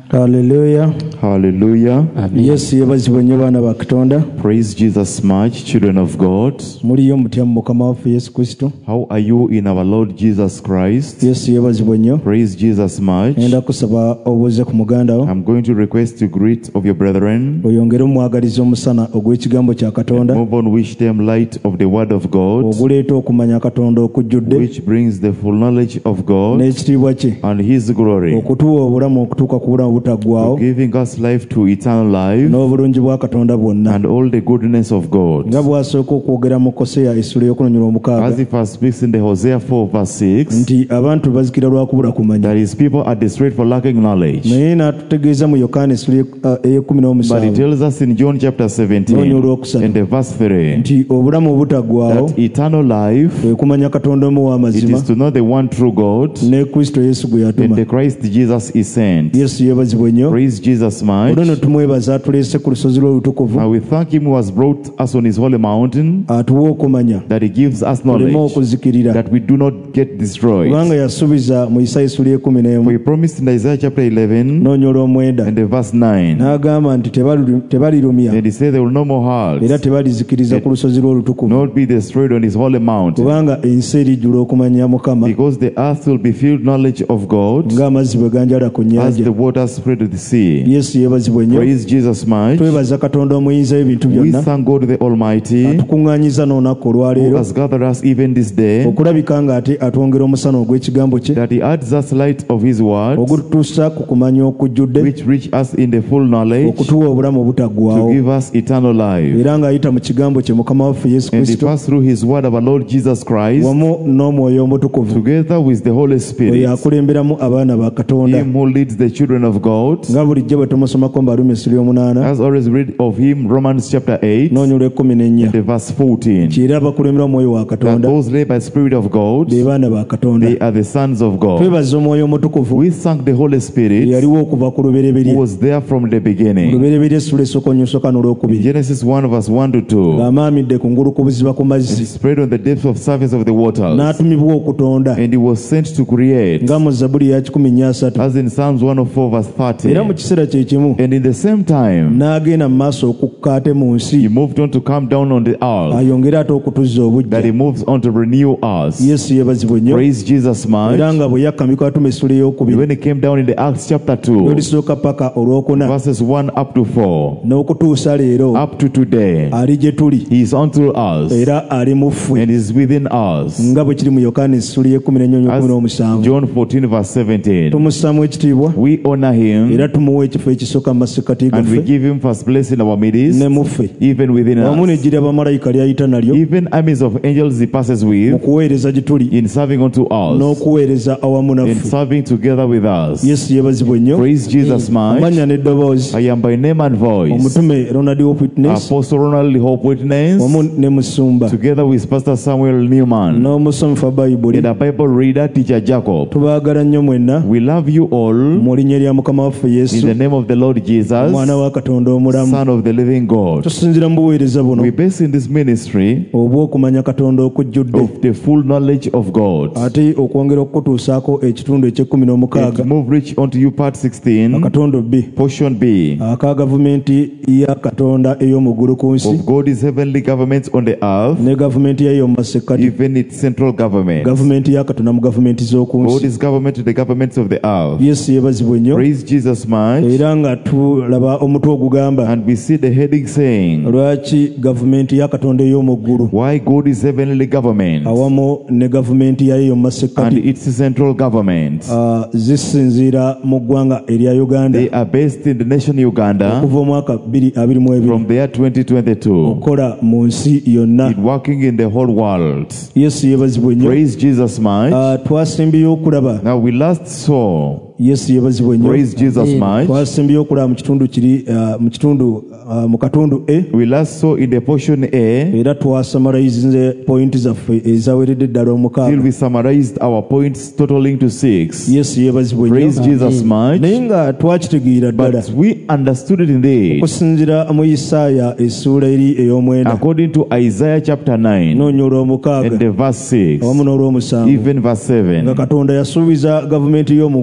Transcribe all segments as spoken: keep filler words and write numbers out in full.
Hallelujah. Hallelujah. Yes, yebazibwe nnyo baana ba Katonda. Praise Jesus much, children of God. Muliyo mutya mu Mukama waffe Yesu Kristo. How are you in our Lord Jesus Christ? Yes, yebazibwe nnyo. Praise Jesus much. Ngenda kusaba obuuze ku muganda wo. I'm going to request to greet of your brethren. Oyongere omwagaliza omusana ogw'ekigambo kya Katonda. Move on, wish them light of the word of God, oguleeta okumanya Katonda okujjudde, which brings the full knowledge of God n'ekitiibwa kye, and His glory, okutuwa obulamu okutuuka ku bulamu butaggwaawo, giving us life to eternal life, n'obulungi bwa Katonda bwonna, and all the goodness of God. nga bw'asooka okwogera mu Koseya essula ey'okunonyera omukaaga, as if I speaks in the Hosea four verse six, nti abantu bazikira lwa kubula kumanya. that His people are destroyed for lacking knowledge. Naye n'atutegeeza mu Yokaana essula ey'ekkumi But He n'omusanvu tells us in John chapter seventeen and the verse three, nti obulamu obutaggwaawo that eternal life, kwe kumanya Katonda omu it w'amazima is to know the one true God ne Kristo Yesu gwe and yatuma. the Christ Jesus is sent. Yesu yeebazibwe nnyo. Praise Jesus much. Olwo nno tumwebaza atuleese ku lusozi lw'olutukuvu, And we thank Him who has brought us on His holy mountain, atuwa okumanya that He gives us tuleme knowledge, okuzikirira, that we do not get destroyed. kubanga yasuubiza mu Isaaya essula y'ekkumi For n'emu He promised in Isaiah chapter eleven n'onya olw'omwenda, and the verse nine, n'agamba nti tebalu- tebalirumya and He said there will no more halt, era tebalizikiriza ku lusozi lw'olutukuvu, not be destroyed on His holy mountain, kubanga ensi erijjula okumanya Mukama because the earth will be filled knowledge of God ng'amazzi bwe ganjala ku as nnyanja. the waters spread to the sea. Yesu yeebazibwe nnyo. Praise Jesus much. Twebaza Katonda omuyinza w'ebintu We byonna thank God the Almighty atukuŋŋaanyiza n'olunaku who olwaleero has gathered us even this day, okulabika ng'ate atwongera omusana ogw'ekigambo kye that He adds us light of His word, ogututuusa ku kumanya okujjudde, which reach us in the full knowledge, okutuwa obulamu to obutaggwaawo, give us eternal life. era ng'ayita mu kigambo kye Mukama waffe Yesu And He Kristo passed through His word of our Lord Jesus Christ, wamu n'omwoyo omutukuvu together with the Holy oyo Spirit, akulemberamu abaana ba Katonda, Him who leads the children of God. nga bulijjo bwe tumusomako mu Baluumi essula y'omunaana As always read of Him, Romans chapter eight, n'onya olw'ekkumi n'ennya, the verse fourteen, ki era abakulembera omwoyo wa that Katonda those led by the Spirit of God, be baana ba Katonda. they are the sons of God. Twebaza omwoyo omutukuvu We thank the Holy Spirit yaliwo okuva ku lubereberye, who was there from the beginning. lubereberye essula esooka onnyosoka In n'olwokubiri, Genesis one verse one to two, ng'amaamidde ku ngulu ku buziba ku and mazzi, spread on the depths of surface of the waters, n'atumibwa okutonda, and He was sent to create, nga mu Zabbuli ya kikumi nnya asatu, as in Psalms one oh four verse thirty. era mu kiseera kye kimu And in the same time, n'agenda mu maaso okukka ate mu He nsi, moved on to come down on the earth, ayongere ate okutuzza that He obujja. moves on to renew us. Yesu yeebazibwe nnyo. Praise Jesus Era much. nga bwe yakkamiko atuma essula ey'okubiri When He came down in the Acts chapter two, n'olisooka paka olwokuna verses one up to four, n'okutuusa leero, up to today, ali gye tuli He is unto us era ali mu ffe, and is within us. nga bwe kiri mu Yokaana essula y'ekkumi n'ennya As onyokumi n'omusanvu. John fourteen verse seventeen, Tumussamu ekitiibwa we honor Him era tumuwa ekifo ekisooka mu masekkati and we gaffe give Him first place in our midst, ne mu ffe, even within wamu us. n'ejjira bamalayika ly'ayita nalyo Even armies of angels He passes mu with kuweereza gye tuli in serving unto us, n'okuweereza awamu in naffe. serving together with us. Yesu yeebazibwe nnyo. Praise Jesus much. Amannya n'eddoboozi, I am by name and voice omutume Ronald Hope Witness Apostle Ronald Hope Witness, wamu ne musumba together with Pastor Samuel Newman n'omusomi fa Bayibuli. and a Bible reader, Teacher Jacob. Tubaagala nnyo mwenna We love you all mu linnya lya Mukama waffe in Yesu, the name of the Lord Jesus, omwana wa Katonda omulamu. Son of the living God. Tusinzira mu buweereza buno We base in this ministry obw'okumanya Katonda okujjudde, of the full knowledge of God. ate okwongera okutuusaako ekitundu eky'ekkumi And n'omukaaga to move rich unto you part sixteen, akatondo B portion B, aka gavumenti ya Katonda ey'omu ggulu ku nsi of God's heavenly government on the earth, ne gavumenti yayo omu masekkati, even its central government. gavumenti ya Katonda mu gavumenti z'oku nsi. God's government to the governments of the earth. Yesu yeebazibwe nnyo. Praise Jesus much. Era nga tulaba omutwe ogugamba And we see the heading saying, lwaki gavumenti ya Katonda ey'omu ggulu why God's heavenly government awamu ne gavumenti yayo omu and masekkati its central government, ah, zisinziira mu ggwanga erya Uganda they are based in the nation Uganda okuva omwaka bbiri abiri mu ebiri from the year twenty twenty-two, okukola mu nsi yonna. in working in the whole world. Yesu yeebazibwe nnyo. Praise Jesus much. Ah, twasimbyeyo okulaba Now we last saw, Yesu yeebazibwe nnyo. praise Jesus much, Twasimbyeyo okulaba mu kitundu kiri ah, mu kitundu ah, mu katundu E, we last saw in the portion A, era twasamalayizinze pointi zaffe ezaweredde ddala till omukaaga. we summarized our points totaling to six. Yesu yeebazibwe Praise nnyo. Jesus much. Naye nga twakitegeera ddala But we understood it indeed, okusinziira mu Isaaya essuula eri ey'omwenda according to Isaiah chapter nine n'onya and olw'omukaaga the verse six, awamu n'olw'omusanvu, even verse nga seven, Katonda yasuubiza gavumenti y'omu ggulu okuba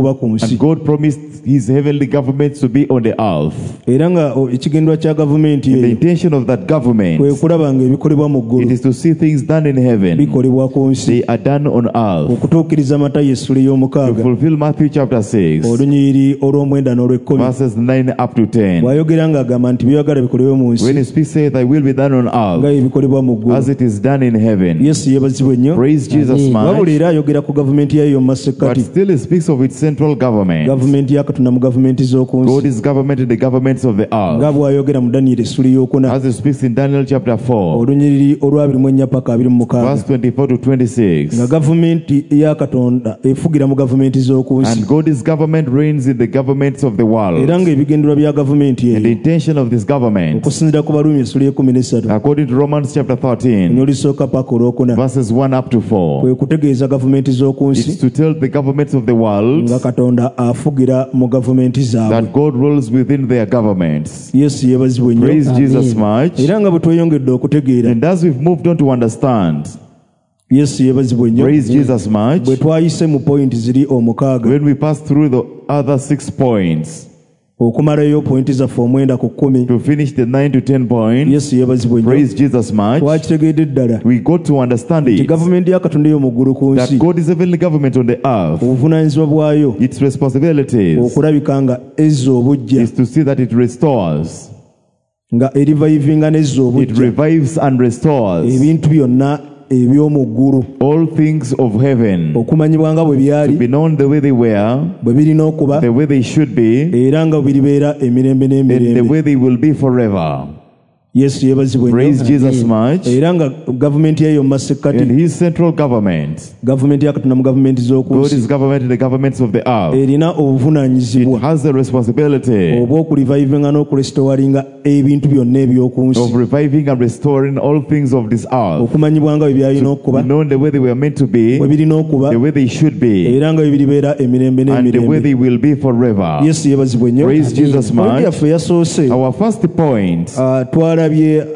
okuba ku nsi. And God promised his heavenly government to be on the earth. Era nga o, ekigendwa kya gavumenti And the eyo intention of that government, kwe kulaba nga ebikolebwa mu it ggulu is to see things done in heaven. bikolebwa ku nsi, They are done on earth. okutuukiriza Matayo essula To ey'omukaaga fulfill Matthew chapter six, olunyiriri olw'omwenda n'olw'ekkumi verses nine up to ten. bw'ayogera ng'agamba nti byeyagala bikolebwe mu When nsi he speaks, say, thy will be done on nga earth ebikolebwa mu ggulu. as it is done in heaven. Yesu yeebazibwe nnyo. Praise Jesus wabula much. era ayogera ku gavumenti yayo mu But masekkati, still he speaks of its central government. gavumenti ya Katonda mu gavumenti z'oku nsi, God is government in the governments of the nga earth. bw'ayogera mu Daniel essula ey'okuna As he speaks in Daniel chapter four, olunyiriri olw'abiri mu ennya paka abiri mu mukaaga, verse twenty-four to twenty-six. nga gavumenti ya Katonda efugira mu gavumenti z'oku nsi, And God's government reigns in the governments of the world. era ng'ebigendererwa bya gavumenti And the eyo intention of this government, okusinziira ku Baruumi essula y'ekumi n'essatu according to Romans chapter thirteen, n'olisooka paka olwokuna, verses one up to four, kwe kutegeeza gavumenti z'oku is nsi to tell the governments of the world nga Katonda afugira mu gavumenti zaabwe. that God rules within their governments. Yesu yeebazibwe nnyo. Praise Jesus much. Era nga bwe tweyongedde okutegeera, And as we've moved on to understand, Yesu yeebazibwe nnyo, praise Jesus much, bwe twayise mu pointi ziri omukaaga when we pass through the other six points okumalayo pointi zaffe omwenda ku kkumi, to finish the nine to ten points, Yesu yeebazibwe nnyo, praise Jesus much, twakitegeedde ddala we got to understand nti it, gavumenti ya Katonda ey'omu ggulu ku that nsi, God is heavenly government on the earth. obuvunaanyizibwa bwayo Its responsibilities okulabika nga ezza obujja, is to see that it restores, nga erivayivinga n'ezza it obujja revives and restores ebintu byonna eby'omu ggulu, all things of heaven, okumanyibwa nga bwe be byali, known the way they were, bwe birina okuba, the way they should be, era nga biribeera emirembe and the n'emirembe. way they will be forever. Yesu yeebazibwe Praise nnyo. Jesus much. Era nga gavumenti yayo mu And masekkati, his central government, gavumenti ya Katonda mu gavumenti z'oku God nsi, is government in the governments of the earth. erina It obuvunaanyizibwa has the responsibility obw'okulivayivinga n'okurestoringa ebintu byonna eby'oku nsi, of reviving and restoring all things of this earth. okumanyibwa nga bwe byalina okuba, Known the way they were meant to be, bwe birina okuba, the way they should be, era nga bwe biribeera emirembe and the way n'emirembe. they will be forever. Yesu yeebazibwe nnyo. Praise Jesus Pointi much. yaffe eyasoose, Our first point, ah, twalabye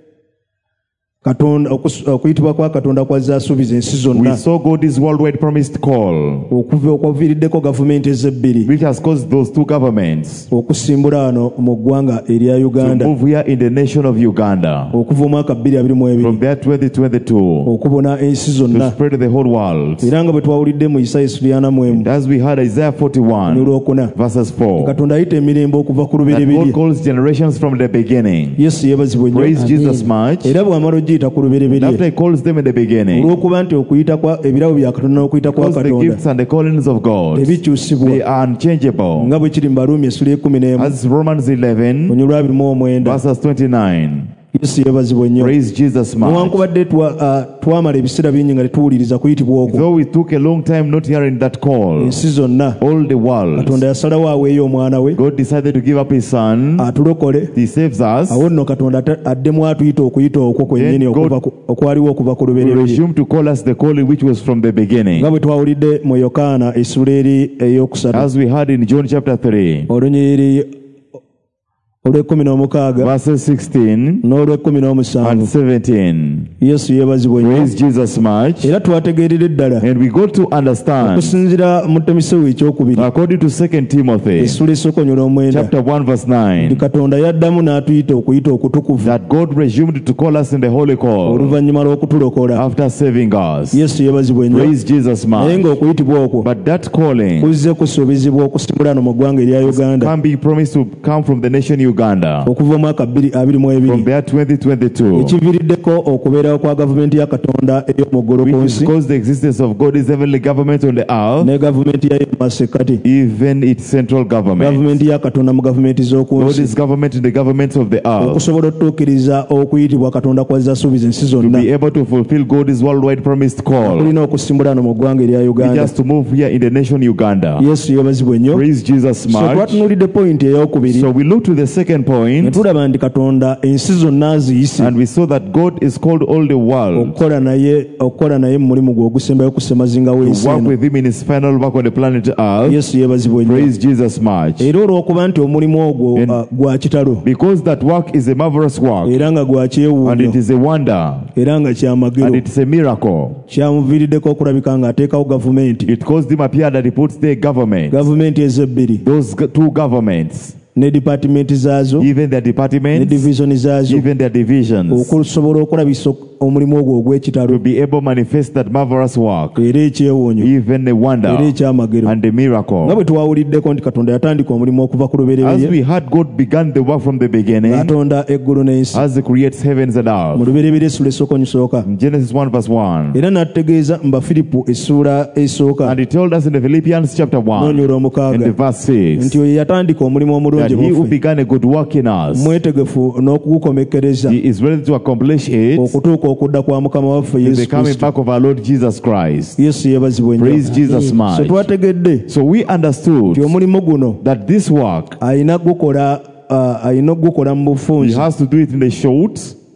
Katonda okus- okuyitibwa kwa Katonda kwazze asuubiza ensi we zonna, saw God's worldwide promised call, okuva okwaviiriddeko gavumenti ezebbiri which has caused those two governments okusimbula wano mu ggwanga erya to Uganda move here in the nation of Uganda. okuva omwaka bbiri abiri mu ebiri From there, twenty twenty-two, okubona ensi to zonna, spread the whole world. era nga bwe twawulidde mu Isaya essula ana mu emu As we heard Isaiah forty-one, n'olwokuna, verses four, Katonda ayita emirembe okuva ku that God lubereberye. calls generations from the beginning. Yesu yeebazibwe nnyo. Praise Jesus much. Era bw'amala ogiyita ku lubereberye, After he calls them in the beginning, olw'okuba nti okuyita kwa ebirabo bya Katonda n'okuyita kwa calls the Katonda gifts and the callings of God, tebikyusibwa, they are unchangeable. nga bwe kiri mu Baruumi essula y'ekkumi n'emu As Romans eleven, onyolwa abiri mu omwenda. verses twenty-nine. Yesu yeebazibwe nnyo. Praise Jesus much. Newankubadde twa- ah, twamala ebiseera bingi nga tetuwuliriza kuyitibwa okwo, Though we took a long time not hearing that call, ensi zonna all the world, Katonda yasalawo aweeyo omwana we God decided to give up his son. atulokole. He saves us. Awo nno Katonda ate- addemu atuyita okuyita okwo kwennyini Then God- okuva ku- okwaliwo okuva ku We lubereberye, resume to call us the calling which was from the beginning. nga bwe twawulidde mu Yokaana essula eri ey'okusatu As we heard in John chapter three, olunyiriri olw'ekkumi n'omukaaga verses sixteen n'olw'ekkumi and n'omusanvu. seventeen. Yesu yeebazibwe nnyo. Praise Jesus much. Era twategeerera ddala And we got to understand, okusinziira mu Timoseewo ekyokubiri according to Second Timothy essula esooka onyola omwenda, chapter one verse nine, nti Katonda yaddamu n'atuyita okuyita okutukuvu that God resumed to call us in the holy call oluvannyuma lw'okutulokola. after saving us. Yesu yeebazibwe nnyo. Praise Jesus Naye much. ng'okuyitibwa okwo But that calling kuzze kusuubizibwa okusimbula wano mu ggwanga erya Uganda can be promised to come from the nation Uganda. okuva omwaka bbiri abiri mu From ebiri, there twenty twenty-two, ekiviiriddeko okubeerawo kwa gavumenti ya Katonda ey'omu ggulu ku which nsi caused the existence of God's heavenly government on the earth, ne gavumenti yayo mu masekkati, even its central government. gavumenti ya Katonda mu gavumenti z'oku nsi, God's government in the governments of the earth, okusobola okutuukiriza okuyitibwa Katonda kwazza asuubiza ensi to zonna. be able to fulfill God's worldwide promised call. Tulina okusimbula wano mu ggwanga erya Uganda. Just to move here in the nation Uganda. Yesu yeebazibwe nnyo. Praise Jesus So much. twatunuulidde pointi ey'okubiri So we look to the second point, netulaba nti Katonda ensi zonna aziyise and we saw that God is called all the world okukola naye okukola naye mu mulimu gwe ogusembayo ku ssemazinga to w'ensi work eno. with him in his final work on the planet Earth. Yesu yeebazibwe nnyo. Praise Jesus much. Era olw'okuba nti omulimu ogwo And- uh, gwa kitalo Because that work is a marvelous work, era nga gwa and it kyewuunyo is a wonder, era nga and kyamagero, it is a miracle. kyamuviiriddeko okulabika ng'ateekawo gavumenti It caused him appear that he puts the government, gavumenti ezebbiri those g- two governments, ne dipatimenti zaazo even their ne departments, divisioni zaazo even their divisions, okusobola okulabisa omulimu ogwo ogw'ekitalo to be able to manifest that marvelous work, era ekyewuunyo even the era wonder ekyamagero. and the nga miracle. bwe twawuliddeko nti Katonda yatandika omulimu okuva ku As lubereberye we had God began the work from the beginning, ng'atonda eggulu n'ensi as He creates heavens and mu earth. lubereberye essula esooka nyisooka, In Genesis one verse one. era n'atutegeeza mu Bafiripo essula esooka And He told us in the Philippians chapter one, n'onyula in the omukaaga verse six, nti oyo yatandika omulimu that omulungi He who bwaffe began a good work in us, mwetegefu n'okugukomekkereza He is ready to accomplish it okutuuka okudda kwa mukama waffe in Yesu the coming Kristo. back of our Lord Jesus Christ. Yesu yeebazibwe nnyo. Praise Jesus So much. twategedde So we understood nti omulimu guno that this work, alina gukola uh, alina gukola mu He bufunzi. has to do it in the short.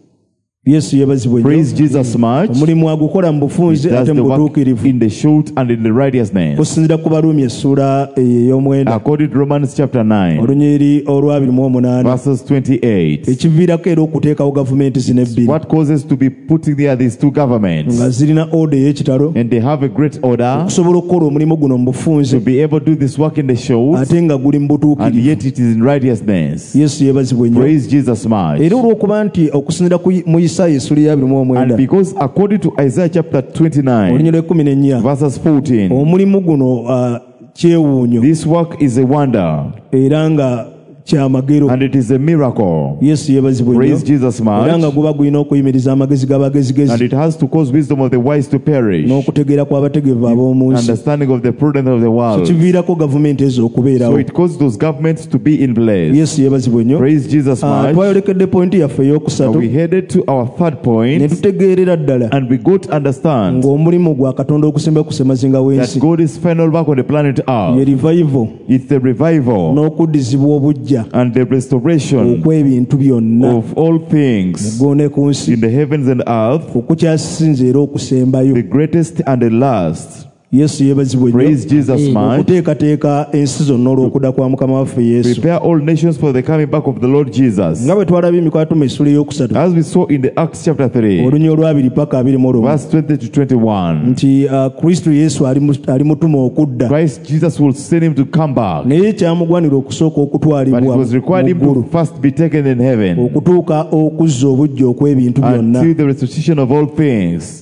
Yesu yeebazibwe nnyo. Praise Jesus much. Omulimu agukola mu He bufunzi does ate the mu work butuukirivu. in the short and in the righteousness. Kusinziira ku Baruumi essula ey'omwenda According to Romans chapter nine, olunyiri olwabiri mu omunaana, verses twenty-eight. ekiviirako era okuteekawo gavumenti zino ebbiri What causes to be putting there these two governments, nga zirina oda ey'ekitalo and they have a great order okusobola okukola omulimu guno mu to bufunzi be able to do this work in the short, ate nga guli mu and butuukirivu. yet it is in righteousness. Yesu yeebazibwe nnyo. Praise Jesus much. Era olw'okuba nti okusinziira ku- mu Isaaya essula ey'abiri mu omwenda And because according to Isaiah chapter twenty-nine, olunyiri lw'ekkumi n'ennya, verses fourteen, omulimu guno uh, kyewuunyo this work is a wonder era nga kyamagero. and it is a miracle. Yesu yeebazibwe nnyo. Praise Jesus Era nga much. guba gulina okuyimiriza amagezi And g'abagezigezi it has to cause wisdom of the wise to perish, n'okutegeera kw'abategevu ab'omu nsi. understanding of the prudence of the world. Kiviirako gavumenti ezo So okubeerawo. it causes those governments to be in place. Yesu yeebazibwe nnyo. Praise Jesus Ah, much. twayolekedde pointi yaffe Now ey'okusatu we headed to our third ne point, tutegeerera ddala and we got to understand ng'omulimu gwa Katonda okusemba ku ssemazinga that w'ensi God's final work on the planet ye Earth, revival it's the revival n'okuddizibwa obujja and the restoration okw'ebintu byonna of all things mu ggulu ne ku nsi in the heavens and earth, okukyasinza era okusembayo. the greatest and the last. Yesu yeebazibwe nnyo. Praise Jesus much. okuteekateeka ensi zonna olw'okudda kwa mukama waffe Yesu. Prepare all nations for the coming back of the Lord Jesus. nga bwe twalabye emikwatu mu essula ey'okusatu As we saw in the Acts chapter three, olunya olwabiri paka abiri mu lumu verse twenty to twenty-one, nti uh, Kristo Yesu ali mu- ali mutuma okudda, Christ Jesus will send him to come back. naye kyamugwanira okusooka But it okutwalibwa was required mu him to ggulu first be taken in heaven okutuuka okuzza obujja okw'ebintu byonna, until the restitution of all things.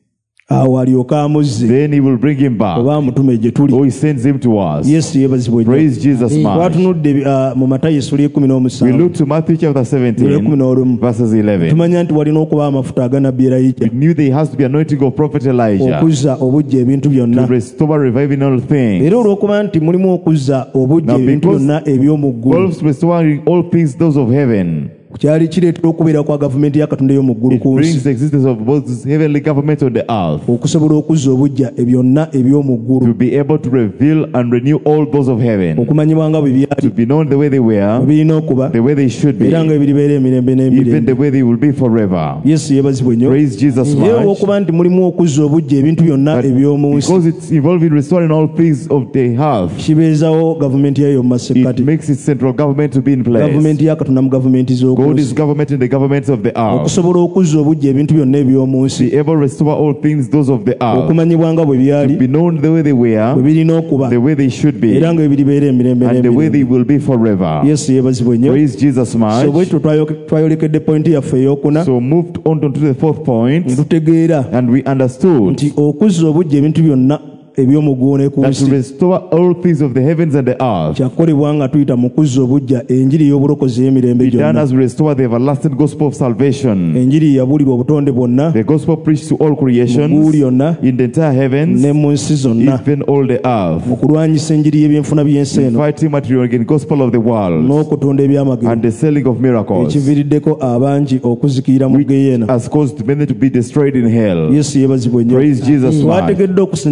awo alyoka amuzze Then he will bring him back. oba amutume gye tuli. Oh, he sends him to us. Yesu yeebazibwe nnyo. Praise Jesus much. twatunudde uh, mu Matayo essula y'ekkumi We n'omusanvu look to Matthew chapter ekkumi seventeen, n'olumu. verses eleven. tumanya nti walina okuba amafuta aga nabbi We Erayija knew there has to be anointing of prophet Elijah okuzza obujja ebintu to byonna. restore, reviving all things. Era olw'okuba nti mulimu okuzza obujja Now, ebintu because- byonna eby'omu ggulu, Whilst restoring all things, those of heaven, kyali kireetera okubeera kwa gavumenti ya Katonda ey'omu ggulu it ku brings nsi the existence of both this heavenly government on the earth okusobola okuzza obujja ebyonna eby'omu to ggulu, be able to reveal and renew all those of heaven, okumanyibwa nga bwe byali to be known the way they were, birina okuba the way they should be, era nga biribeera emirembe even n'emirembe. the way they will be forever. Yesu yeebazibwe nnyo. Praise Jesus Era much. olw'okuba nti mulimu okuzza obujja ebintu byonna But eby'omu nsi, because it's involved in restoring all things of the earth, kibeezawo gavumenti yayo mu it masekkati, makes its central government to be in place. gavumenti ya Katonda mu gavumenti z'oku God nsi, is government in the governments of the earth. okusobola okuzza obujja ebintu byonna eby'omu nsi, Be able to restore all things, those of the earth. okumanyibwa nga bwe byali, Be known the way they bwe were, birina okuba, the way they should be, era nga biribeera emirembe and the way n'emirembe. they will be forever. Yesu yeebazibwe nnyo. Praise Jesus So bwe much. tutyo twayo- twayolekedde pointi yaffe ey'okuna, So moved on to the fourth point, ntutegeera and we understood nti okuzza obujja ebintu byonna eby'omu ggulu ne ku that to nsi restore all things of the heavens and the earth kyakolebwa nga tuyita mu kuzza obujja enjiri y'obulokozi y'emirembe be done gyonna. as we restore the everlasting gospel of salvation. Enjiri yabulirwa obutonde bwonna The gospel preached to all mu ggulu creations lyonna in the entire heavens, ne mu nsi zonna, even all the earth, mu kulwanyisa enjiri y'ebyenfuna by'ensi eno fighting material against gospel of the world n'okutunda ebyamagero, and the selling of miracles, ekiviiriddeko abangi okuzikirira mu geyeena. has caused many to be destroyed in hell. Yesu yeebazibwe nnyo. Praise Jesus much. Twategedde okusinda ku bikulu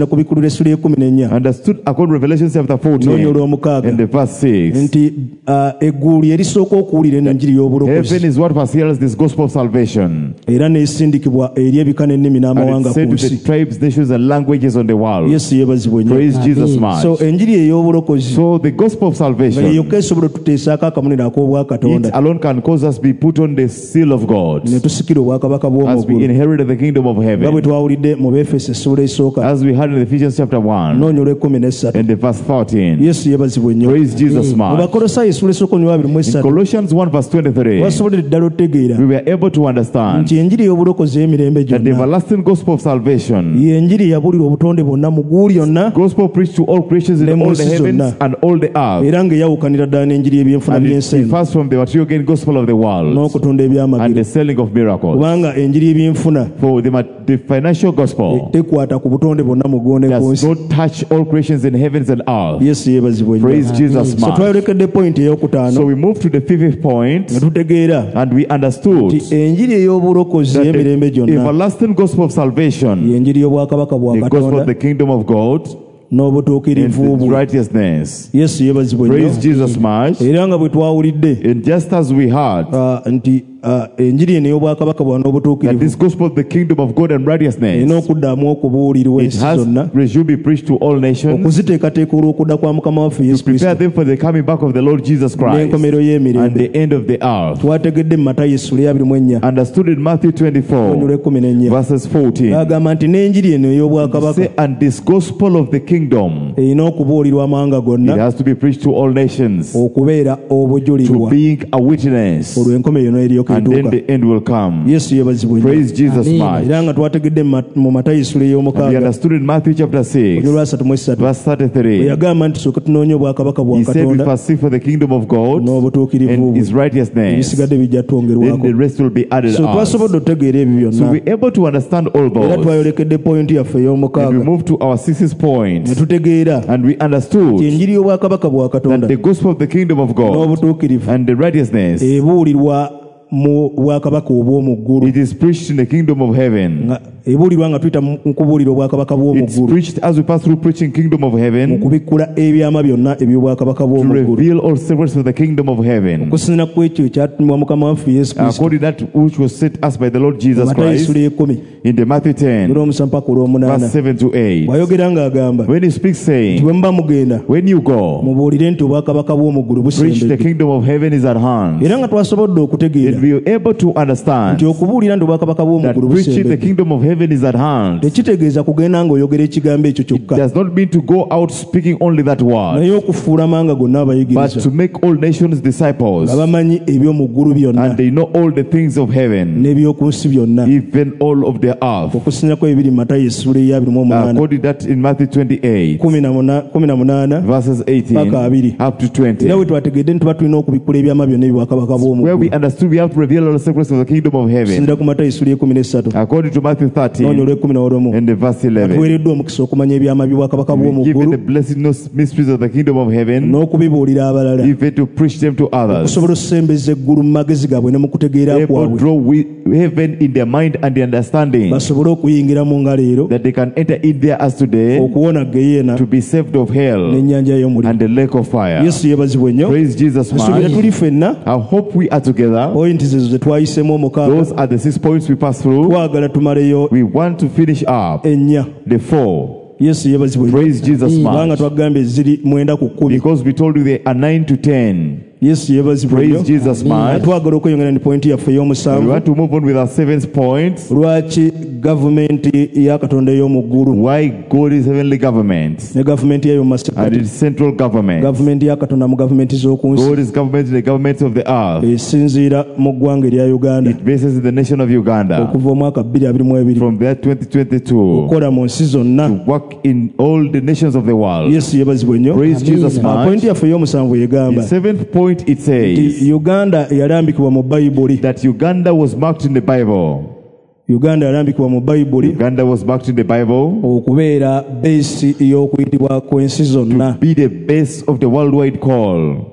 Esula ekumi n'ennya understood according to Revelation chapter n'onyo fourteen olw'omukaaga and the verse six. nti ah, eggulu lye lisooka okuwulira eno enjiri Heaven y'obulokozi is what first hears this gospel of salvation. era n'esindikibwa eri ebika n'ennimi And n'amawanga it's ku said to nsi. the tribes, nations, and languages on the world. Yesu yeebazibwe nnyo. Praise Jesus much. So enjiri ey'obulokozi So the gospel of nga salvation, yeyokka esobola otuteesaako akamuniro it ak'obwakatonda alone can cause us be put on the seal of God ne tusikira obwakabaka as we bw'omugulu inherit the kingdom of nga bwe heaven. twawulidde mu Befeso essula esooka As we heard in Ephesians chapter one n'onyo olw'ekkumi n'essatu. and the verse fourteen. Yesu yeebazibwe nnyo. Praise Jesus Mu much. Bakolosaayo essula esooka onyo abiri mu In essatu Colossians one verse twenty-three, basobolera ddala otegeera we were able to understand nti enjiri y'obulokozi y'emirembe that the gyonna everlasting gospel of salvation, ye enjiri eyabulira obutonde bwonna mu ggulu lyonna gospel preached to all creatures in Ne all the munsi heavens zonna. and all the earth, era ng'eyawukanira ddala n'enjiri y'ebyenfuna and it by'ensi eno differs from the material gain gospel of the world n'okutunda and ebyamagero the selling of miracles. kubanga enjiri y'ebyenfuna For the, ma- the financial gospel tekwata ku butonde bwonna mu ggulu ne ku does nsi. not touch all creations in heavens and earth. Yesu yeebazibwe nnyo. Praise Jesus So much. twayolekedde point eyokutaano So we move to the fifth point, nga tutegeera and we understood nti enjiri ey'obulokozi that y'emirembe the gyonna everlasting gospel of salvation, y'enjiri y'obwakabaka bwa the gospel Katonda of the kingdom of God, n'obutuukirivu and its bwe. righteousness. Yesu yeebazibwe nnyo. Praise Jesus much. Era nga bwe twawulidde And just as we heard ah, nti ah, enjiri eno y'obwakabaka bwa that n'obutuukirivu this gospel of the kingdom of God and erina righteousness, okuddamu okubuulirwa it ensi has zonna resumed be preached to all nations, okuziteekateeka olw'okudda kwa mukama waffe Yesu prepare Kristo them for the coming back of the Lord Jesus Christ n'enkomero and y'emirembe. the end of the earth. Twategedde mu Matayo essula abiri mu ennya Understood in Matthew onyo twenty-four, olw'ekkumi n'ennya verses fourteen. agamba nti n'enjiri eno ey'obwakabaka Say, and this gospel of the kingdom, erina okubuulirwa amawanga it gonna has to be preached to all nations, okubeera to obujulirwa being a witness, olwo enkomerero yonna eryoka and then etuuka. the end will come. Yesu yeebazibwe nnyo. Praise Jesus much. Era nga twategedde mu Ma- mu Matayo essula We ey'omukaaga understood in Matthew chapter six, onyo olwasatu mu esatu verse bwe thirty-three. yagamba nti tusooke tunoonye obwakabaka bwa He said, we Katonda first seek for the kingdom of God n'obutuukirivu and bwe, his righteousness, ebisigadde bijja then twongerwako. the rest will be added So us. twasobodde okutegeera ebyo So byonna we're able to understand all era those. twayolekedde pointi yaffe And we ey'omukaaga move to our sixth point, ne tutegeera and we nti understood enjiri y'obwakabaka bwa that Katonda the gospel of the kingdom of God n'obutuukirivu and the righteousness, ebuulirwa mu bwakabaka obw'omu ggulu it is preached in the kingdom of heaven. nga ebuulirwa nga tuyita mu kubuulira obwakabaka bw'omu It's ggulu preached as we pass through preaching kingdom of mu heaven kubikkula ebyama byonna eby'obwakabaka to bw'omu ggulu reveal all secrets of the kingdom of heaven, okusinziira ku ekyo ekyatumibwa mukama waffe Yesu Kristo. according to that which was set us by the Lord Jesus Matayo Christ essula ekumi in the Matthew ten, olw'omusanvu paka olw'omunaana verse seven to eight. bw'ayogera ng'agamba When he speaks, nti saying, bwe muba mugenda when you go, mubuulire nti obwakabaka bw'omu ggulu preach the busembedde. kingdom of heaven is at hand. Era nga twasobodde okutegeera And we are able to understand nti okubuulira nti obwakabaka bw'omu that ggulu preaching the busembedde kingdom of heaven is at hand tekitegeeza kugenda ng'oyogera ekigambo ekyo kyokka does not mean to go out speaking only that word, naye okufuula amanga gonna but abayigiriza to make all nations disciples, nga bamanyi eby'omu ggulu byonna and they know all the things of heaven, n'eby'oku nsi byonna even all of the earth. okusinziirako ebiri mu Matayo essula ey'abiri mu omunaana According to that in Matthew twenty-eight, kumi na muna- kumi na munaana verses eighteen Paka abiri. up to twenty, era bwe twategedde nti tuba tulina okubikkula ebyama byonna ebyobwakabaka bw'omu where we ggulu understood we have to reveal all the secrets of the kingdom of heaven, okusinziira ku Matayo essula y'ekumi n'essatu according to Matthew n'onyo thirteen olw'ekkumi na olw'omu and the verse eleven. tuweereddwa omukisa okumanya ebyama by'obwakabaka bw'omu Given ggulu the blessed mysteries of the kingdom of heaven, n'okubibuulira abalala even to preach them to others, okusobola okusembeza eggulu mu magezi gaabwe ne mu kutegeera able to kwabwe draw wi- heaven in their mind and their understanding, basobole okuyingira mu nga leero that they can enter in there as today, okuwona geyeena to be saved of hell n'ennyanja y'omuliro. and the lake of fire. Yesu yeebazibwe nnyo. Praise Jesus Nsuubira much. tuli ffenna I hope we are together. pointi zezo ze twayisemu omukaaga Those are the six points we pass through. twagala tumaleyo We want to finish up ennya. the four. Yesu yeebazibwe nnyo. Praise Jesus kubanga much. twagambye ziri mwenda ku kkumi. Because we told you they are nine to ten. Yesu yeebazibwe nnyo. Praise Jesus much. twagala okweyongera ne pointi yaffe We ey'omusanvu. want to move on with our seventh point. lwaki gavumenti ya Katonda ey'omu ggulu Why God is heavenly government ne gavumenti yayo mu and masekati its central government. gavumenti ya Katonda mu gavumenti z'oku nsi God is government in the governments of the earth. esinziira mu ggwanga erya Uganda It bases in the nation of Uganda. okuva omwaka bbiri abiri mu ebiri From there twenty twenty-two, okukola mu nsi zonna. work in all the nations of the world. Yesu yeebazibwe nnyo. Praise Jesus Ah, much. pointi yaffe ey'omusanvu egamba The seventh point it says nti Uganda yalambikibwa mu Bayibuli. that Uganda was marked in the Bible. Uganda yalambikibwa mu Bayibuli Uganda was marked in the Bible okubeera beesi y'okuyitibwa kw'ensi zonna. be the base of the worldwide call.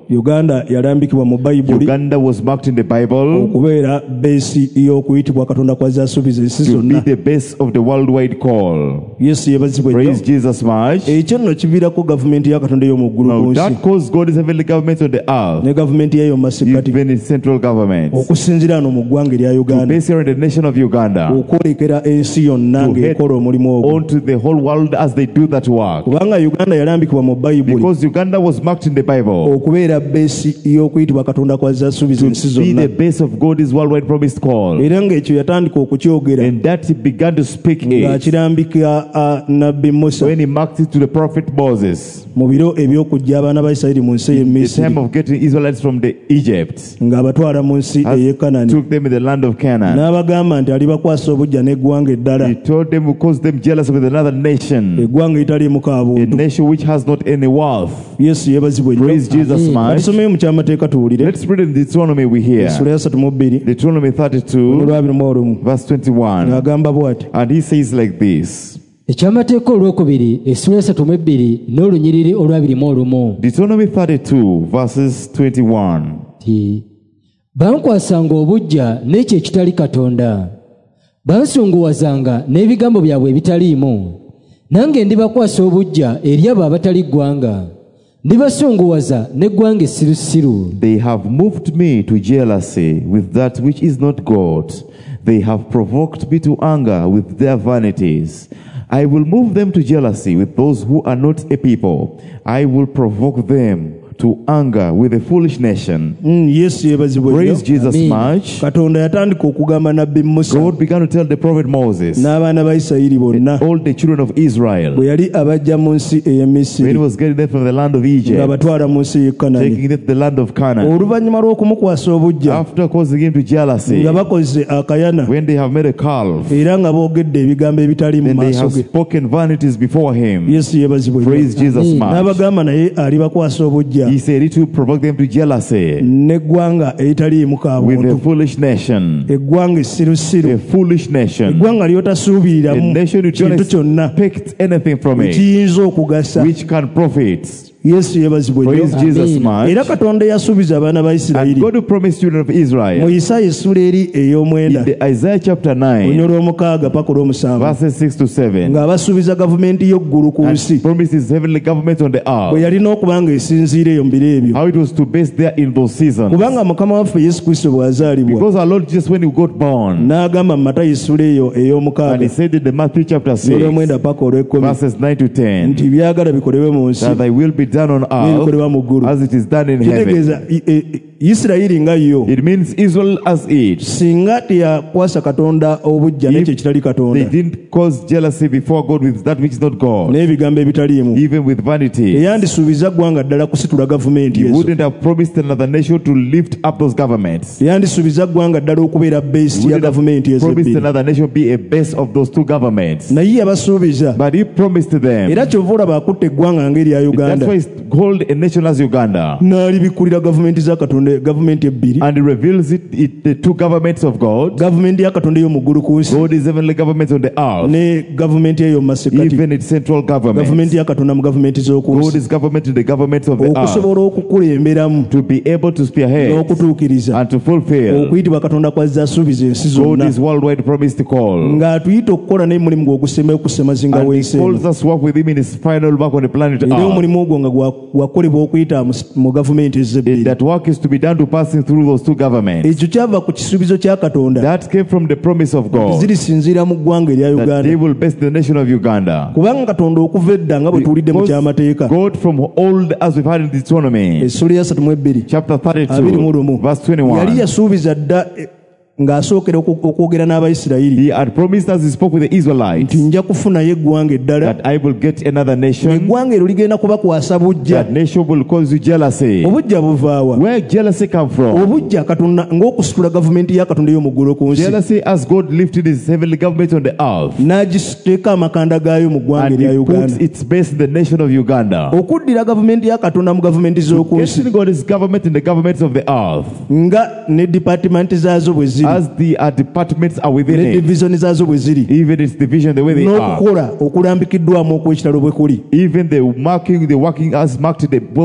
Uganda yalambikibwa mu Bayibuli. Uganda was marked in the Bible okubeera base y'okuyitibwa Katonda kw'azze asuubiza ensi to be zonna. the base of the worldwide call. Yesu yebazibwe nnyo. Praise Jesus much. Ekyo nno kiviirako gavumenti ya Katonda ey'omu ggulu ku Now nsi that caused God's heavenly government on the earth, ne gavumenti y'eyo mu masekkati even in central governments, okusinziira wano mu ggwanga erya to Uganda base here in the nation of Uganda, okwolekera ensi yonna to head ng'ekola omulimu ogwo. onto the whole world as they do that work. Kubanga Uganda yalambikibwa mu Bayibuli Because Uganda was marked in the Bible okubeera base y'okuyitibwa Katonda kw'azze asuubiza ensi to be zonna. the base of God's worldwide promised call. Era ng'ekyo yatandika okukyogera And that he began to speak it ng'akirambika uh, nabbi Musa when he marked it to the prophet Moses. mu biro eby'okujja abaana ba Isirayiri mu nsi y'e The Misiri time of getting Israelites from the Egypt, ng'abatwala mu nsi ey'e Kanani. took them in the land of Canaan. N'abagamba nti alibakwasa obujja n'eggwanga eddala, He told them, who caused them jealous with another nation, eggwanga eritaliimu a kaabuntu. nation which has not any wealth. Yesu yeebazibwe nnyo. Praise Jesus much. Batusomeyo mu kyamateeka tuwulire Let's read in Deuteronomy we hear. essula ya ssatu mu bbiri Deuteronomy thirty-two, olwabiri mu olumu verse twenty-one. ng'agamba bw'ati: And he says like this. Ekyamateeka olwokubiri essula esatu mu ebbiri n'olunyiriri olwabiri mu olumu. Deuteronomy thirty-two, verses twenty-one. Ti, bankwasanga obujja n'ekyo ekitali Katonda, bansunguwazanga n'ebigambo byabwe ebitaliimu, nange ndibakwasa obujja eri abo abatali ggwanga, ndibasunguwaza n'eggwanga essirusiru. They have moved me to jealousy with that which is not God. They have provoked me to anger with their vanities. I will move them to jealousy with those who are not a people. I will provoke them to anger with a foolish nation. Mm, Yesu yeebazibwe nnyo. Praise Jesus Amen. much. Katonda yatandika okugamba nabbi Musa God began to tell the prophet Moses n'abaana ba Isirayiri bonna all the children of Israel bwe yali abajja mu nsi ey'e when he Misiri was getting them from the land of Egypt, ng'abatwala mu nsi y'e Kanani. taking them to the land of Canaan. Oluvannyuma lw'okumukwasa obujja After causing him to jealousy, nga bakoze akayana when they have made a calf, era nga boogedde ebigambo ebitali mu then they maaso have ge. spoken vanities before him. Yesu yeebazibwe nnyo. Praise Jesus Amen. much. N'abagamba naye alibakwasa obujja He said it to provoke them to jealousy n'eggwanga eritaliimu with a kaabuntu, foolish nation. eggwanga essirusiru, A foolish nation. eggwanga A ly'otasuubiriramu nation who kintu don't kyonna expect anything from it, ekiyinza okugasa. which can profit. Yesu yeebazibwe nnyo. Praise Jesus much. Era Katonda yasuubiza abaana ba And Isirayiri God who promised children of mu Israel Isaaya essula eri ey'omwenda in the Isaiah chapter olunya nine, olw'omukaaga paka olw'omusanvu verses six to seven, ng'abasuubiza gavumenti y'eggulu ku nsi and promised his heavenly government on the bwe earth, yalina okuba nga esinziira eyo mu biro ebyo. how it was to base there in those seasons. Kubanga Mukama waffe Yesu Kristo bw'azaalibwa Because our Lord Jesus, when he got born, n'agamba mu Matayo essula eyo and he ey'omukaaga said in the Matthew chapter six, olw'omwenda paka olw'ekkumi verses nine to ten, nti byagala bikolebwe mu nsi that thy will be done on earth n'ebikolebwa mu ggulu. as it is done in heaven. Kitegeeza I- I- I- Isirayiri nga yo It means Israel as it. singa teyakwasa Katonda obujja n'ekyo ekitali They Katonda didn't cause jealousy before God with that which is not God, n'ebigambo ebitaliimu, even with vanity. teyandisuubiza ggwanga ddala kusitula gavumenti He ezo, wouldn't have promised another nation to lift up those governments. teyandisuubiza ggwanga ddala okubeera He base ya wouldn't have gavumenti ezo promised ebbiri, another nation be a base of those two governments. naye yabasuubiza. But he promised to them. Era kyova olaba akutte eggwanga ng'erya That's Uganda why it's called a nation as Uganda. n'alibikulira gavumenti za Katonda, gavumenti ebbiri, And he reveals it, it the two governments of God. gavumenti ya Katonda ey'omu ggulu ku nsi God is heavenly government on the earth, ne gavumenti eyo mu masekkati, even its central government. gavumenti ya Katonda mu gavumenti z'oku God nsi, is government in the governments of the earth, okusobola okukulemberamu to be able to spearhead n'okutuukiriza and to fulfill okuyitibwa Katonda kw'azze asuubiza ensi God zonna, is worldwide promised to call. ng'atuyita okukola n'omulimu gw'okusemba okusemazinga And he w'ensi calls eno. us to work with him in his final work on the planet Era earth. omulimu ogwo nga gwa- gwakolebwa okuyita mu- mu gavumenti ezebbiri. That work is to be done to passing through those two governments. Ekyo kyava ku kisuubizo kya Katonda That came from the promise of God, zirisinziira mu ggwanga erya that Uganda, they will base the nation of Uganda. kubanga Katonda okuva edda nga bwe tuwulidde mu Because kyamateeka God from old, as we've had in Deuteronomy, essula ya ssatu mu ebbiri chapter abiri mu thirty-two, lumu, verse yali twenty-one, yasuubiza dda eh, ng'asookera oku- okwogera n'Abayisirayiri he had promised as he spoke with the Israelites nti nja kufunayo eggwanga eddala, that I will get another nation. eggwanga eryo ligenda kubakwasa bujja. That nation will cause you jealousy. Obujja buvaawa? Where jealousy come from? Obujja Katonda ng'okusitula gavumenti ya Katonda ey'omu ggulu ku nsi, Jealousy as God lifted his heavenly government on the earth, n'agiteeka amakanda gaayo mu ggwanga and erya he Uganda, puts its base in the nation of Uganda. okuddira gavumenti ya Katonda mu gavumenti z'oku nsi, Getting God's government in the governments of the earth, nga ne departmenti zaazo bwe ziri, as the uh, departments are within ne it, divisioni zaazo bwe ziri, even its division the way they are, n'okukola okulambikiddwamu okw'ekitalo bwe kuli. even the marking, the working as marked the book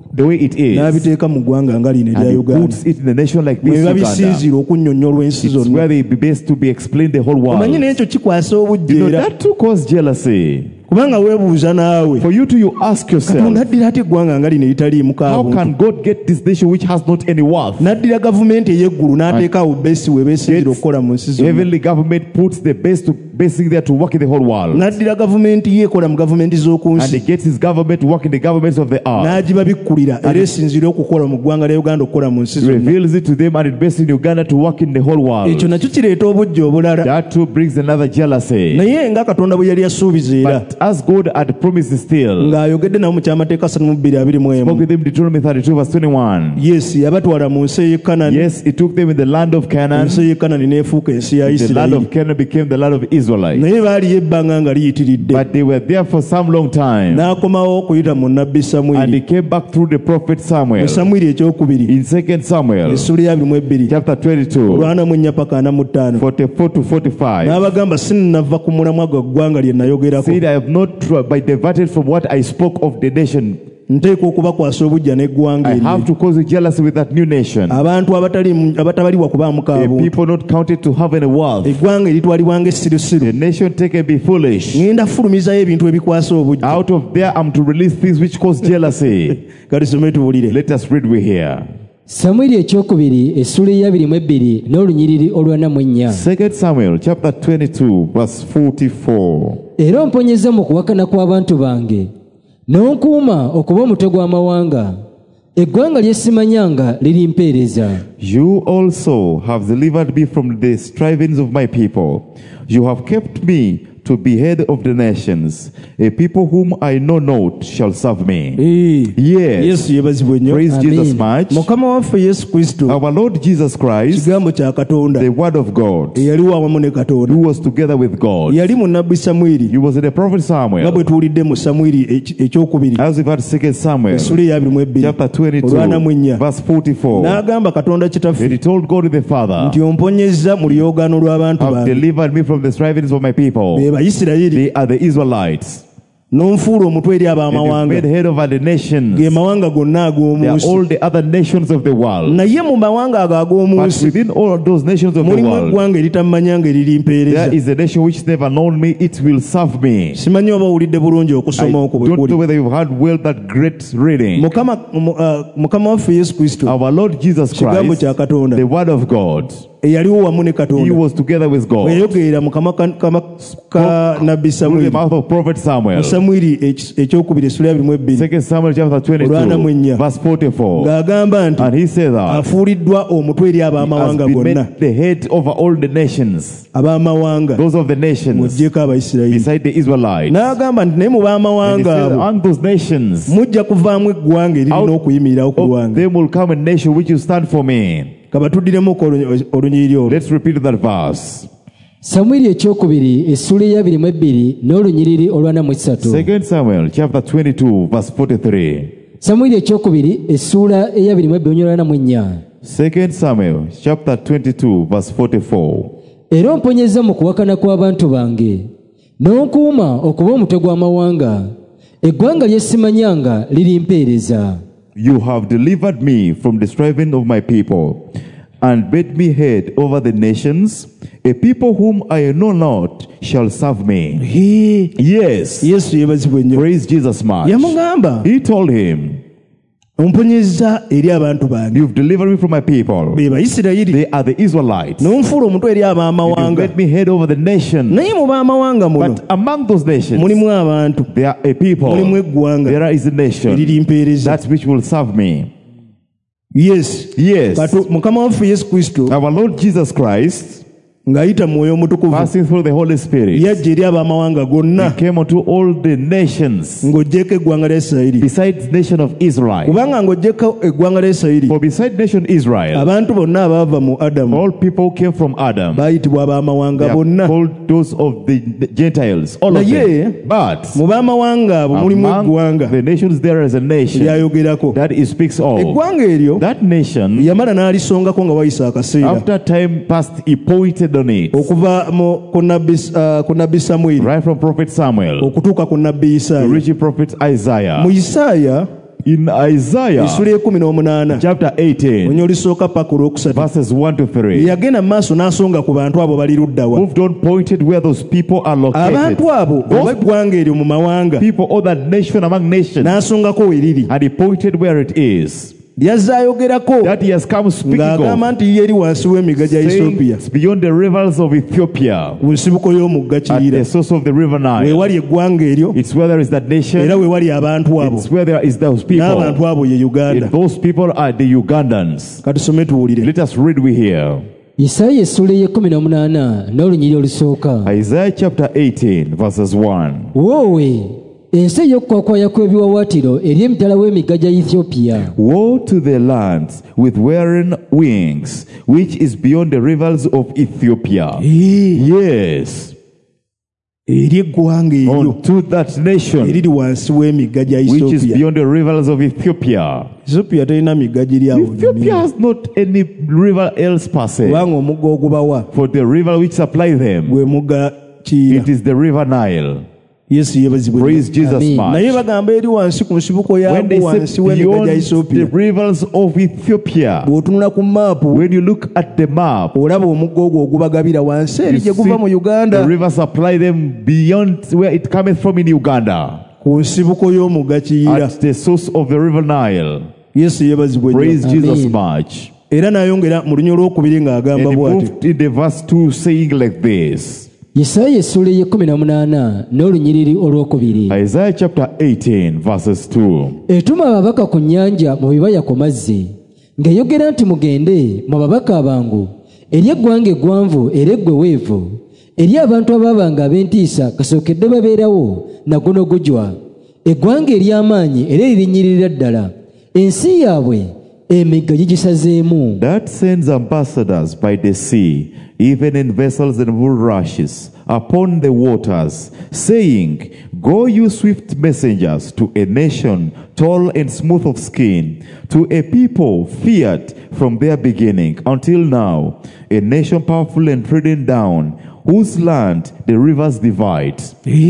the way it is, n'abiteeka mu ggwanga nga lino and erya he Uganda puts it in a nation like mwe this, biba Uganda. bisinziira okunnyonnyola ensi It's zonna where they be best to be explained the whole world. omanyi n'ekyo kikwasa You know, obujjeera that too cause jealousy. kubanga weebuuza naawe For you to you ask katonda yourself, addira ate eggwanga nga lino eritaliimu how kaabuntu can God get this nation which has not any wealth? n'addira gavumenti ey'eggulu n'ateekawo besi we beesinzira okukola mu nsi zonna Heavenly government puts the best to basically there to work in the whole world. n'addira gavumenti ye ekola mu gavumenti z'oku And nsi he gets his government to work in the governments of the earth. n'agibabikkulira era esinzira okukola mu ggwanga lya Uganda okukola mu nsi zonna Reveals it to them and it based in Uganda to work in the whole world. ekyo nakyo kireeta obujja obulala That too brings another jealousy. naye nga katonda bwe yali asuubiza era But as God had promised still, ng'ayogedde nabo mu kyamateeka asatu mu bbiri abiri mu spoke emu with them Deuteronomy thirty-two verse twenty-one. yes yabatwala mu nsi ey'e kanani Yes, he took them in the land of Canaan. ensi ey'e kanani n'efuuka ensi ya The land isirayiri of Canaan became the land of Israelites. naye baaliyo ebbanga nga liyitiridde But they were there for some long time. n'akomawo okuyita mu nnabbi And samwiri he came back through the prophet mu Samuel. samwiri ekyokubiri In Second Samuel, essula ya abiri mu ebbiri chapter twenty-two, olwana mu ennya paka ana mu ttaano forty-four to forty-five. n'abagamba sinnava ku mulamwa gwa ggwanga lye nayogerako Said, I have not tr- by diverted from what I spoke of the nation. nteeka okubakwasa obujja n'eggwanga I have eryo to cause you jealousy with that new nation. abantu abatali abatabaliwa kubaamu A kaabuntu people not counted to have any wealth. eggwanga eritwalibwa ng'essirusiru A nation taken be foolish. ŋŋenda fulumizayo ebintu ebikwasa obujja Out of there I'm to release things which cause jealousy. katusome tubulire Let us read we here. samwiri ekyokubiri essula eyabiri mu ebbiri n'olunyiriri olwana mu ennya Second Samuel chapter twenty-two verse forty-four. era omponyeza mu kuwakana kw'abantu bange n'onkuuma okuba omutwe gw'amawanga eggwanga lye simanyanga lirimpeereza You also have delivered me from the strivings of my people. You have kept me to be head of the nations. A people whom I know not shall serve me. Yes. yesu yebazibwe nnyo Praise Amen. Jesus much. mukama waffe yesu kristo Our Lord Jesus Christ, kigambo kya katonda the Word of God, eyaliwo awamu ne katonda who was together with God. yali mu nnabbi samwiri He was in the prophet nga Samuel. bwe tuwulidde mu samwiri eki- ekyokubiri As we've had Second Samuel essula eyabiri mu ebbiri chapter olwana mu twenty-two ennya verse forty-four. n'agamba katonda And kitaffe he told God the Father, nti omponyezza mu lyogaano lw'abantu have bange delivered me from the strivings of my people. be bayisirayiri They are the Israelites. n'onfuula omutwe eri And you've ab'amawanga made head over the nations. ge mawanga gonna ag'omu They are nsi all the other nations of the world. naye mu mawanga ago ag'omu But nsi within all those nations of the mulimu world, eggwanga eritamanyanga there eririmpeereza is a nation which never known me, it will serve me. simanyi oba owulidde bulungi I okusoma okwo bwe don't know kuli whether you've heard well that great reading. mukama mu- ah, mukama waffe yesu kristo Our Lord Jesus kigambo Christ, kya katonda the Word of God, eyaliwo wamu ne He katonda was together with God weyayogerera mu kamwa ka- kamwa ka nabbi through the samwiri mouth of prophet mu Samuel. samwiri eki- ekyokubiri essula ya abiri mu ebbiri Second Samuel chapter Olwana mu twenty-two, ennya. verse forty-four. ng'agamba nti And he said that afuuliddwa omutwe eri he has ab'amawanga been gonna made the head over all the nations, ab'amawanga those of the nations, mw'oggyeko abayisirayiri beside the Israelites. n'agamba nti naye mu And he b'amawanga said, abo among those nations, mujja kuvaamu eggwanga eririna Out okuyimirirawo ku of lwange them will come a nation which will stand for me. kabatuddiremuko olunyiriri olwo Let's repeat that verse. samwiri ekyokubiri essula eyabiri mu ebbiri n'olunyiriri olwana mu esatu Second Samuel chapter twenty-two, verse forty-three. samwiri ekyokubiri essula eyabiri mu ebbiri olwana mu ennya Second Samuel chapter twenty-two, verse forty-four. era omponyeza mu kuwakana kw'abantu bange n'onkuuma okuba omutwe gw'amawanga eggwanga lye simanyanga lirimpeereza You have delivered me from the striving of my people, and made me head over the nations. A people whom I know not shall serve me. Hee, Yes. yesu yebazibwe nnyo Praise Jesus much. yamugamba He told him, omponyezza eri abantu bange you've delivered me from my people. be bayisirayiri They are the Israelites. n'onfuula omutwe eri You ab'amawanga made me head over the nation. naye mu b'amawanga muno But among those nations, mulimu abantu there are a people. mulimu eggwanga There is a nation eririmpeereza that which will serve me. yes Yes. Kato- mukama waffe yesu kristo Our Lord Jesus Christ, ng'ayita mu mwoyo omutukuvu passing through the Holy Spirit, yajja eri ab'amawanga gonna came unto all the nations ng'oggyeko eggwanga lya isirayiri besides the nation of Israel. kubanga ng'oggyeko eggwanga lya isirayiri For beside nation Israel, abantu bonna abaava mu adamu all people came from Adam. baayitibwa ab'amawanga They are bonna called those of the Gentiles, all of Naye, them. But mu b'amawanga abo mulimu among eggwanga the nations there is a nation lyayogerako that it speaks of. eggwanga eryo That nation, yamala n'alisongako nga wayisa akaseera after time passed, he pointed on it. okuva mu- ku nabbi ah, ku nabbi samwiri Right from prophet Samuel okutuuka ku nabbi to isaaya reach prophet Isaiah. mu isaaya In Isaiah essula ekumi n'omunaana chapter eighteen, onyo olisooka paka olwokusatu verses one to three, yagenda mu maaso n'asonga ku bantu abo bali luddawa moved on, pointed where those people are located. abantu abo oba eggwanga eryo mu mawanga People or that nation among nations. n'asongako weriri And he pointed where it is. yazze ayogerako That he has come speaking ng'agamba of, nti ye eri wansi w'emigga gya saying Ethiopia it's beyond the rivers of Ethiopia, ku nsibuko y'omugga at Kiyira the source of the river we Nile. wali eggwanga eryo It's where there is that era nation. we wali abantu abo It's where there is those n'abantu people. abo ye Uganda. And those people are the Ugandans. katusome tuwulire Let us read we here. Isaaya essula ey'ekkumi n'omunaana n'olunyiri olusooka. Isaiah chapter eighteen, verses one. Woowe ensi ey'okukwakwaya kw'ebiwawaatiro eri emitala w'emigga gya Ethiopia. Woe to the lands with wearing wings, which is beyond the rivers of Ethiopia. Yes, eri eggwanga eryo unto that nation eriri wansi w'emigga gya which is Ethiopia. beyond the rivers of Ethiopia. Ethiopia terina migga giri awo Ethiopia has not any river else per se, kubanga omugga ogubawa for the river which supply them, gwe mugga Kiyira. it is the river Nile. Yesu yebazibwe Praise Jesus Amen. naye much. bagamba eri wansi ku nsibuko When yaabwo they wansi say w'emigga beyond gya the Ethiopia rivers of Ethiopia, bw'otunula ku maapu when you look at the map, olaba omugga ogwo ogubagabira wansi you eri gye guva mu see Uganda the river supply them beyond where it cometh from in Uganda, ku nsibuko y'omugga Kiyira. at the source of the river Nile. Yesu yebazibwe Praise nnyo. Jesus Amen. much. era n'ayongera mu lunya olwokubiri ng'agamba And he bw'ati moved in the verse two saying like this. Isaaya essula ey'ekkumi n'omunaana n'olunyiriri olwokubiri. Isaiah chapter eighteen, verses two. Etuma ababaka ku nnyanja mu bibaya ku mazzi ng'eyogera nti mugende mu babaka abangu eri eggwanga eggwanvu era eggwe weevu eri abantu abaabanga ab'entiisa kasookedde babeerawo nagonogojwa eggwanga ery'amaanyi era eririnnyirira ddala ensi yaabwe emigga gigisazeemu. That sends ambassadors by the sea, even in vessels and bulrushes, upon the waters, saying, Go you swift messengers to a nation tall and smooth of skin, to a people feared from their beginning until now, a nation powerful and trodden down, whose land the rivers divide.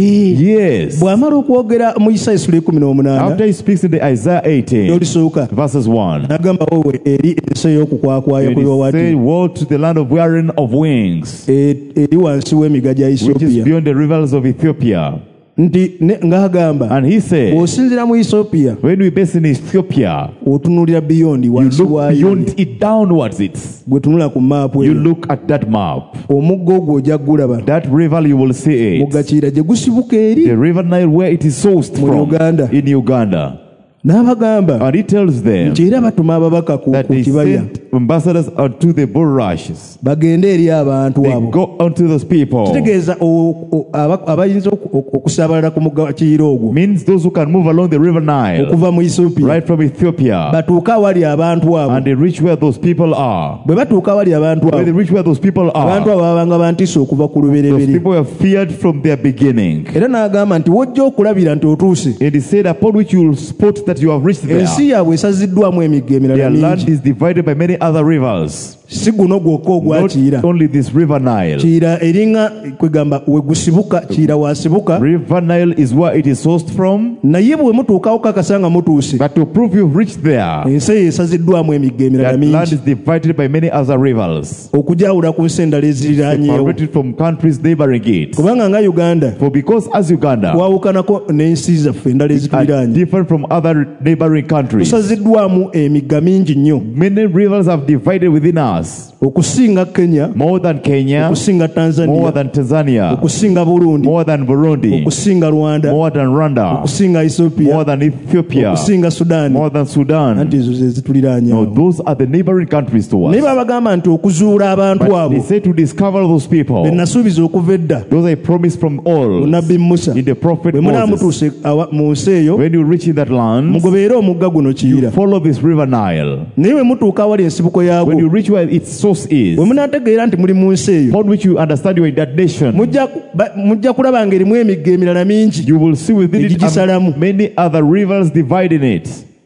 Yes. bw'amala okwogera mu Isaaya essula ekumi n'omunaana After he speaks in the Isaiah eighteen, n'olisooka verses one, n'agamba wowe eri ensi ey'okukwakwaya and ku he biwawaatiro said, Woe to the land of wearing of wings, e- eri wansi w'emigga gya which is Ethiopia beyond the rivers of Ethiopia. nti ne- ng'agamba And he said, bw'osinzira mu Ethiopia when we base in Ethiopia, otunuulira beyond you wansi look waayo beyond it downwards. It's, gwe tunula ku maapu you eyo look at that map. omugga ogwo ojja gulaba That river, you will see mugga it. Kiyira gye gusibuka eri The river Nile, where it is sourced Mu from Uganda. in Uganda. n'abagamba And he tells them nti era batuma ababaka ku that ku they kibaya sent ambassadors unto the bulrushes. bagende eri abantu They abo go unto those people. kitegeeza o- o- aba- abayinza oku- oku- okusabalala ku mugga Kiyira ogwo Means those who can move along the river Nile, okuva mu Ethiopia right from Ethiopia, batuuke awali abantu abo and they reach where those people are. bwe batuuka awali abantu When they abo reach where those people abantu are, abo babanga bantiisa okuva ku those lubereberye people were feared from their beginning. era n'agamba nti wojja okulabira nti otuuse And he said, upon which you will spot that you have reached there. ensi yaabwe esaziddwamu emigga emirala Their land mingi is divided by many other rivers. si guno gwokka ogwa Not Kiyira only this river Nile. Kiyira eringa kwegamba we gusibuka Kiyira wasibuka River Nile is where it is sourced from. naye bwe mutuukawo kakasa nga mutuuse But to prove you've reached there, ensi eyo esaziddwamu emigga emirala that land mingi is divided by many other rivers, okujawula ku nsi endala eziriraanyeewo separated from countries neighboring it. kubanga nga Uganda For because as Uganda twawukanako n'ensi zaffe endala are ezituliraanye different from other neighboring countries, tusaziddwamu emigga mingi nnyo many rivers have divided within us. okusinga Kenya More than Kenya, okusinga more Tanzania than Tanzania, okusinga Burundi more than Burundi, okusinga Rwanda more than Rwanda, okusinga Ethiopia more than Ethiopia, okusinga Sudan more than Sudan. anti ezo ze zituliraanye No, awo. those are the neighboring countries to naye us. babagamba nti okuzuula abantu But abo they say to discover those be people, nasuubiza okuva edda those I promised from all nabbi Musa in the prophet bwe munaba Moses. mutuuse awa- mu nsi eyo When you reach in that land, mugoberere omugga guno Kiyira follow this river Nile. naye bwe mutuuka awali ensibuko When yaagwo you reach where its source is, bwe munaategeera nti muli mu nsi eyo upon which you understand you are in that nation, mujja ba- mujja kulaba ng'erimu emigga emirala mingi you will see within it Egigisalamu. um, many other rivers dividing it.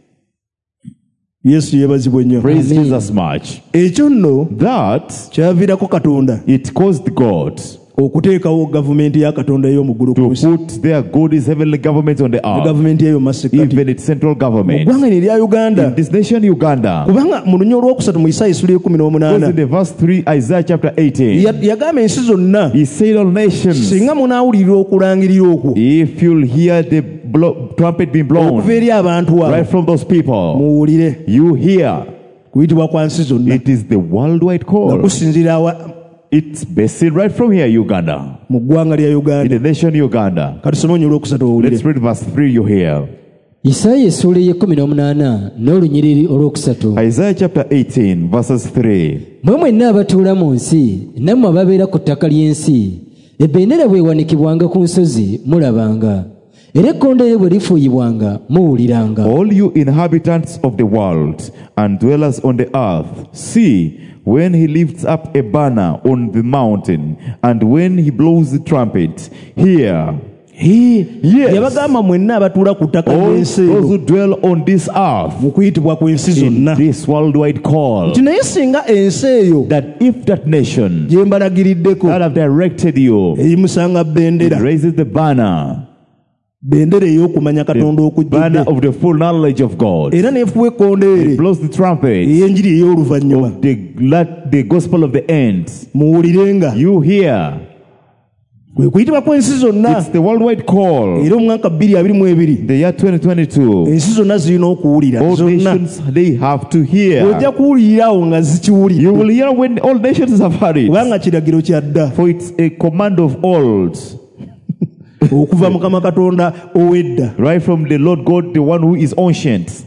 Yesu yeebazibwe nnyo Praise Amen. Jesus much. ekyo nno That kyaviirako Katonda it caused God okuteekawo gavumenti ya Katonda ey'omu ggulu ku to nsi put their good his heavenly government on the ne earth, gavumenti eyo masekati even its central mu government. ggwanga lino erya Uganda. In this nation, Uganda, Kubanga mu lunya olwokusatu mu Isaaya essula y'ekumi because n'omunaana in the verse three, Isaiah chapter eighteen, ya- yagamba ensi zonna he said, all nations, singa munaawulirira okulangirira okwo if you'll hear the blo- trumpet being blown okuva eri abantu right abo from those people, muwulire you hear. kuyitibwa kwa nsi zonna It is the worldwide nga call. kusinziira awa- It's based right from here, Uganda, mu ggwanga lya in Uganda. the nation Uganda. Katusome onyo olwokusatu owulire. Let's read verse three, you hear. isaaya essuula ey'ekkumi n'omunaana n'olunyiriri olwokusatu. Isaiah chapter eighteen, verses three. Mmwe mwenna abatuula mu nsi nammwe ababeera ku ttaka ly'ensi, ebendera bw'ewanikibwanga ku nsozi mulabanga, era ekkondeere bwe lifuuyibwanga muwuliranga. All you inhabitants of the world and dwellers on the earth, see when he lifts up a banner on the mountain, and when he blows the trumpet, hear. Hee, Yes. yabagamba mwenna abatuula ku ttaka All ly'ensi those eyo who dwell on this earth, mu kuyitibwa kw'ensi in zonna this worldwide call, nti naye singa ensi eyo that if that nation gye mbalagiriddeko that have directed you eyimusanga bendera raises the banner, bendera ey'okumanya Katonda the banner okujjudde of the full knowledge of God, era n'efuwa ekkondeere blows the trumpet ey'enjiri ey'oluvannyuma of the, glad- the gospel of the end, muwulirenga you hear. kwe kuyitibwa kw'ensi zonna It's the worldwide call. era omwaka bbiri abiri mu ebiri The year twenty twenty-two, ensi zonna zirina okuwulira all zonna nations, they have to ojja hear. kuwulirirawo nga You zikiwulidde will hear when all nations have heard it. kubanga kiragiro kyadda For it's a command of old, okuva mukama Katonda ow'edda right from the Lord God, the one who is ancient.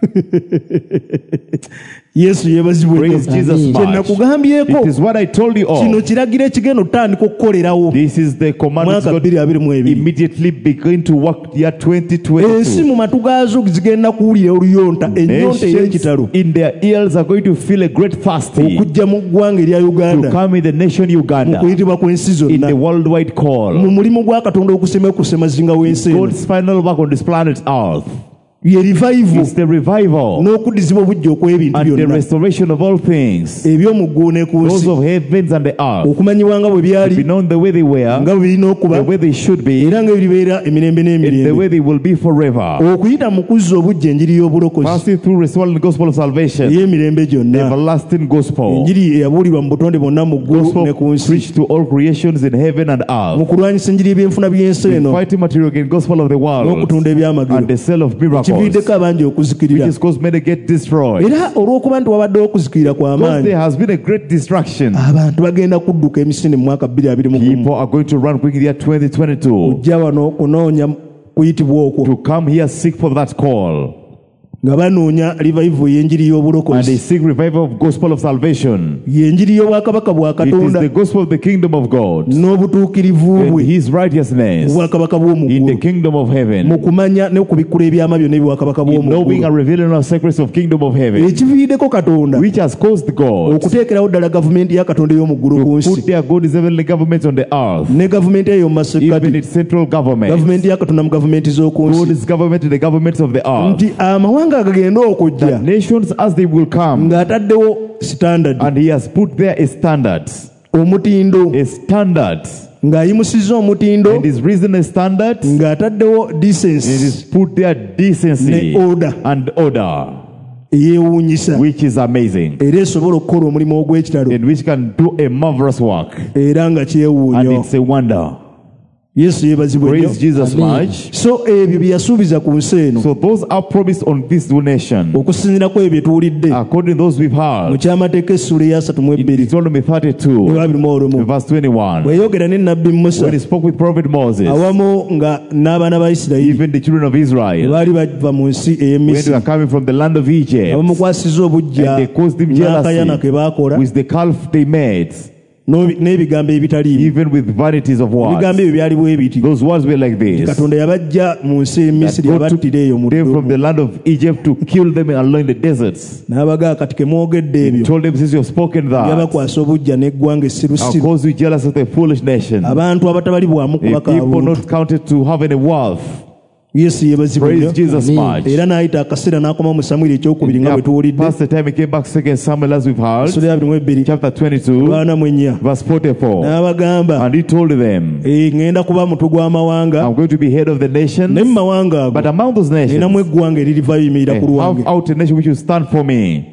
yesu yeebazibwe Praise nnyo. Jesus Amen. much. kye nakugambyeko It is what I told you kino all. kiragiro ekigenda okutandika okukolerawo This is the command mwaka that bbiri abiri mu ebiri immediately begin to work year twenty ensi twenty-two. mu matu gaazo zigenda kuwulira oluyonta ennyonta Nations ey'ekitalo in their ears are going to feel a great thirsty okujja mu ggwanga erya to Uganda come in the nation mu Uganda kuyitibwa kw'ensi in zonna the worldwide mu call. mulimu gwa Katonda okusema okusemazinga w'ensi eno God's final work on this planet Earth ye revival is the revival n'okuddizibwa obujja okw'ebintu and the byonna restoration of all things, eby'omu ggulu ne ku those nsi of heavens and the earth, okumanyibwanga bwe be byali known the way they were, nga bwe birina okuba the way they should be, era nga biribeera emirembe and the n'emirembe way they will be forever. okuyita mu kuzza obujja enjiri y'obulokozi Passing through restoring the gospel of salvation, ey'emirembe the gyonna everlasting gospel, enjiri eyabuulirwa mu butonde bwonna mu ggulu ne ku gospel nsi preached to all creations in heaven and mu earth, kulwanyisa enjiri y'ebyenfuna by'ensi eno fighting material against gospel of the world n'okutunda and ebyamagero the sale of miracles, kiviiddeko abangi okuzikirira which has caused many to get destroyed. era olw'okuba nti wabaddewo okuzikirira Because kw'amaanyi there has been a great distraction. abantu bagenda kudduka emisinde mu mwaka bbiri abiri mu gumu People are going to run quickly year twenty twenty-two ojja wano okunoonya kuyitibwa okwo to come here seek for that call. nga banoonya revival y'enjiri And they y'obulokozi seek revival of gospel of salvation. y'enjiri y'obwakabaka bwa It is katonda the gospel of the kingdom of God n'obutuukirivu and bwe his righteousness obwakabaka bw'omu in the ggulu kingdom of mu heaven, kumanya ne kubikkula ebyama byonna ebyobwakabaka in bw'omu knowing ggulu and revealing our secrets of kingdom of heaven, ekiviiddeko katonda which has caused God okuteekerawo ddala gavumenti ya katonda ey'omu ggulu ku to nsi put their God is heavenly government on the earth, ne gavumenti eyo mu even masekkati its central government. gavumenti ya katonda mu gavumenti z'oku God nsi is government in the governments of the earth. nti amawanga agagenda okujja That nations as they will come, ng'ataddewo standard and he has put there a standard, omutindo a standard, ng'ayimusizza omutindo and is risen a standard, and ng'ataddewo it decency is put there decency Ne order. and order, eyeewuunyisa which is amazing, era esobola okukola omulimu ogw'ekitalo and which can do a marvelous work, era nga and kyewuunyo it's a wonder. yesu yeebazibwe nnyo Praise Jesus Amen. much. so ebyo bye yasuubiza ku nsi eno So those are promised on this nation, okusinziirako ebyo bye tuwulidde according to those we've mu heard. kyamateeka essula eyasatu mu In ebbiri Deuteronomy thirty-two, abiri mu olumu verse twenty-one, bweyogera ne nabbi musa when he spoke with prophet Moses, awamu nga n'abaana ba isirayiri even the children of Israel, baali bava mu nsi when they ey'emisiri were coming from the land of Egypt, abamukwasiza obujja and they caused him n'akayana ke baakola jealousy with the calf they made, n'obi- n'ebigambo ebitaliimu even with vanities of ebigambo words. ebyo byali bwe biti Those words were like this: katonda yabajja mu nsi that y'emisiri God took yabattira eyo mu them from ddungu the land of Egypt to kill them along the deserts. n'abagaa kati ke mwogedde He ebyo told them, since you have spoken that, byabakwasa obujja n'eggwanga I'll essirusiru cause you jealous of the foolish nation, abantu abatabalibwamu a kubaka people abuntu not counted to have any worth. Yesu yebazibwe Praise nnyo. Jesus Amen. much. Era n'ayita akaseera n'akoma mu Samwiri ekyokubiri nga bwe tuwulidde. Past the time he came back, Second Samuel, as we've heard, Esula ya abiri mu ebbiri chapter twenty-two, bana mu ennya. verse forty-four. N'abagamba And he told them, "Eh, ŋŋenda kuba mutwe gw'amawanga I'm going to be head of the nations, naye mu mawanga but ago among those nations, ninamu eggwanga eririvayo yimirira ku I have lwange." out a nation which will stand for me.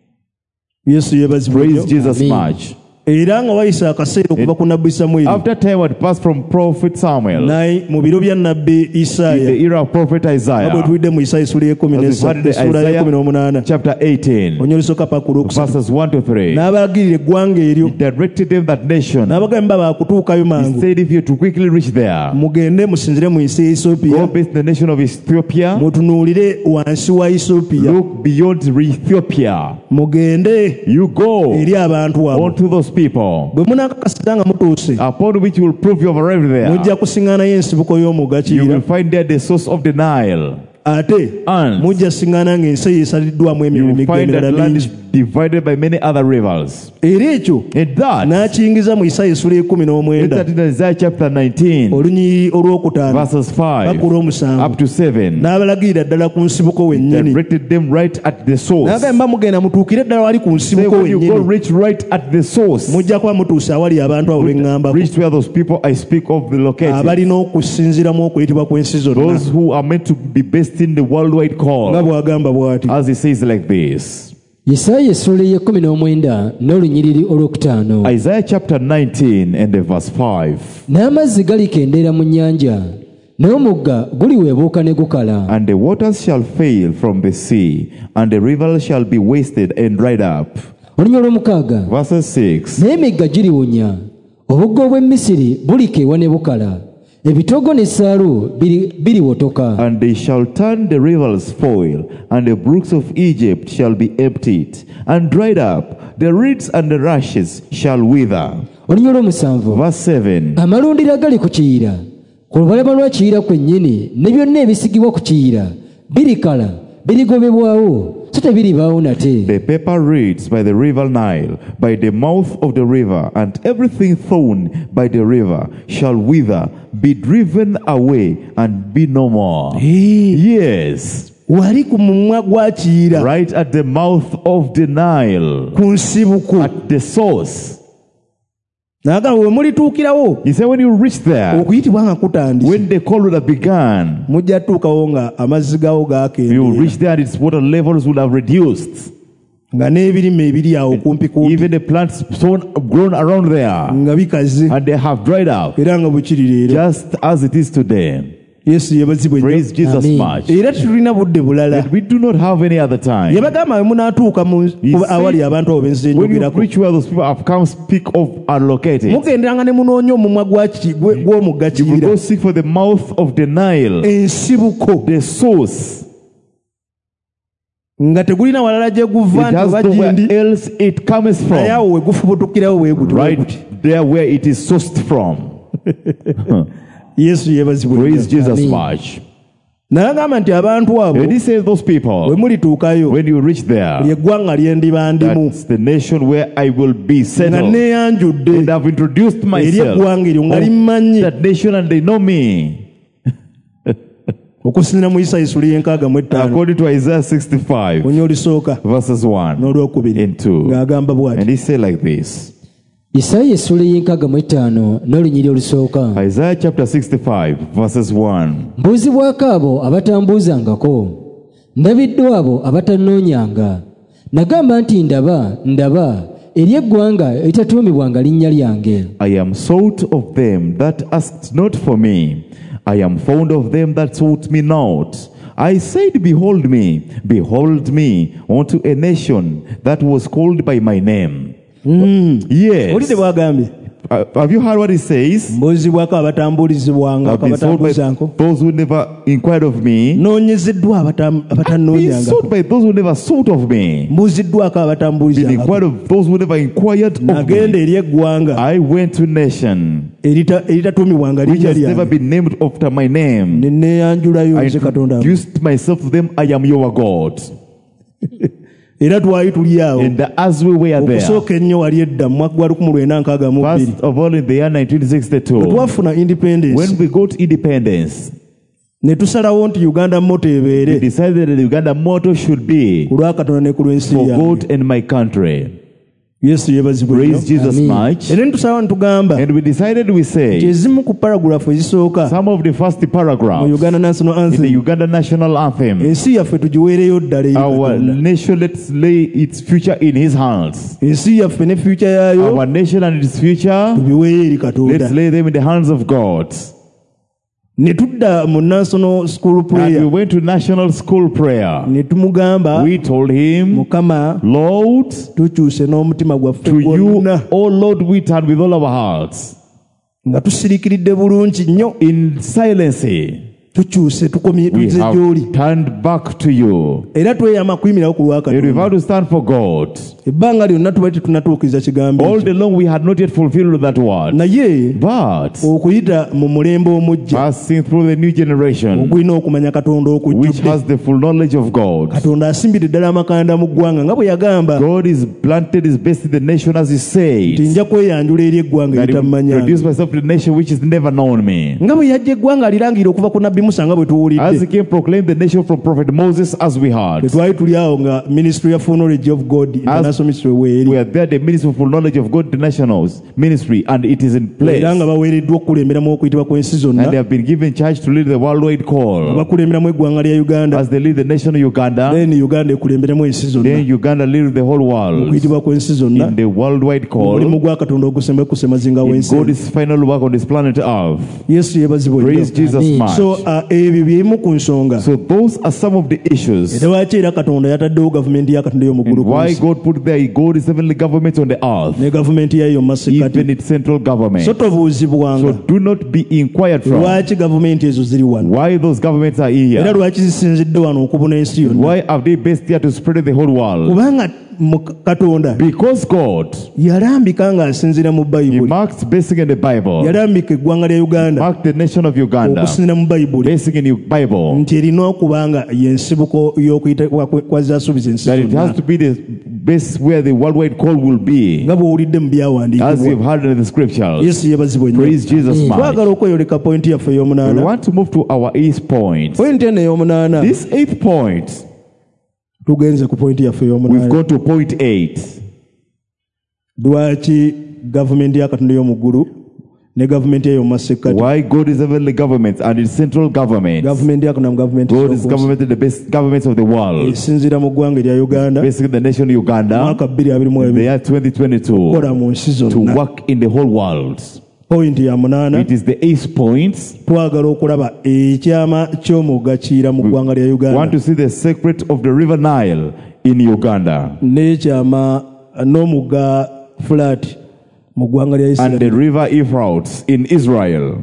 Yesu yebazibwe nnyo. Praise Jesus Amen. much. Era nga wayisa akaseera okuva ku nabbi Samwiri After time had passed from prophet Samuel, naye mu biro bya nabbi in Isaaya the era of prophet nga bwe Isaiah, tuwidde mu Isaaya essula y'ekumi as we've n'essatu heard in essula Isaiah y'ekumi n'omunaana chapter eighteen, onyoliso kapakula okusatu verses one to three, n'abalagirira eggwanga eryo directed them that nation. n'abagamba baakutuukayo He mangu said, if you're to quickly reach there, mugende musinzire mu nsi ya go Ethiopia base in the nation of Ethiopia, mutunuulire wansi wa Ethiopia look beyond Ethiopia. mugende You go eri abantu abo unto those people, bwe munaakakasira nga mutuuse upon which you will prove you have arrived there. mujja kusiŋŋaanayo ensibuko y'omugga You Kiyira will find there the source of the Nile. ate And mujja siŋŋaana ng'ensi eyo esaliddwamu you emirimu will find that emigendera land mingi is divided by many other rivers. era ekyo In that, n'akiyingiza mu Isaaya essula y'ekumi it's n'omwenda that in Isaiah chapter nineteen, olunyiri olwokutaano verses five paka olw'omusanvu up to seven, n'abalagirira ddala ku nsibuko wennyini directed them right at the source. n'agamba mugenda mutuukire ddala wali ku Say nsibuko when you go wennyini reach right at the source, mujja kuba mutuuse awali abantu abo be ŋŋambako reach where those people I speak of the located. abalina okusinziiramu okuyitibwa kw'ensi zonna Those who are meant to be based in the worldwide nga call. bw'agamba bw'ati As he says like this. Isaaya essula y'ekumi n'omwenda n'olunyiriri olwokutaano. Isaiah chapter nineteen and the verse five. N'amazzi galikendeera mu nnyanja, n'omugga guliweebuuka ne gukala. And the waters shall fail from the sea, and the rivers shall be wasted and dried up. Olunya olw'omukaaga. Verses six. N'emigga giriwunya, obugga obw'e Misiri bulikeewa ne bukala, ebitogo n'essaalu biri- biriwotoka. And they shall turn the rivers foil, and the brooks of Egypt shall be emptied and dried up. The reeds and the rushes shall wither. Olunya olw'omusanvu. Verse seven. Amalundiro agali ku kiyira, ku lubalama lwa kiyira kwennyini ne byonna ebisigibwa ku kiyira birikala birigobebwawo so tebiribaawo nate. The pepper reeds by the river Nile, by the mouth of the river, and everything thorn by the river shall wither, be driven away, and be no more. Yes, wali ku mumwa gwa Kiyira right at the mouth of the Nile, ku nsibuko at the source. n'agamba we mulituukirawo He said, when you reach there, okuyitibwa nga kutandise when the call would have begun, mujja tuukawo nga amazzi gawo you will gaakendeera reach there, and its water levels will have reduced. nga n'ebirime ebiri awo kumpi kumpi Even the plants sown, grown around there, nga bikaze and they have dried up, era nga bukiri leero. just as it is today. Yesu yebazibwe nnyo. Praise Jesus Amen. much. era tetulina budde bulala We do not have any other time. yabagamba we munaatuuka mu He kuba awali said, abantu abo bensi When you enjogerako preach where those people have come, speak of are located. mugenderanga ne munoonya omumwa gwa ki- gwe- gw'omugga You will Kiyira go seek for the mouth of the Nile, ensibuko the source. nga tegulina walala gye It guva nti has oba nowhere gindi else it comes naye from. awo we gufubutukirawo bwe guti bwe guti. Right there where it is sourced from. Yesu yebazibwe Praise nnyo. Jesus Amen. much. n'agamba nti abantu abo When he says those bwe people, mulituukayo when you reach there, lyeggwanga lye ndiba ndimu that's the nation where I will be nga settled. neeyanjudde And I've introduced eri myself eggwanga eryo nga of limmanyi that nation, and they know me. okusinira mu Isaaya essula y'enkaaga mu ettaano According to Isaiah sixty-five, onya olusooka verses one n'olwokubiri and two. ng'agamba bw'ati And he said like this. Isaaya essula y'enkaaga mu etaano n'olunyiri olusooka. Isaiah chapter sixty-five, verses one. Mbuuzibwako abo abatambuuzangako, ndabiddwa abo abatanoonyanga. Nagamba nti ndaba, ndaba, eri eggwanga eritatuumibwanga linnya lyange. I am sought of them that asked not for me. I am found of them that sought me not. I said, behold me, behold me, unto a nation that was called by my name. Yes. olidde bw'agambye Uh, have you heard what he says? mbuuzibwako abatambulizibwanga I've been sought by abatabuuzanko those who never inquired of me. noonyezeddwa abatam- Been abatanoonyanga sought by those who never sought of me. mbuuziddwako Been abatambulizanga inquired of those who never inquired of nagenda me. eri eggwanga I went to nation erita- eritatuumibwanga which linnya has never lyange been named after my name. ne neeyanjulayo I nze katonda wange. introduced myself to them. I am your God. era twali tuli awo And as we were there, okusooka ennyo wali edda mu mwaka gwa lukumi lwenda nkaaga mu bbiri first of all in the year nineteen sixty-two, twafuna independence when we got independence, ne tusalawo nti Uganda motto we ebeere decided that the Uganda motto should be ku lwa Katonda ne ku lw'ensi for yange. God and my country. Yesu yeebazibwe nnyo. Praise Jesus Amen. much. Era ne tusalawo ne tugamba And we decided we nti say ezimu ku paragulafu ezisooka some of the first mu paragraphs Uganda National in the Anthem Uganda national anthem. ensi yaffe tugiweereyo ddala eri Our Katonda. nation, let's lay its future in his hands. Ensi yaffe ne future yaayo Our nation and its future, tubiweeyo eri let's Katonda. lay them in the hands of God. Ne tudda mu National School And we Prayer went to national school prayer. ne tumugamba We told him, Mukama Lord, tukyuse n'omutima gwaffe to you, gwonna O Lord, we turn with all our hearts. nga tusiriikiridde bulungi nnyo In silence, tukyuse tukomye we tuzze gy'oli have turned back to you. era tweyama kuyimirawo ku lwa And we Katonda. vow to stand for God. Ebbanga lyonna tuba tetunnatuukiriza kigambo All ekyo, day long we had not yet fulfilled that word. naye But okuyita mu mulembe omujja passing through the new generation, ogulina okumanya Katonda which okujjudde. has the full knowledge of God, Katonda asimbidde ddala amakanda mu ggwanga nga bwe yagamba God is planted his best in the nation as he nti said, nja kweyanjula eri eggwanga that he will eritamumanyanga. introduce myself to the nation which has never known me. nga bwe yajja eggwanga alirangira okuva ku nabbi Musa nga bwe As tuwulidde. he came proclaim the nation from prophet Moses as we heard. Tetwali tuli awo nga Ministry of Knowledge of God International Ministry weeri We are there, the ministry of full knowledge of God internationals ministry, and it is in place. era nga baweereddwa okukulemberamu okuyitibwa kw'ensi And zonna, they have been given charge to lead the worldwide call. bakulemberamu eggwanga lya Uganda, As they lead the nation of Uganda, then Uganda ekulemberemu ensi zonna, then Uganda leads the whole world okuyitibwa kw'ensi zonna, in the worldwide omulimu call. gwa Katonda ogusembe kusemazinga In w'ensi. God's final work on this planet Earth. Yesu yeebazibwe nnyo. Praise Jesus Amen. much. So uh, ebyo byemu ku nsonga So those are some of the issues. era lwaki era Katonda yataddewo gavumenti ya Katonda y'omu ggulu And ku why nsi God put there God's heavenly government on the earth, ne gavumenti yayo mu masekkati. even its central government. So tobuuzibwanga So do not be inquired from lwaki gavumenti ezo ziri wano why those governments are era here. lwaki zisinzidde wano okubuna ensi yonna, Why have they based here to spread the whole world? kubanga mu Katonda Because God, yalambika ng'asinziira mu He Bayibuli, marked basing in the Bible, yalambika eggwanga lya Uganda marked the nation of Uganda, okusinziira mu Bayibuli basing in the Bible, nti erina okubanga y'ensibuko y'okuyita kwa- kwa zaasuubiza ensi that it has zonna, to be the base where the worldwide call will be, nga bw'owulidde mu as you've byawandiikibwa. heard in the scriptures. Yesu yeebazibwe nnyo. Praise Jesus much. twagala okweyoleka pointi yaffe We ey'omunaana. want to move to our eighth point. Pointi eno ey'omunaana, This eighth point, tugenze ku pointi yaffe we've ey'omunaana. gone to point eight. Lwaki gavumenti ya Katonda y'omu ggulu ne gavumenti eyo mu masekkati. Why God is heavenly government and its central government. Gavumenti ya Katonda mu gavumenti God is z'oku nsi. government in the best governments of the world. esinziira mu ggwanga erya Uganda Basically the nation of Uganda, mwaka bbiri abiri mu in the ebiri year twenty twenty-two, kola mu nsi to zonna. work in the whole world. Pointi ya munaana, It is the eighth point. twagala okulaba ekyama ky'omugga Kiyira mu ggwanga lya We want Uganda to see the secret of the river Nile in Uganda n'ekyama n'omugga Fulaati mu ggwanga lya and the Isirayiri river Euphrates in Israel,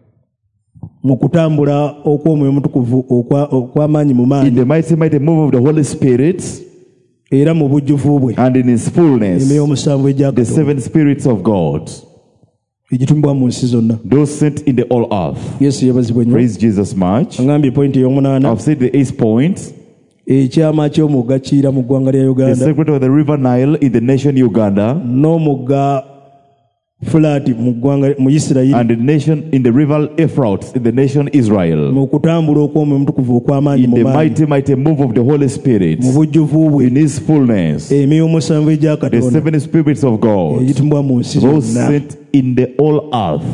mu kutambula okw'omwoyo omutukuvu okwa- okw'amaanyi mu in maanyi the mighty, mighty move of the Holy Spirit era mu bujjuvu bwe, and in His fullness, emyoyo omusanvu egya the Katonda seven spirits of God, egitumibwa mu nsi zonna. those sent in the all earth. Yesu yeebazibwe nnyo. Praise Jesus much. Angambye pointi ey'omunaana, I've said the eighth point. ekyama ky'omugga Kiyira mu ggwanga lya The Uganda secret of the river Nile in the nation Uganda n'omugga Fulaati mu ggwanga mu Isirayiri and the nation in the river Euphrates in the nation Israel, mu kutambula okw'omwoyo omutukuvu okw'amaanyi in mu the maanyi mighty, mighty move of the Holy Spirit, mu bujjuvu bwe, in His fullness, emyoyo omusanvu egya the Katonda seven spirits of God, egitumibwa mu nsi those zonna. sent in the all earth.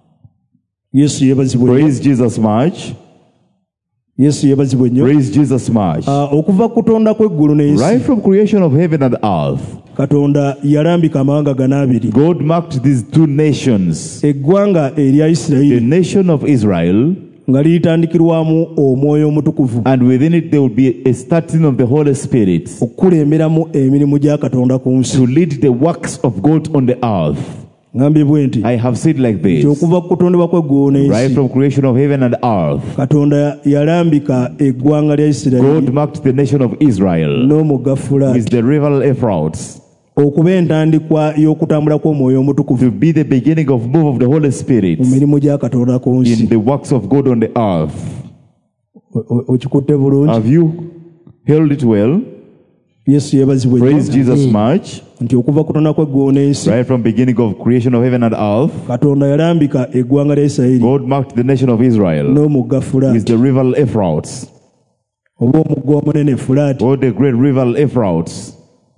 Yesu yeebazibwe nnyo. Praise Jesus much. Yesu yeebazibwe nnyo. Praise Jesus much. Ah, okuva ku kutonda kw'eggulu n'ensi, Right from creation of heaven and earth, Katonda yalambika amawanga gano abiri, God marked these two nations, eggwanga erya the Isirayiri nation of Israel, nga liyitandikirwamu omwoyo omutukuvu and within it there will be a starting of the Holy Spirit okukulemberamu emirimu gya Katonda ku nsi. to lead the works of God on the earth. Ngambye bwe nti I have said like nti this, okuva ku kutondebwa kw'eggulu right n'ensi, from creation of heaven and earth, Katonda yalambika eggwanga lya God Isirayiri marked the nation of Israel n'omugga Fulaati with the river Euphrates okuba entandikwa y'okutambula kw'omwoyo omutukuvu to be the beginning of move of the Holy Spirit mu mirimu gya Katonda ku nsi. in the works of God on the earth. O- o- okikutte bulungi. Have you held it well? Yesu yeebazibwe nnyo. Praise Jesus much. nti okuva kutonda kw'eggulu n'ensi right from beginning of creation of heaven and earth, Katonda yalambika eggwanga lya Isirayiri God marked the nation of Israel n'omugga with Fulaati the river Euphrates, oba omugga omunene Fulaati or the great river Euphrates,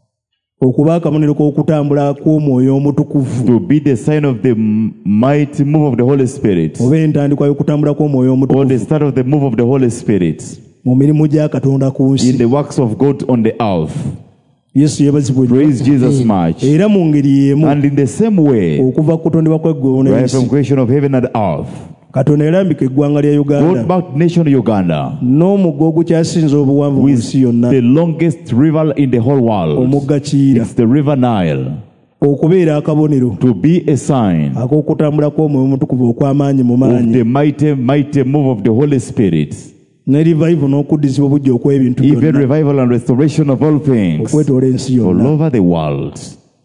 okuba akabonero k'okutambula kw'omwoyo omutukuvu to be the sign of the mighty move of the Holy Spirit, oba entandikwa y'okutambula kw'omwoyo or the omutukuvu start of the move of the Holy Spirit mu mirimu gya Katonda ku in nsi. the works of God on the earth. Yesu yeebazibwe nnyo. Praise Jesus much. Era mu ngeri y'emu And in the same way, okuva ku kutondebwa kw'eggulu right n'ensi from creation of heaven and earth, Katonda yalambika eggwanga lya Uganda God marked nation Uganda n'omugga ogukyasinze obuwanvu mu with nsi yonna the longest river in the whole world. omugga Kiyira It's the river Nile, okubeera akabonero to be a sign ak'okutambula kw'omwoyo omutukuvu okw'amaanyi mu of maanyi the mighty, mighty move of the Holy Spirit. ne revival n'okuddizibwa obujja okw'ebintu Even byonna revival and restoration of all things okwetoola ensi all yonna. over the world.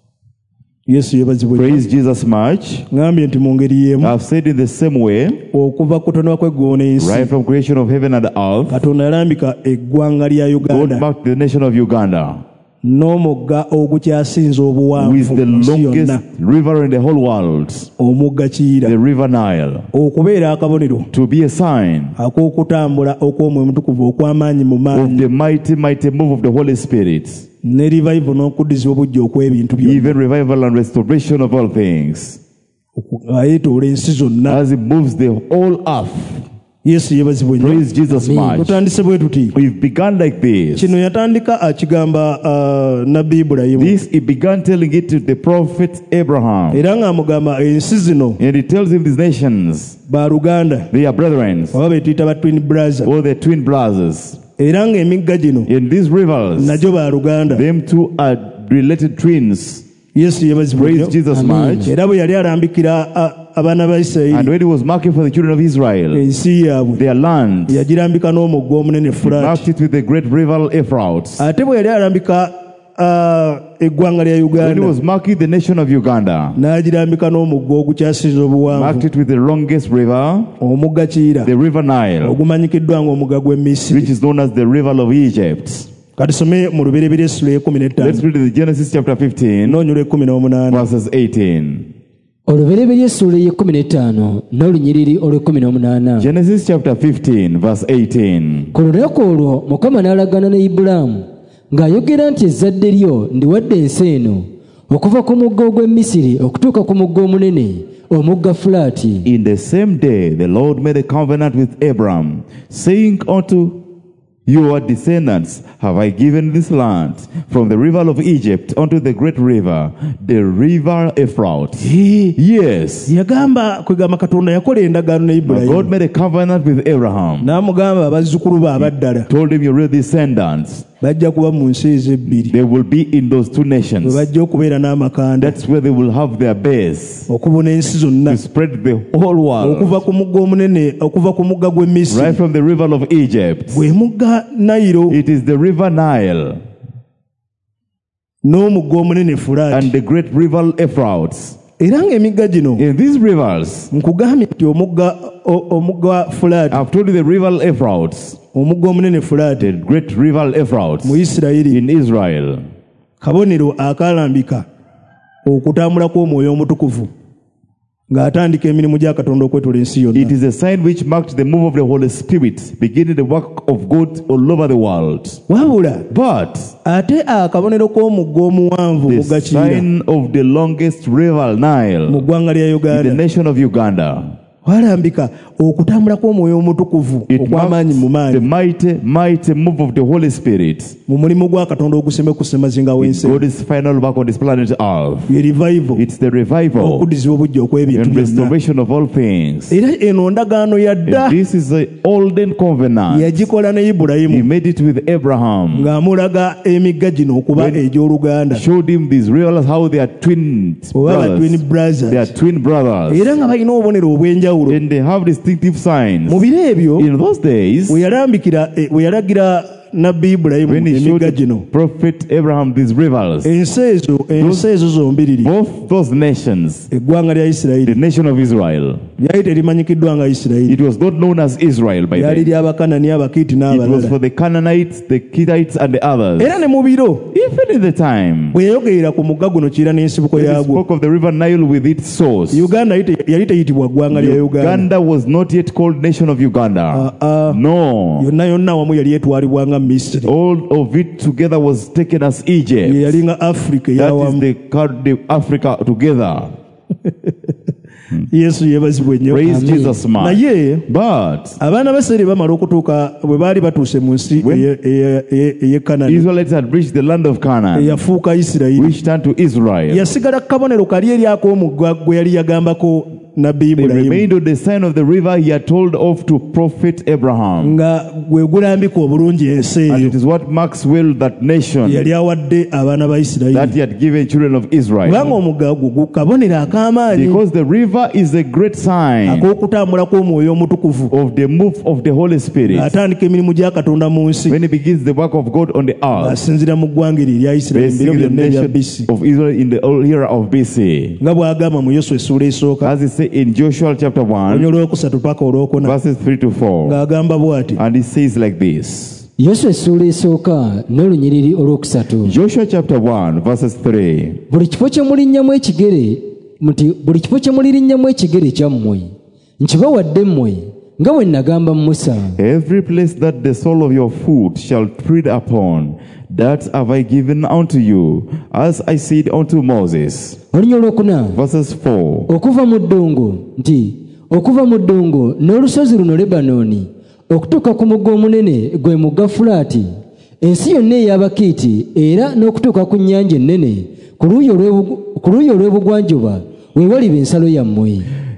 Yesu yeebazibwe nnyo. Praise Jesus much. Ngambye nti mu ngeri y'emu I've said in the same way, okuva ku kutondebwa kw'eggulu n'ensi right from creation of heaven and earth, Katonda yalambika eggwanga lya God Uganda marked the nation of Uganda n'omugga ogukyasinze obuwanvu with the mu nsi longest yonna river in the whole world, omugga Kiyira the river Nile, okubeera akabonero to be a sign ak'okutambula okw'omwoyo omutukuvu okw'amaanyi mu of maanyi the mighty, mighty move of the Holy Spirit. ne revival n'okuddizibwa obujja okw'ebintu byonna Even revival and restoration of all things, nga yeetoola ensi zonna. as it moves the whole earth. Yesu yeebazibwe nnyo. Praise Jesus much. Tutandise bwe tuti. We've begun like this. Kino yatandika akigamba uh, nabbi Ibulayimu This he began telling it to the prophet Abraham. era ng'amugamba ensi zino And he tells him these nations, baaluganda they are brethren, oba betuyita ba twin brother or the twin brothers. era ng'emigga gino In these rivers, nagyo baaluganda. them two are related twins. Yesu yeebazibwe Praise nnyo. Jesus much. Era bwe yali alambikira uh, abaana ba And Isirayiri when he was marking for the children of Israel, ensi yaabwe their land, he yagirambika n'omugga omunene Fulaati. marked it with the great river Euphrates. Ate bwe yali alambika uh, eggwanga lya When he Uganda was marking the nation of Uganda, n'agirambika n'omugga ogukyasinze marked obuwanvu it with the longest river, omugga Kiyira the river Nile, ogumanyikiddwa ng'omugga gw'e Misiri. which is known as the river of Egypt. Katusome mu lubereberye essula y'ekumi Let's n'ettaano read in Genesis chapter fifteen, n'onyula ekkumi n'omunaana. verses eighteen. olubereberye essula y'ekkumi n'ettaano n'olunyiriri olw'ekkumi n'omunaana. Genesis chapter fifteen, verse eighteen. ku lunaku olwo mukama n'alagaana ne ibulaamu ng'ayogera nti ezzadde lyo ndiwadde ensi eno okuva ku mugga ogw'e misiri okutuuka ku mugga omunene omugga Fulaati. In the same day, the Lord made a covenant with Abram, saying unto your descendants have I given this land, from the river of Egypt unto the great river, the river Euphrates. Yes, yagamba kwegamba Katonda yakola endagaano ne God Ibulayimu made a covenant with Abraham, n'amugamba abazzukulu be abaddala told him your real descendants, bajja kuba mu nsi ezo ebbiri they will be in those two bwe nations. bajja okubeera n'amakanda That's where they will have their base, okubona ensi zonna to spread the whole world, okuva ku mugga omunene okuva ku mugga gw'e right Misiri from the river of Egypt. gwe mugga Nayiro It is the river Nile n'omugga omunene Fulaati. and the great river Euphrates. Era ng'emigga gino In these rivers, nkugambye nti omugga o- omugga Fulaati I've told you the river Euphrates, omugga omunene Fulaati the great river Euphrates mu Isirayiri in Israel, kabonero akalambika okutambula kw'omwoyo omutukuvu ng'atandika emirimu gya Katonda okwetula ensi it yonna. is a sign which marked the move of the Holy Spirit, beginning the work of God all over the world. Wabula But ate akabonero k'omugga omuwanvu the omugga Kiyira sign of the longest river mu Nile ggwanga lya in the Uganda nation of Uganda, walambika okutambula kw'omwoyo omutukuvu it okw'amaanyi mu marks the maanyi mighty, mighty move of the Holy Spirit. mu mulimu gwa Katonda oguseme ku ssemazinga w'ensi God's final work on this planet Earth. ye revival It's the revival okuddizibwa obujja okw'ebintu and byonna. restoration of all things. Era eno ndagaano ya dda And this is the olden covenant. yagikola ne He Ibulayimu made it with Abraham. ng'amulaga emigga gino okuba When- egy'oluganda Showed him these realize how they are twin oba ba twin brothers. They are brothers twin brothers. era nga balina obubonero obw'enjawulo. And they have distinctive signs. Mu biro ebyo In those days, we yalambikira eh, we yalagira nabbi ibulayimu when he emigga showed gino, Prophet Abraham these rivers, ensi ezo ensi ezo zombiriri, both those nations, eggwanga lya the Isirayiri nation of Israel, lyali terimanyikiddwa nga Isirayiri, it was not known as Israel by lyali then. ly'Abakanani, Abakiiti It was n'abalala. for the Canaanites, the Hittites, and the others. Era ne mu biro Even in the time bwe yayogerera ku mugga guno Kiyira n'ensibuko when he yaagwo, spoke of the river Nile with its source, Uganda yali te- yali teyitibwa ggwanga lya Uganda. Uganda was not yet called nation of Uganda. Uh, uh, No. yonna yonna wamu yali etwalibwanga Misiri. All of it together was taken as Ye Egypt. yali nga Africa That is eyawamu. the, called the Africa together. Yesu yeebazibwe nnyo. Praise Amen. Jesus, man. Naye But abaana ba Isirayiri bamala okutuuka bwe baali batuuse mu nsi When- eye- eye- eye- ey'e Kanani, Israelites had reached the land of Canaan, eyafuuka Isirayiri, which turned to Israel. yasigala kabonero kali eryako omugga gwe yali yagambako nabbi It Ibulayimu, remained on the sign of the river he had told of to prophet Abraham. nga gwe gulambika obulungi ensi And eyo it is what marks well that nation yali awadde abaana ba that Isirayiri. he had given children of Kubanga Israel. omugga ogwo gu kabonero ak'amaanyi Because the river is a great sign ak'okutambula kw'omwoyo omutukuvu, of the move of the Holy Spirit atandika emirimu gya Katonda mu nsi, when he begins the work of God on the earth, asinzira mu ggwanga eryo erya Isirayiri mu biro basically the byonna ebya B C, nation of Israel in the old era of B C. nga bw'agamba mu Yoswa essuula esooka As it says in Joshua chapter olunya one, olwokusatu paka olwokuna, verses three to four, ng'agamba bw'ati: and it says like this. Yoswa essuula esooka n'olunyiriri olwokusatu. Joshua chapter one, verses three. buli kifo kye mulinnyamu ekigere muti buli kifo kye mulirinnyamu ekigere kyammwe nkibawadde mmwe nga bwe nagamba Musa. Every place that the sole of your foot shall tread upon, that have I given unto you, as I said unto Moses. Olunya olwokuna, Verses four. okuva mu ddungu nti okuva mu ddungu n'olusozi luno Lebanooni okutuuka ku mugga omunene gwe mugga Fulaati, ensi yonna ey'Abakiiti, era n'okutuuka ku nnyanja ennene ku luuyi olw'ebu- ku luuyi olw'ebugwanjuba we waliba ensalo yammwe.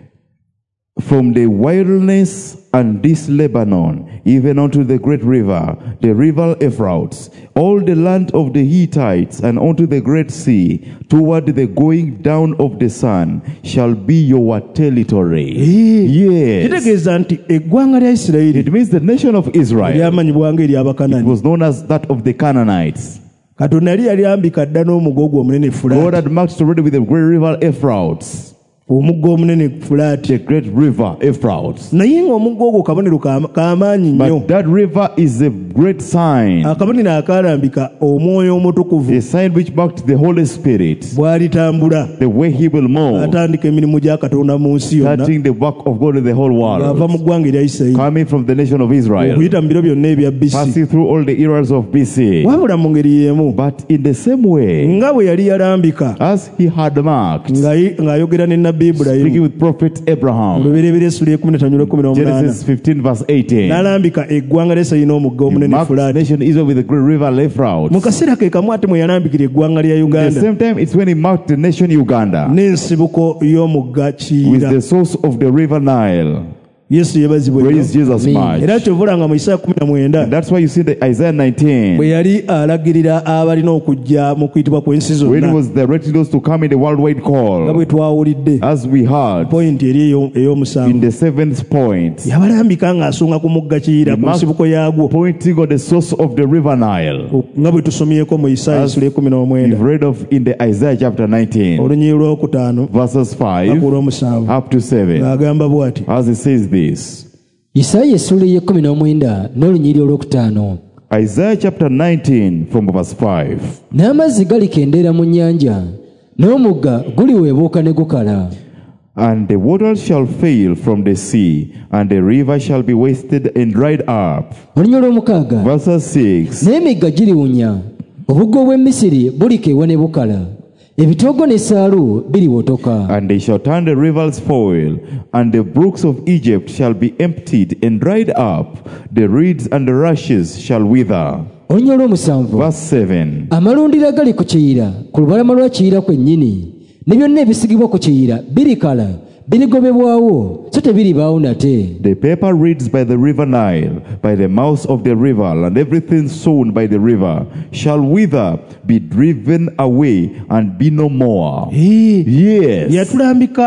From the wilderness and this Lebanon, even unto the great river, the river Euphrates, all the land of the Hittites, and unto the great sea, toward the going down of the sun, shall be your territory. Yes. kitegeeza nti eggwanga lya Isirayiri It means the nation of Israel lyamanyibwanga ery'Abakanani. was known as that of the Canaanites. Katonda yali yaliambika dda n'omugga ogwo omunene God Fulaati, had marked already with the great river Euphrates, omugga omunene Fulaati, the great river Euphrates. naye ng'omugga ogwo kabonero ka- k'amaanyi nnyo, But that river is a great sign, akabonero akalambika omwoyo omutukuvu a sign which marked the Holy Spirit, bw'alitambula the way he will move, atandika emirimu gya Katonda mu nsi yonna, starting the work of God in the whole ng'ava world, mu ggwanga erya Isirayiri coming from the nation of Israel, okuyita mu biro byonna ebya B C, passing through all the eras of B C. wabula mu ngeri y'emu But in the same way, nga bwe yali yalambika as he had marked, ng'ayi- ng'ayogera ne nabbi speaking Ibulayimu with prophet Abraham, olubereberye essula ekumi na ttaano n'ekumi n'omunaana, Genesis fifteen verse eighteen, n'alambika eggwanga lya Isirayiri n'omugga he omunene marked the Fulaati. nation Israel with the great river Mu Euphrates. kaseera ke kamu ate mwe yalambikira eggwanga lya At the Uganda same time, it's when he marked the nation Uganda n'ensibuko y'omugga with Kiyira. the source of the river Nile. Yesu yeebazibwe nnyo. Praise Jesus Amen. much. Era kyovulanga mu Isaaya kumi na mwenda And that's why you see the Isaiah bwe nineteen, yali alagirira abalina okujja mu kuyitibwa kw'ensi when he zonna, was directing those to come in the worldwide nga call, bwe twawulidde as we heard pointi eri eyo- in ey'omusanvu, the seventh point, yabalambika ng'asonga ku mugga Kiyira ku Mark- nsibuko yaagwo, pointing on the source of the river Nile. nga bwe tusomyeko mu Isaaya As essula ekumi We've n'omwenda read of in the Isaiah chapter nineteen, olunyiri lwokutaano verses five paka olw'omusanvu, up to seven, ng'agamba bw'ati: as it says this. Isaaya essuula ey'ekkumi n'omwenda n'olunyiriri olwokutaano. Isaiah chapter nineteen from verse five. N'amazzi galikendeera mu nnyanja, n'omugga guliweebuuka ne gukala. And the waters shall fail from the sea, and the river shall be wasted and dried up. Olunyiriri olw'omukaaga. Verse six. N'emigga giriwunya, obugga obw'e Misiri bulikeewa ne bukala, ebitoogo n'essaalu biliwotoka. And they shall turn the rivers foil, and the brooks of Egypt shall be emptied and dried up. The reeds and the rushes shall wither. Olunyiriri olw'omusanvu. Verse seven. Amalundiro agali ku Kiyira, ku lubalama lwa Kiyira kwennyini, ne byonna ebisigibwa ku Kiyira birikala, birigobebwawo, so tebiribaawo nate. The paper reeds by the river Nile, by the mouth of the river, and everything sown by the river shall wither, be driven away, and be no more. Ee, Yes. yatulambika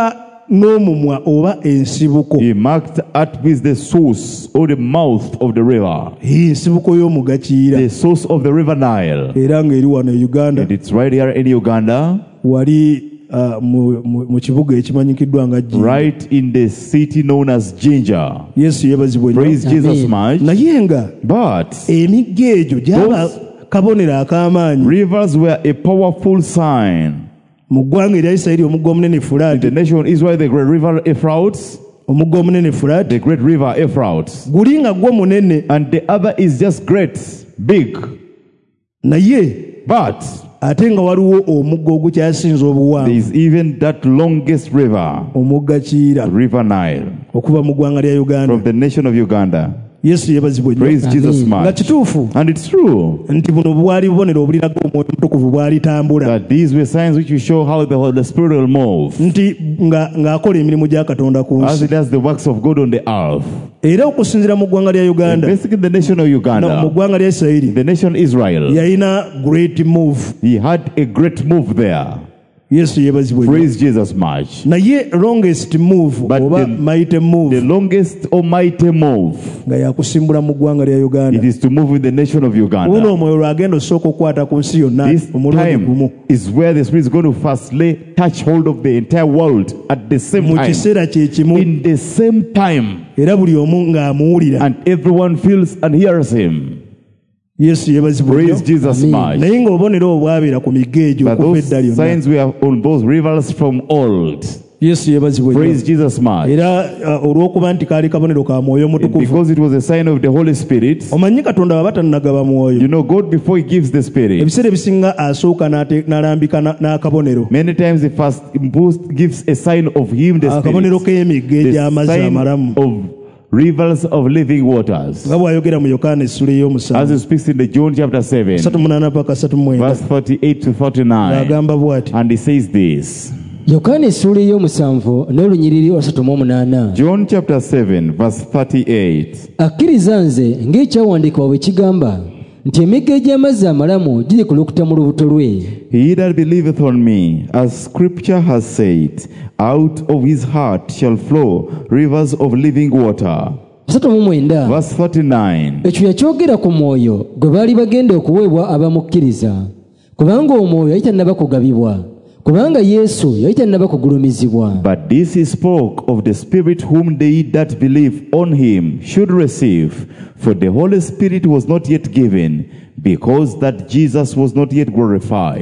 n'omumwa oba ensibuko. He marked at with the source or the mouth of the river, Hii ensibuko y'omugga Kiyira the source of the river Nile. era ng'eri wano e Uganda And it's right here in Uganda, wali uh, mu, mu, mu kibuga ekimanyikiddwa nga Jinja. right in the city known as Ginger. Yesu yeebazibwe nnyo. Praise Amen. Jesus much. Naye nga But emigga egyo gyaba Those- kabonero ak'amaanyi rivers were a powerful sign. mu ggwanga erya Isirayiri omugga omunene In the Fulaati, nation of Israel, the great river Euphrates, omugga omunene Fulaati the great river Euphrates. guli nga gwo munene And the other is just great, big. naye But ate nga waliwo omugga ogukyasinza there obuwanvu is even that longest river, omugga Kiyira River Nile, okuva mu ggwanga lya Uganda. from the nation of Uganda. Yesu yeebazibwe nnyo. Praise Jesus Amen. nga much. kituufu And it's true nti buno bwali bubonero obuliraga omwoyo omutukuvu bw'alitambula that these were signs which will show how the Holy Spirit will move nti nga- ng'akola emirimu gya Katonda ku as nsi. it does the works of God on the earth. Era okusinziira mu ggwanga lya And Uganda basically, the nation of no, mu Uganda, ggwanga lya Isirayiri the nation Israel, yalina great move. he had a great move there. Yesu yeebazibwe nnyo. Praise Jesus much. naye longest move But oba the- mighty The move longest almighty move, nga yakusimbula mu ggwanga lya it Uganda. is to move in the nation of Buno Uganda. omwoyo lwagenda osooka okukwata ku nsi yonna This omulundi gumu. time is where the Spirit is going to first lay touch hold of the entire world at the same mu time. kiseera kye kimu In the same time. era buli omu ng'amuwulira. And everyone feels and hears him. Yesu yeebazibwe nnyo. Praise Jesus Amen. much. naye ng'obubonero obwo bwabeera ku migga egyo But okuva those edda lyonna. signs were on those rivers from old. Yesu yeebazibwe nnyo. Praise Jesus much. era uh, olw'okuba nti kaali kabonero ka mwoyo omutukuvu. Because it was a sign of the Holy Spirit. omanyi Katonda baba tannagaba mwoyo, You know, God, before He gives the Spirit, ebiseera ebisinga asooka n'ate- n'alambika na- n'akabonero. many times He first imposed, gives a sign of Him, the akabonero Spirit. k'emigga The egy'amazzi sign amalamu of rivers of living waters. nga bw'ayogera mu Yokaana essula As ey'omusanvu He speaks in the John chapter seven, ssatu munaana paka ssatu mu mwenda verse thirty-eight to thirty-nine. ng'agamba bw'ati. And He says this. yokaana essuula ey'omusanvu n'olunyiriri olwasatu mu omunaana John chapter seven, verse thirty-eight. akkiriza nze ng'ekyawandiikibwa bwe kigamba nti emigga egy'amazzi amalamu giri kulukuta mu lubuto lwe. He that believeth on me, as scripture has said, out of his heart shall flow rivers of living water. asatu mu mwenda Verse thirty-nine. ekyo yakyogera ku mwoyo gwe baali bagenda okuweebwa abamukkiriza kubanga omwoyo yali tannaba kugabibwa kubanga yesu yali tannaba kugulumizibwa. But this he spoke of the Spirit whom they that believe on him should receive, for the Holy Spirit was not yet given, because that Jesus was not yet glorified.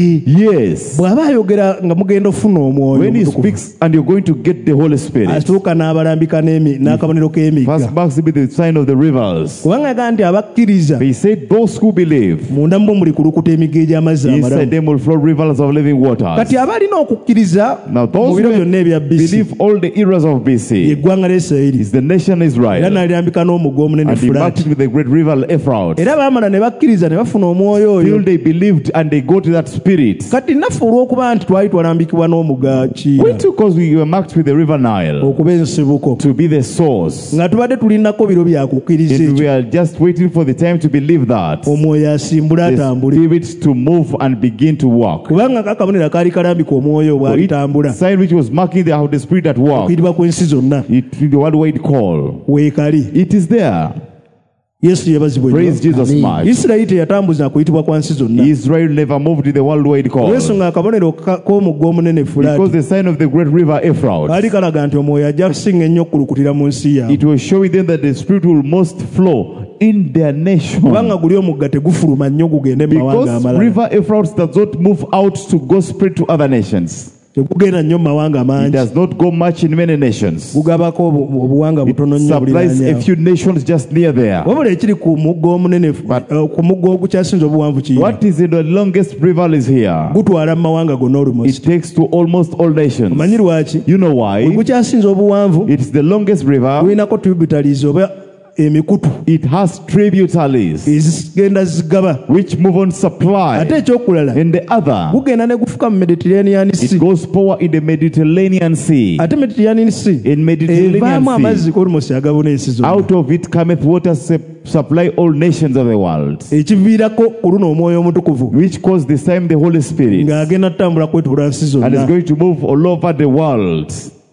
Yes. bw'aba ayogera nga mugenda ofuna omwoyo When he omutukuvu, speaks and you're going to get the Holy Spirit, asituuka n'abalambika n'emi- n'akabonero k'emigga, first marks will be the sign of the rivers. kubanga yagaa nti abakkiriza He said, those who believe, munda mu bo muli kulukuta emigga egy'amazzi inside amalamu. them will flow rivers of living waters. kati abalina okukkiriza Now mu those biro who byonna ebya B C believe all the eras of B C eggwanga lya Isirayiri is the nation era Israel, n'alirambika n'omugga omunene and he marked Fulaati, it with the great river Euphrates. era baamala ne bakkiriza ne bafuna omwoyo oyo. Till they believed and they got that spirit. kati naffe olw'okuba nti twali twalambikibwa n'omugga We Kiyira too, because we were marked with the river Nile okuba ensibuko, to be the source. nga tubadde tulinako biro byakukkiriza And we ekyo, are just waiting for the time to believe that. omwoyo asimbule The atambule, spirit to move and begin to walk. kubanga kakabonero kaali kalambika omwoyo So it- bw'alitambula sign which was marking the, the spirit at work. okuyitibwa kw'ensi zonna It, the worldwide call. weekali. It is there. Yesu yebazibwe Praise nnyo. Jesus Amen. much. Isirayiri teyatambuza kuyitibwa kwa nsi zonna, Israel never moved with the worldwide call. olw'ensonga akabonero ka- k'omugga omunene Because Fulaati the sign of the great river Euphrates, kaali kalaga nti omwoyo ajja kusinga ennyo okukulukutira mu nsi yaabwe, it was showing them that the spirit will most flow in their nation. kubanga guli omugga tegufuluma nnyo gugende mu mawanga Because amalala, river Euphrates does not move out to go spread to other nations. tegugenda nnyo mu mawanga It mangi, does not go much in many nations. gugabako obu- obuwanga It butono nnyo supplies a buliraanyawo. few nations just near there. wabula ekiri ku mugga omunene But- eh, ku mugga ogukyasinza obuwanvu Kiyira What is in the longest river is here. gutwala mu mawanga gonna It olumosi. takes to almost all nations. omanyi lwaki? You know why? ogukyasinza obuwanvu It's the longest river. gulinako tributaries oba emikutu It has tributaries ezigenda zigaba, which move on supply. ate ekyokulala And the other, gugenda ne gufuka mu Mediterranean it Sea, goes power in the Mediterranean Sea. ate Mediterranean Sea In Mediterranean evaamu Sea. amazzi olumosi agabuna ensi zonna, Out of it cometh water sup- supply all nations of the world. ekiviirako ku luno omwoyo omutukuvu Which caused this time the Holy Spirit. ng'agenda tutambula kwetula nsi And is zonna. going to move all over the world.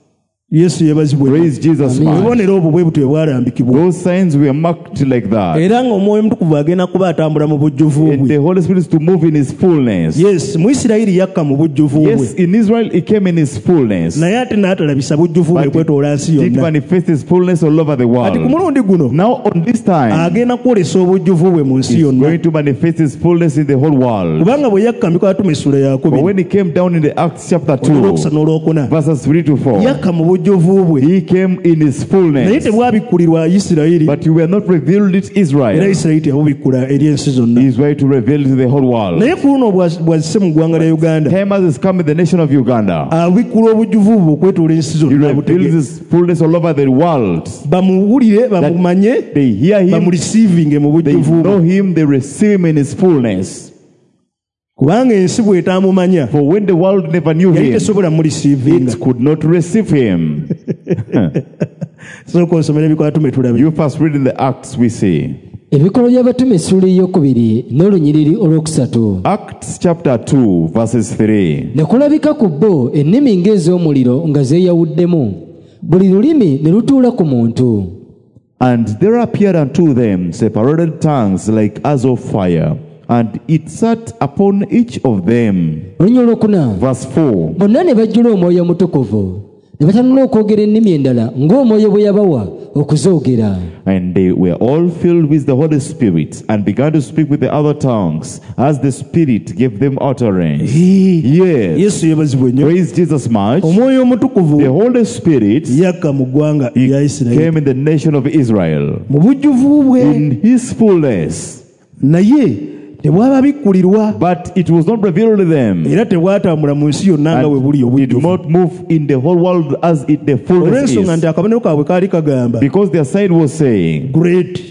Yesu yebazibwe. Praise Jesus Amen. much. Obubonero obwo bwe butyo bwalambikibwa. Those signs were marked like that. Era ng'omwoyo mutukuvu agenda kuba atambula mu bujjuvu And the bwe. Holy Spirit is to move in His fullness. Yes, mu Isirayiri yakka mu bujjuvu bwe. Yes, in Israel He came in His fullness. Naye ate n'atalabisa bujjuvu bwe But kwetoola nsi He did yonna. manifest His fullness all over the Kati ku world. mulundi guno Now on this time, agenda kwolesa obujjuvu bwe mu nsi He's yonna. going to manifest His fullness in the whole world. Kubanga bwe yakka mu Mikola Essula But Yaakobiri when He came down in the Acts chapter two, olwokusatu n'olwokuna verses three to four, yakka mu bujjuvu bwe. He came in His Naye fullness. tebwabikkulirwa Isirayiri. But you were not revealed it Era Israel. Isirayiri teyabubikkula eri ensi zonna. He is going to reveal to the whole world. Naye ku luno bw'az- bw'azise mu ggwanga lya Uganda Time has come in the nation of Uganda. abikkula obujjuvu bwe okwetoola ensi He zonna reveals butege- His fullness all over the world. bamuwulire bamumanye They hear Him, bamurisiivinge mu they bujjuvu know bwe. Him, they receive Him in His fullness. Kubanga ensi bw'etaamumanya For when the world never knew yali Him, tesobola murisiivinga. it could not receive Him. Sooka osomera ebikola tume tulabe. You first read in the Acts, we see. ebikolo by'abatume essula ey'okubiri n'olunyiriri olwokusatu. Acts chapter two, verses three. Ne kulabika ku bo ennimi ng'ez'omuliro nga zeeyawuddemu, buli lulimi ne lutuula ku muntu. And there appeared unto them separated tongues like as of fire, and it sat upon each of them. Olunyiri olwokuna. Verse four. Bonna ne bajjula omwoyo omutukuvu ne batanula okwogera ennimi endala ng'omwoyo bwe yabawa okuzoogera. And they were all filled with the Holy Spirit, and began to speak with the other tongues, as the Spirit gave them utterance. Yes. Yesu yebazibwe nnyo. Praise Jesus much. Omwoyo omutukuvu The Holy Spirit yakka mu ggwanga lya Isirayiri came in the nation of Israel mu bujjuvu bwe, in His fullness, naye tebwababikkulirwa but it was not revealed to them. era tebwatambula mu nsi yonna nga bwe buli And did obujjuvu. not move in the whole world as it the fullness Olw'ensonga is. nti akabonero kaabwe kaali kagamba Because their side was saying, great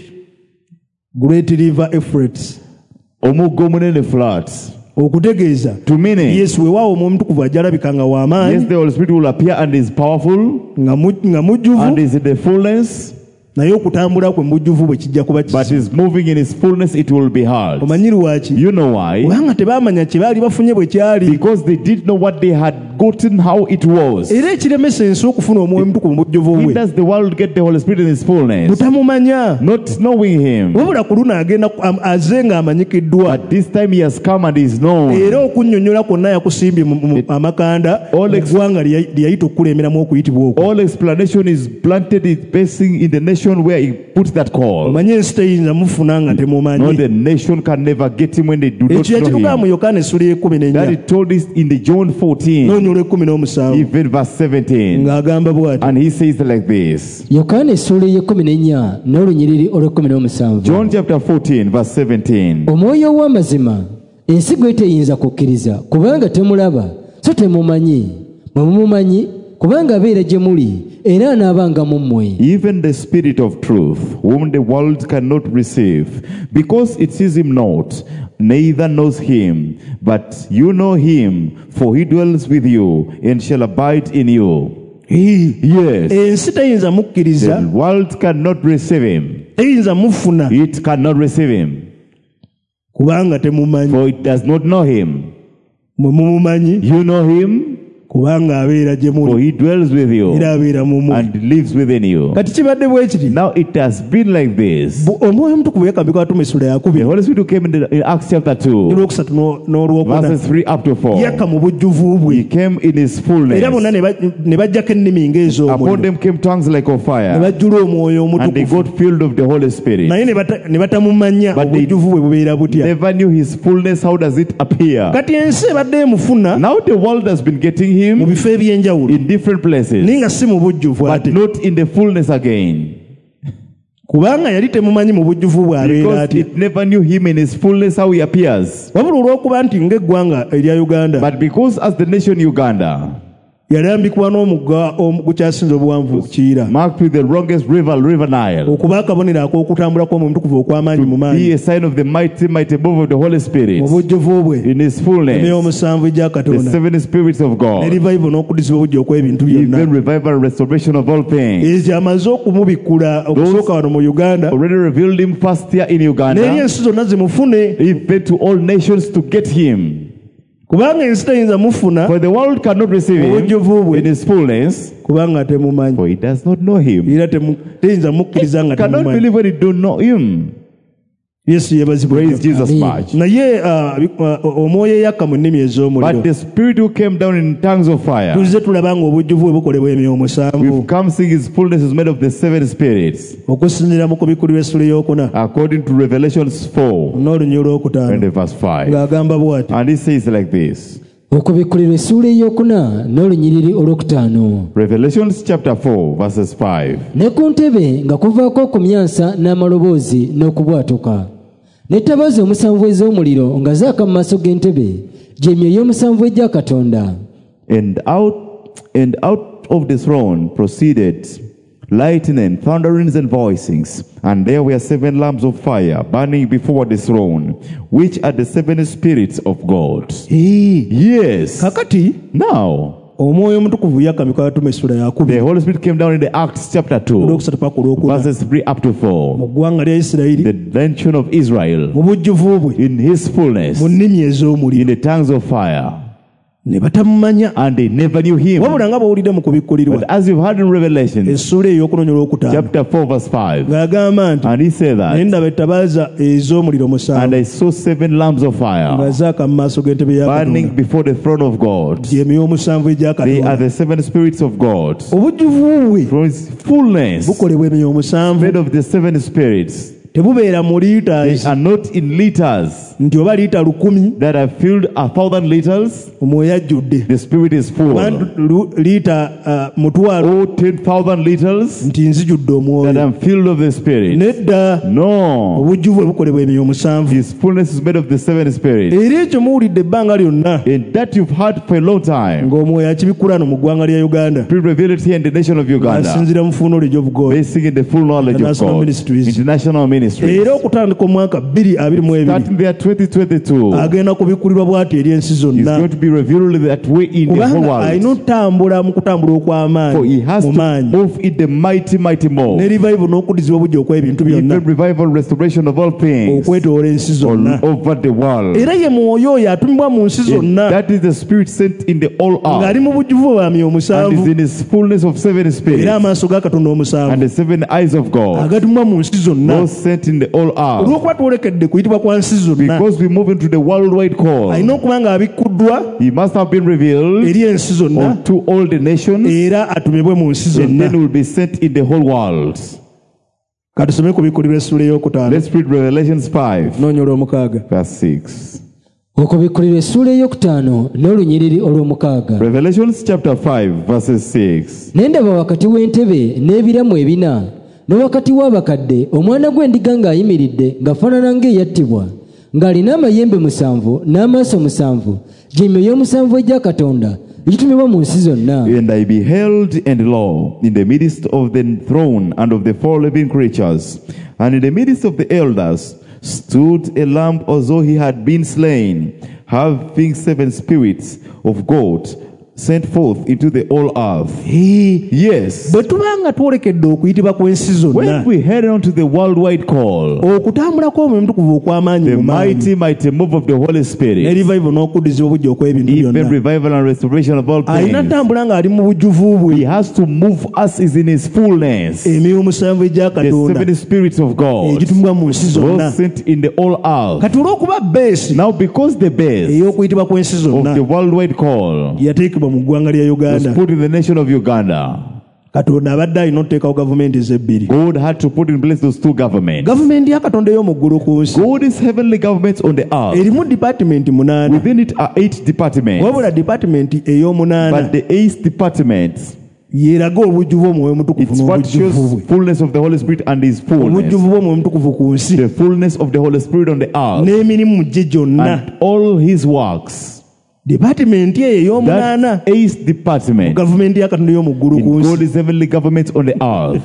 great river Euphrates, omuggo omunene flat. okutegeeza To meaning, Yesu weewaawo omwoyo omutukuvu ajja alabika nga yes, w'amaanyi the Holy Spirit will appear and is powerful nga mu- nga mujjuvu, and is in the fullness, naye okutambula kwe mu bujjuvu bwe kijja kuba but kisa. is moving in His fullness, it will be hard. Omanyi lwaki? You know why? Kubanga tebaamanya kye baali bafunye bwe kyali. Because they did know what they had gotten, how it was. Era ekiremesa ensi okufuna omwoyo omutukuvu mu bujjuvu When bwe does the world get the Holy Spirit in His fullness? butamumanya, Not knowing Him. wabula ku luno agenda ku- am- aze ng'amanyikiddwa, But this time He has come and is known. era okunnyonnyola kwonna yakusimbye mu mu amakanda All ex- eggwanga lye lye yayita okukulemeramu okuyitibwa okwo. All explanation is planted in basing in the nation where He put that call. Omanye ensi teyinza mufuna nga No, temumanyi. the nation can never get Him when they do not Ekyo yakitugaa know mu Him. Yokaana essula y'ekkumi That n'ennya He told us in the John fourteen, n'olunyolo lw'ekkumi n'omusanvu even verse seventeen. ng'agamba bw'ati. And He says like this. Yokaana essula ey'ekkumi n'ennya n'olunyiriri olw'ekkumi n'omusanvu. John chapter fourteen, verse seventeen. Omwoyo ow'amazima ensigo eteyinza kukkiriza kubanga temulaba so temumanyi, mwe mumumanyi kubanga abeera gye muli era anaabanga mu mmwe. Even the Spirit of truth, whom the world cannot receive, because it sees Him not, neither knows Him. But you know Him, for He dwells with you and shall abide in you. Yes, Ensi teyinza mukkiriza, the world cannot receive Him. teyinza mufuna It cannot receive Him, kubanga temumanyi. for it does not know Him. Mwe mumumanyi You know Him, kubanga abeera gye for muli He dwells with you era abeera mu muli. and lives within you. Kati kibadde bwe kiti, Now it has been like this. Bu- omwoyo omutukuvu yakambika Batume essula The yakubiri Holy Spirit who came in, the, in Acts chapter two, olwokusatu n'o- n'olwokuna verses three up to four. yakka mu bujjuvu He bwe, came in His fullness. era bonna ne ba- ne bajjako ennimi Upon ng'ez'omuliro, them came tongues like of ne fire, bajjula omwoyo and they omutukuvu, got filled of the Holy Spirit. naye ne bata- ne batamumanya But they- obujjuvu bwe bubeera butya. Never knew His fullness. How does it appear? Kati ensi ebadde emufuna Now the world has been getting mu Him bifo eby'enjawulo in different places, naye nga si mu bujjuvu but ate, not in the fullness again. kubanga yali temumanyi mu bujjuvu bw'abeera Because atya, it never knew Him in His fullness, how He appears. wabula olw'okuba nti ng'eggwanga erya Uganda But because as the nation Uganda, yalambikwa n'omugga omu- gukyasinze obuwanvu Kiyira, marked with the longest river, River Nile, okuba akabonero ak'okutambula kw'omwoyo omutukuvu okw'amaanyi mu be maanyi a sign of the mighty, mighty move of the Holy Spirit mu bujjuvu bwe, in His fullness, emyoyo omusanvu egya the Katonda, seven spirits of ne God, revival n'okuddiza obujja okw'ebintu byonna, even revival and restoration of all things. ekyo amaze okumubikkula okusooka wano mu Uganda, Already revealed Him first here in n'eri Uganda, ensi zonna zimufune, even to all nations to get Him. kubanga ensi tayinza mufuna For the world cannot receive him obujjuvu bwe in his fullness, kubanga temumanyi for it does not know him. era temu- teyinza mukkiriza nga Cannot temumanyi. believe when it don't know him. Yesu yebazibwe. Praise Jesus Amen. much. naye ah, bi- ah, omwoyo eyakka mu nnimi But ez'omuliro the Spirit who came down in tongues of fire, tuzze tulaba nga obujjuvu bwe bukolebwa emyoyo musanvu we've come seeing his fullness is made of the seven spirits, okusinziira mu kubikulirwa essula ey'okuna according to Revelations four n'olunyi and olwokutaano verse five. ng'agamba bw'ati And he says like this. okubikkulirwa essuula ey'okuna n'olunyiriri olwokutaano. Revelations chapter four, verses five. Ne ku ntebe nga kuvaako okumyansa n'amaloboozi n'okubwatuka n'ettabaaza omusanvu ez'omuliro nga zaaka mu maaso g'entebe gy'emyoyo omusanvu egya Katonda. And out and out of the throne proceeded lightning, thunderings, and voicings. And there were seven lamps of fire burning before the throne, which are the seven spirits of God. Ee, Yes. kakati Now, omwoyo omutukuvu yakkamika atuma essula the yakubiri Holy Spirit came down in the Acts chapter two, olwokusatu paka olwokuna verses three up to mu four. ggwanga lya isirayiri The nation of Israel, mu bujjuvu bwe in his fullness, mu nnimi ez'omuliro in the tongues of fire, ne batamumanya and they never knew him. wabula nga bawulidde mu kubikkulirwa But as you've heard in Revelation essula ey'okunonya olwokutaano chapter four, verse five, ng'agamba nti and he said naye that, ndaba ettabaaza ez'omuliro and musanvu I saw seven lamps of nga fire zaaka mu maaso g'entebe ya burning Katonda before the throne of God. gy'emyoyo omusanvu egya They are Katonda the seven spirits of God. obujjuvu bwe From his fullness, bukolebwa emyoyo musanvu made of the seven spirits. tebubeera mu They liiters are not in liters nti oba liita lukumi that are filled a thousand liters. omwoyo ajjudde The spirit is full. oba lu- liita ah, mutwalo Oh, ten thousand liters nti nzijudde that omwoyo I'm filled of the spirit. nedda No. obujjuvu bwe bukolebwa emyoyo musanvu His fullness is made of the seven spirits. era ekyo muwulidde ebbanga lyonna And that you've heard for a long time. ng'omwoyo akibikkulano mu ggwanga lya uganda Spirit revealed it here in the nation of Uganda. asinzira mu full knowledge of God Basing in the full knowledge of International God. ministries. International ministry. era okutandika omwaka bbiri abiri mu ebiri Starting there twenty twenty-two, agenda kubikkulirwa bw'ati eri ensi he's zonna going to be revealed that way in the whole kubanga alina world. otambula mu kutambula For okw'amaanyi he has mu to maanyi move in the mighty, mighty ne move. revival n'okudizibwa obujja okw'ebintu byonna Even revival, restoration of all things okwetoola ensi zonna all over the world. era ye mwoyo oyo atumibwa mu nsi And zonna that is the spirit sent in the all ng'ali earth. mu bujjuvu bwami And is omusanvu in his fullness of seven spirits. era amaaso ga katonda And omusanvu the seven eyes of God. agatumibwa mu nsi zonna Those sent in the all earth. olw'okuba twolekedde kuyitibwa kwa nsi zonna Because we move into the worldwide call. alina okuba ng'abikkuddwa He must have been revealed eri ensi zonna unto all the nations, era atumibwe mu nsi and zonna then will be sent in the whole world. katusome ku bikkulirwa essula ey'okutaano Let's read Revelations five, noonya olw'omukaaga verse six. okubikkulirwa essuula ey'okutaano n'olunyiriri olw'omukaaga. Revelations chapter five, verses six. Ne ndaba wakati w'entebe n'ebiramu ebina ne wakati w'abakadde omwana gw'endiga ng'ayimiridde ng'afaanana ng'eyattibwa ng'alina amayembe musanvu n'amaaso musanvu gy'emyoyo omusanvu egya Katonda gitumibwa mu nsi zonna. And I beheld, and lo, in the midst of the throne and of the four living creatures, and in the midst of the elders, stood a lamb as though he had been slain, having seven spirits of God sent forth into the all earth. Yes. bwe tuba nga twolekedde okuyitibwa kw'ensi zonna When we head on to the worldwide call, okutambula kw'omwoyo omutukuvu okw'amaanyi the mu maanyi mighty, mighty move of the Holy ne Spirit, revival n'okudizibwa obujja okw'ebintu even byonna revival and restoration of all alina things, ttambula ng'ali mu bujjuvu bwe he has to move us is in his fullness. emyoyo omusanvu egya The katonda seven spirits of God, egitumibwa mu nsi zonna those sent in the all earth. kati olw'okuba beesi Now, because the base ey'okuyitibwa kw'ensi of zonna the worldwide call yateekebwa mu ggwanga lya was uganda put in the nation of Uganda, katonda abadde alina okuteekawo gavumenti ezebbiri God had to put in place those two governments. gavumenti ya katonda ey'omu ggulu ku nsi God is heavenly governments on the earth. erimu dipatimenti munaana Within it are eight departments. wabula dipatimenti ey'omunaana But the eighth department, yeeraga obujjuvu omwoyo omutukuvu it's what n'obujjuvu shows bwe fullness of the Holy Spirit and his fullness. obujjuvu bw'omwoyo omutukuvu ku nsi The fullness of the Holy Spirit on the earth. n'emirimu gye gyonna And all his works. dipatimenti eyo ey'omunaana That eighth department. gavumenti ya katonda ey'omu ggulu ku In nsi God's heavenly government on the earth.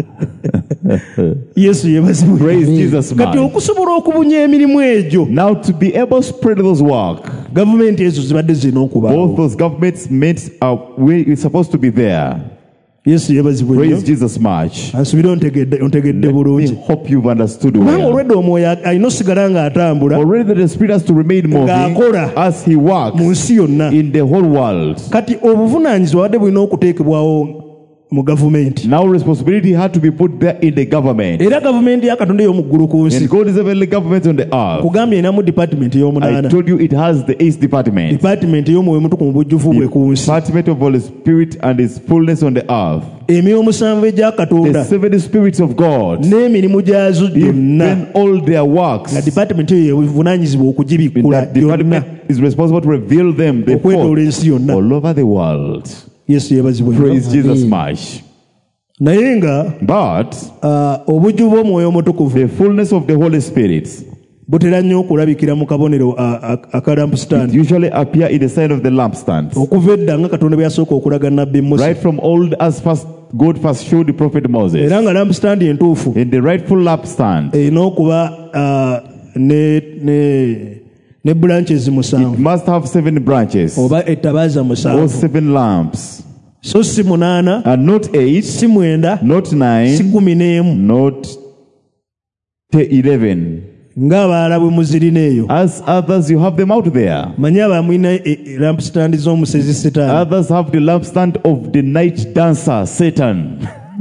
yesu yebazibwe Praise Jesus, kati man. okusobola okubunya emirimu egyo Now, to be able to spread those work, gavumenti ezo zibadde zirina both okubaawo those governments meant uh, we it's supposed to be there. Yesu yebazibwe nnyo. Praise Jesus much. Ansubire ontegedde ontegedde I bulungi. hope you've understood Kubanga well. olwedde omwoyo alina osigala ng'atambula Already the Spirit has to remain moving ng'akola as He works mu nsi yonna. in the whole world. Kati obuvunaanyizibwa wadde bulina okuteekebwawo mu gavumenti. Now responsibility had to be put there in the government. Era gavumenti ya Katonda ey'omu ggulu ku And nsi God is heavenly government on the earth. kugambye erinamu department I ey'omunaana. told you it has the eighth department. Department ey'omwoyo omutukuvu mu bujjuvu bwe ku nsi. Department of Holy Spirit and His fullness on the earth. Emyoyo omusanvu egya The Katonda seven spirits of God. n'emirimu gyazo gyonna Even all their works. nga department eyo yevunaanyizibwa okugibikkula That byonna department is responsible to reveal them the okwetoola ensi yonna. all over the world. Yesu yebazibwe nnyo. Praise Jesus much. Naye nga But ah, obujju bw'omwoyo omutukuvu the fullness of the Holy Spirit butera nnyo okulabikira mu kabonero a- a- aka lampstand. usually appear in the sign of the lampstand. Okuva edda nga Katonda bwe yasooka okulaga nabbi Musa. Right from old as first God first showed the prophet Moses. Era nga lampstand entuufu In the rightful lampstand, erina okuba ah, ne ne ne branches it musanvu must have seven branches oba ettabaaza or musanvu, seven lamps, so si munaana, and not eight, si mwenda, not si nine, kumi n'emu not te- eleven. ng'abalala bwe muzirina eyo. As others, you have them out there. Manyi abamwina e- e- lampstand z'omusezi Setaani. Others have the lampstand of the night dancer, Satan.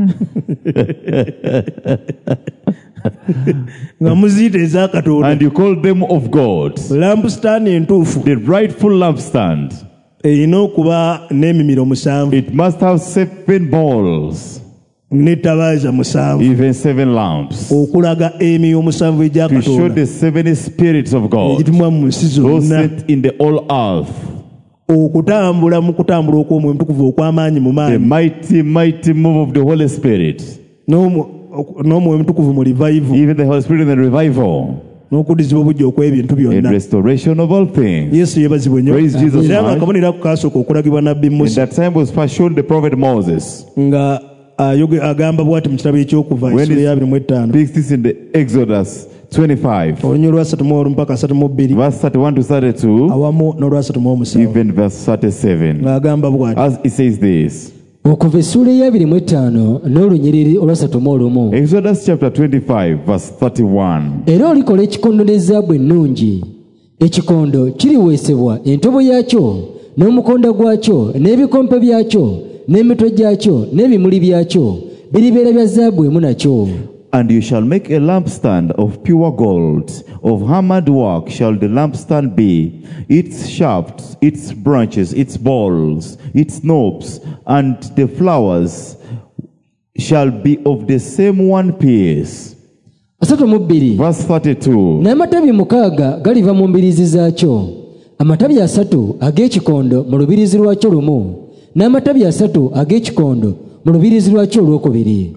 nga muziyita eza Katonda. And you call them of God. Lampstand entuufu The rightful lampstand. erina okuba n'emimiro musanvu It must have seven balls, n'ettabaaza musanvu even seven lamps, okulaga emyoyo omusanvu egya to show Katonda the seven spirits of God, egitumwa mu nsi those zonna, sent in the all earth. okutambula mu kutambula okw'omwoyo omutukuvu okw'amaanyi mu The maanyi mighty, mighty move of the Holy Spirit. n'omu- n'omwoyo omutukuvu mu revival Even the Holy Spirit in the revival n'okuddizibwa obujja okw'ebintu and byonna. restoration of all things. Yesu yeebazibwe nnyo. Praise Jesus Era nga much. akabonero ako kaasooka okulagibwa nabbi In Musa that time was first shown the prophet Moses. nga ayoge- agamba bw'ati mu kitabo ekyokuva When essula it ya abiri mu etaano speaks this in the Exodus twenty-five, olunyi olwasatu mu olu mpaka asatu mu bbiri verse thirty-one to thirty-two, awamu n'olwasatu mu omusanvu even verse thirty-seven. ng'agamba bw'ati. As it says this, okuva essuula ey'abiri mu etaano n'olunyiriri olwasatu mu olumu. Exodus chapter twenty-five, verse thirty-one. Era olikola ekikondo ne zaabu ennungi. Ekikondo kiriweesebwa entobo yaakyo n'omukonda gwakyo n'ebikompe byakyo n'emitwe gyakyo n'ebimuli byakyo biribeera bya zaabu emu nakyo. And you shall make a lampstand of pure gold, of hammered work shall the lampstand be, its shafts, its branches, its balls, its knobs, and the flowers shall be of the same one piece. asatu mu bbiri. Verse thirty-two. N'amatabi mukaaga galiva mu mbiriizi zaakyo. Amatabi asatu ag'ekikondo mu lubiriizi lwakyo lumu, n'amatabi asatu ag'ekikondo mu lubiriizi lwakyo olwokubiri.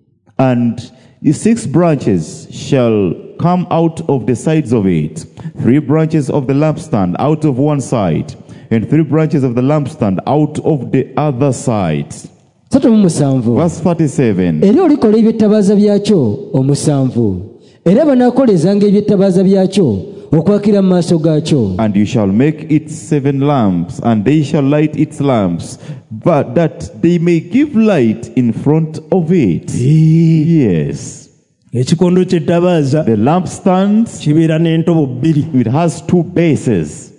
And the six branches shall come out of the sides of it, three branches of the lampstand out of one side, and three branches of the lampstand out of the other side. asatu mu musanvu. Verse thirty-seven. Era olikola ebyettabaaza byakyo omusanvu. Era banaakolezanga ebyettabaaza byakyo okwakira mu maaso gaakyo. And you shall make it seven lamps, and they shall light its lamps, but that they may give light in front of it. Yes. Ekikondo ky'ettabaaza The lampstands, kibeera n'entobo bbiri. it has two bases.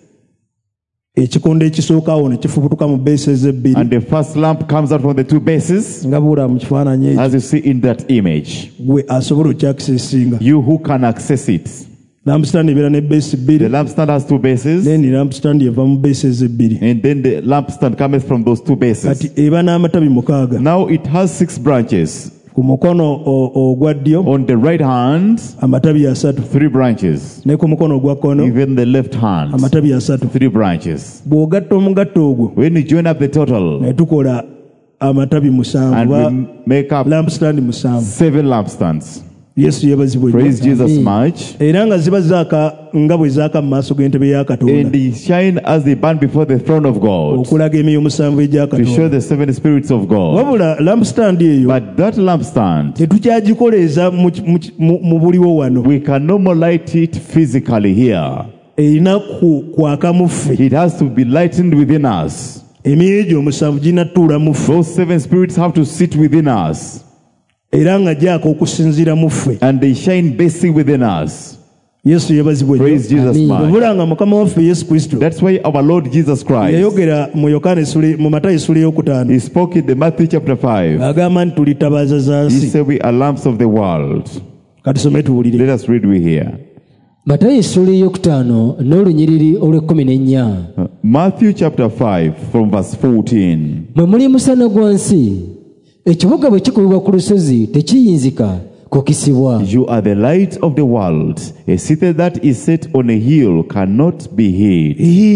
Ekikondo ekisookawo ne kifubutuka mu bases ebbiri And the first lamp comes out from the two bases, nga buula mu kifaananyi ekyo as you see in that image. gwe asobola okyakisesinga. You who can access it. Lampstand ebeera ne base The bbiri lampstand has two bases, then lampstand eva mu bases ebbiri. and then the lampstand cometh from those two bases. Kati eba n'amatabi mukaaga. Now it has six branches. Ku mukono o- ogwa ddyo On the right hand, amatabi asatu, three branches. ne ku mukono ogwa kkono Even the left hand, amatabi asatu. three branches. Bw'ogatta omugatto ogwo When you join up the total, ne tukola amatabi musanvu and ba we make up lampstand musanvu. seven lampstands. Yesu yeebazibwe Praise nnyo. Jesus much. Era nga ziba zaaka nga bwe zaaka mu maaso g'entebe ya And Katonda they shine as they burn before the throne of God, okulaga emyoyo musanvu egya to show Katonda. the seven spirits of God. Wabula lampstand eyo But that lampstand, tetukyagikoleeza mu ki- mu ki- mu- mu buliwo wano. we can no more light it physically here. Erina ku- kwaka mu ffe It has to be lightened within us. emyoyo egyo omusanvu ginatuula mu ffe Those seven spirits have to sit within us, era nga gyaka okusinziira mu ffe. and they shine basing within us. Yesu yeebazibwe nnyo. Praise Jesus Amen. much. wabula nga mukama waffe yesu kristo That's why our Lord Jesus Christ, yayogera mu Yokaana essula- mu Matayo essula ey'okutaano He spoke in the Matthew chapter five. agamba nti tuli ttabaaza za He nsi. said we are lamps of the world. Katusome tuwulire. Let us read we here. matayo essula ey'okutaano n'olunyiriri olw'ekkumi n'ennya. Uh, Matthew chapter five from verse fourteen. mwe muli musana gwa nsi, ekibuga bwe kikubibwa ku lusozi tekiyinzika kukisibwa. You are the light of the world. A city that is set on a hill cannot be hid.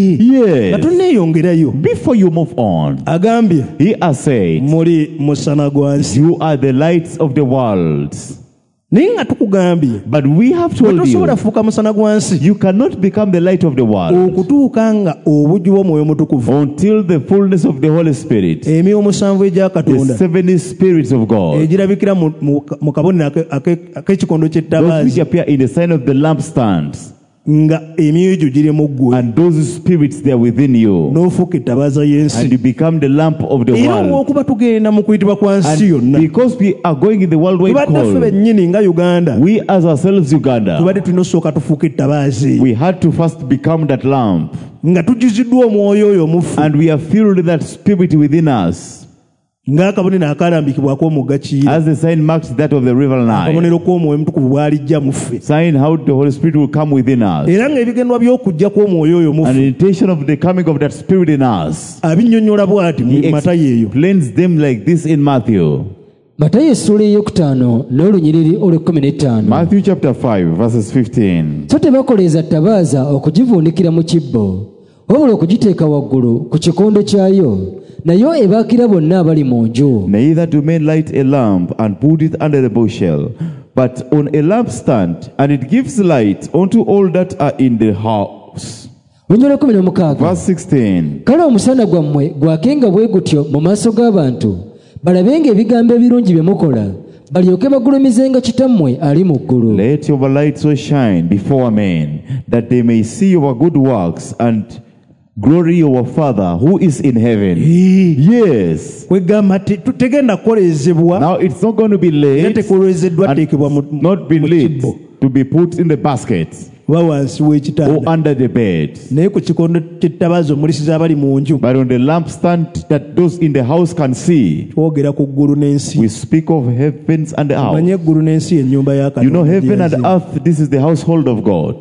nga Yes. tunneeyongerayo Before you move on, agambye He has said, muli musana gwa nsi you are the lights of the world. naye nga tukugambye But we have bwe told tosobola you, fuuka musana gwa nsi you cannot become the light of the world okutuuka nga obujju bw'omwoyo mutukuvu until the fullness of the Holy Spirit, emyoyo musanvu egya the katonda seven spirits of God, egirabikira mu- mu mu kabonero ake- ake- ak'ekikondo those which ky'ettabaazi appear in the sign of the lampstands, nga emyoyo egyo giri mu ggwe and those spirits they are within you, n'ofuuka ettabaaza and y'ensi you become the lamp of the era world. olw'okuba tugenda mu kuyitibwa kwa nsi And yonna because we are going in the worldwide tubadde ffe call, bennyini nga uganda we as ourselves Uganda, tubadde tulina osooka tufuuka ettabaazi we had to first become that lamp, nga tujuziddwa omwoyo oyo omuffu and we are filled with that spirit within us, ng'akabonero akalambikibwako omugga kiira as the sign marks that of the river Nile. akabonero k'omwoyo mutukuvu bwalijja mu ffe Sign how the Holy Spirit will come within us, era ng'ebigendwa by'okujja kw'omwoyo oyo an mufu intention of the coming of that spirit in us. abinnyonnyola bw'ati mu He matayo eyo explains them like this in Matthew. matayo essula ey'okutaano n'olunyiriri olw'ekkumi n'ettaano. Matthew chapter five, verses fifteen. so tebakoleeza ttabaaza okugivuunikira mu kibbo wabula okugiteeka waggulu ku kikondo kyayo, nayo ebaakira bonna abali mu nju. Neither do men light a lamp and put it under a bushel, but on a lampstand, and it gives light unto all that are in the house. Olunyiriri olw'ekkumi n'omukaaga. Verse sixteen. kale omusana gwammwe gwakenga bwe gutyo mu maaso g'abantu, balabenga ebigambo ebirungi bye mukola, balyoke bagulumizenga kitammwe ali mu ggulu. Let your light so shine before men, that they may see your good works and glory your Father who is in heaven. Yes. kwegamba te- tu- tegenda kukoleezebwa Now it's not going to be era lit, tekoleezeddwa and teekebwa mu not be mu lit kibbo to be put in the basket oba wansi or w'ekitanda under the bed, naye ku kikondo ky'ettabaaza omulisiza abali mu nju but on the lampstand that those in the house can see. twogera ku ggulu n'ensi We speak of heavens and the manye earth. eggulu n'ensi ennyumba ya You know, katonda heaven and gy'azimba. earth, this is the household of God.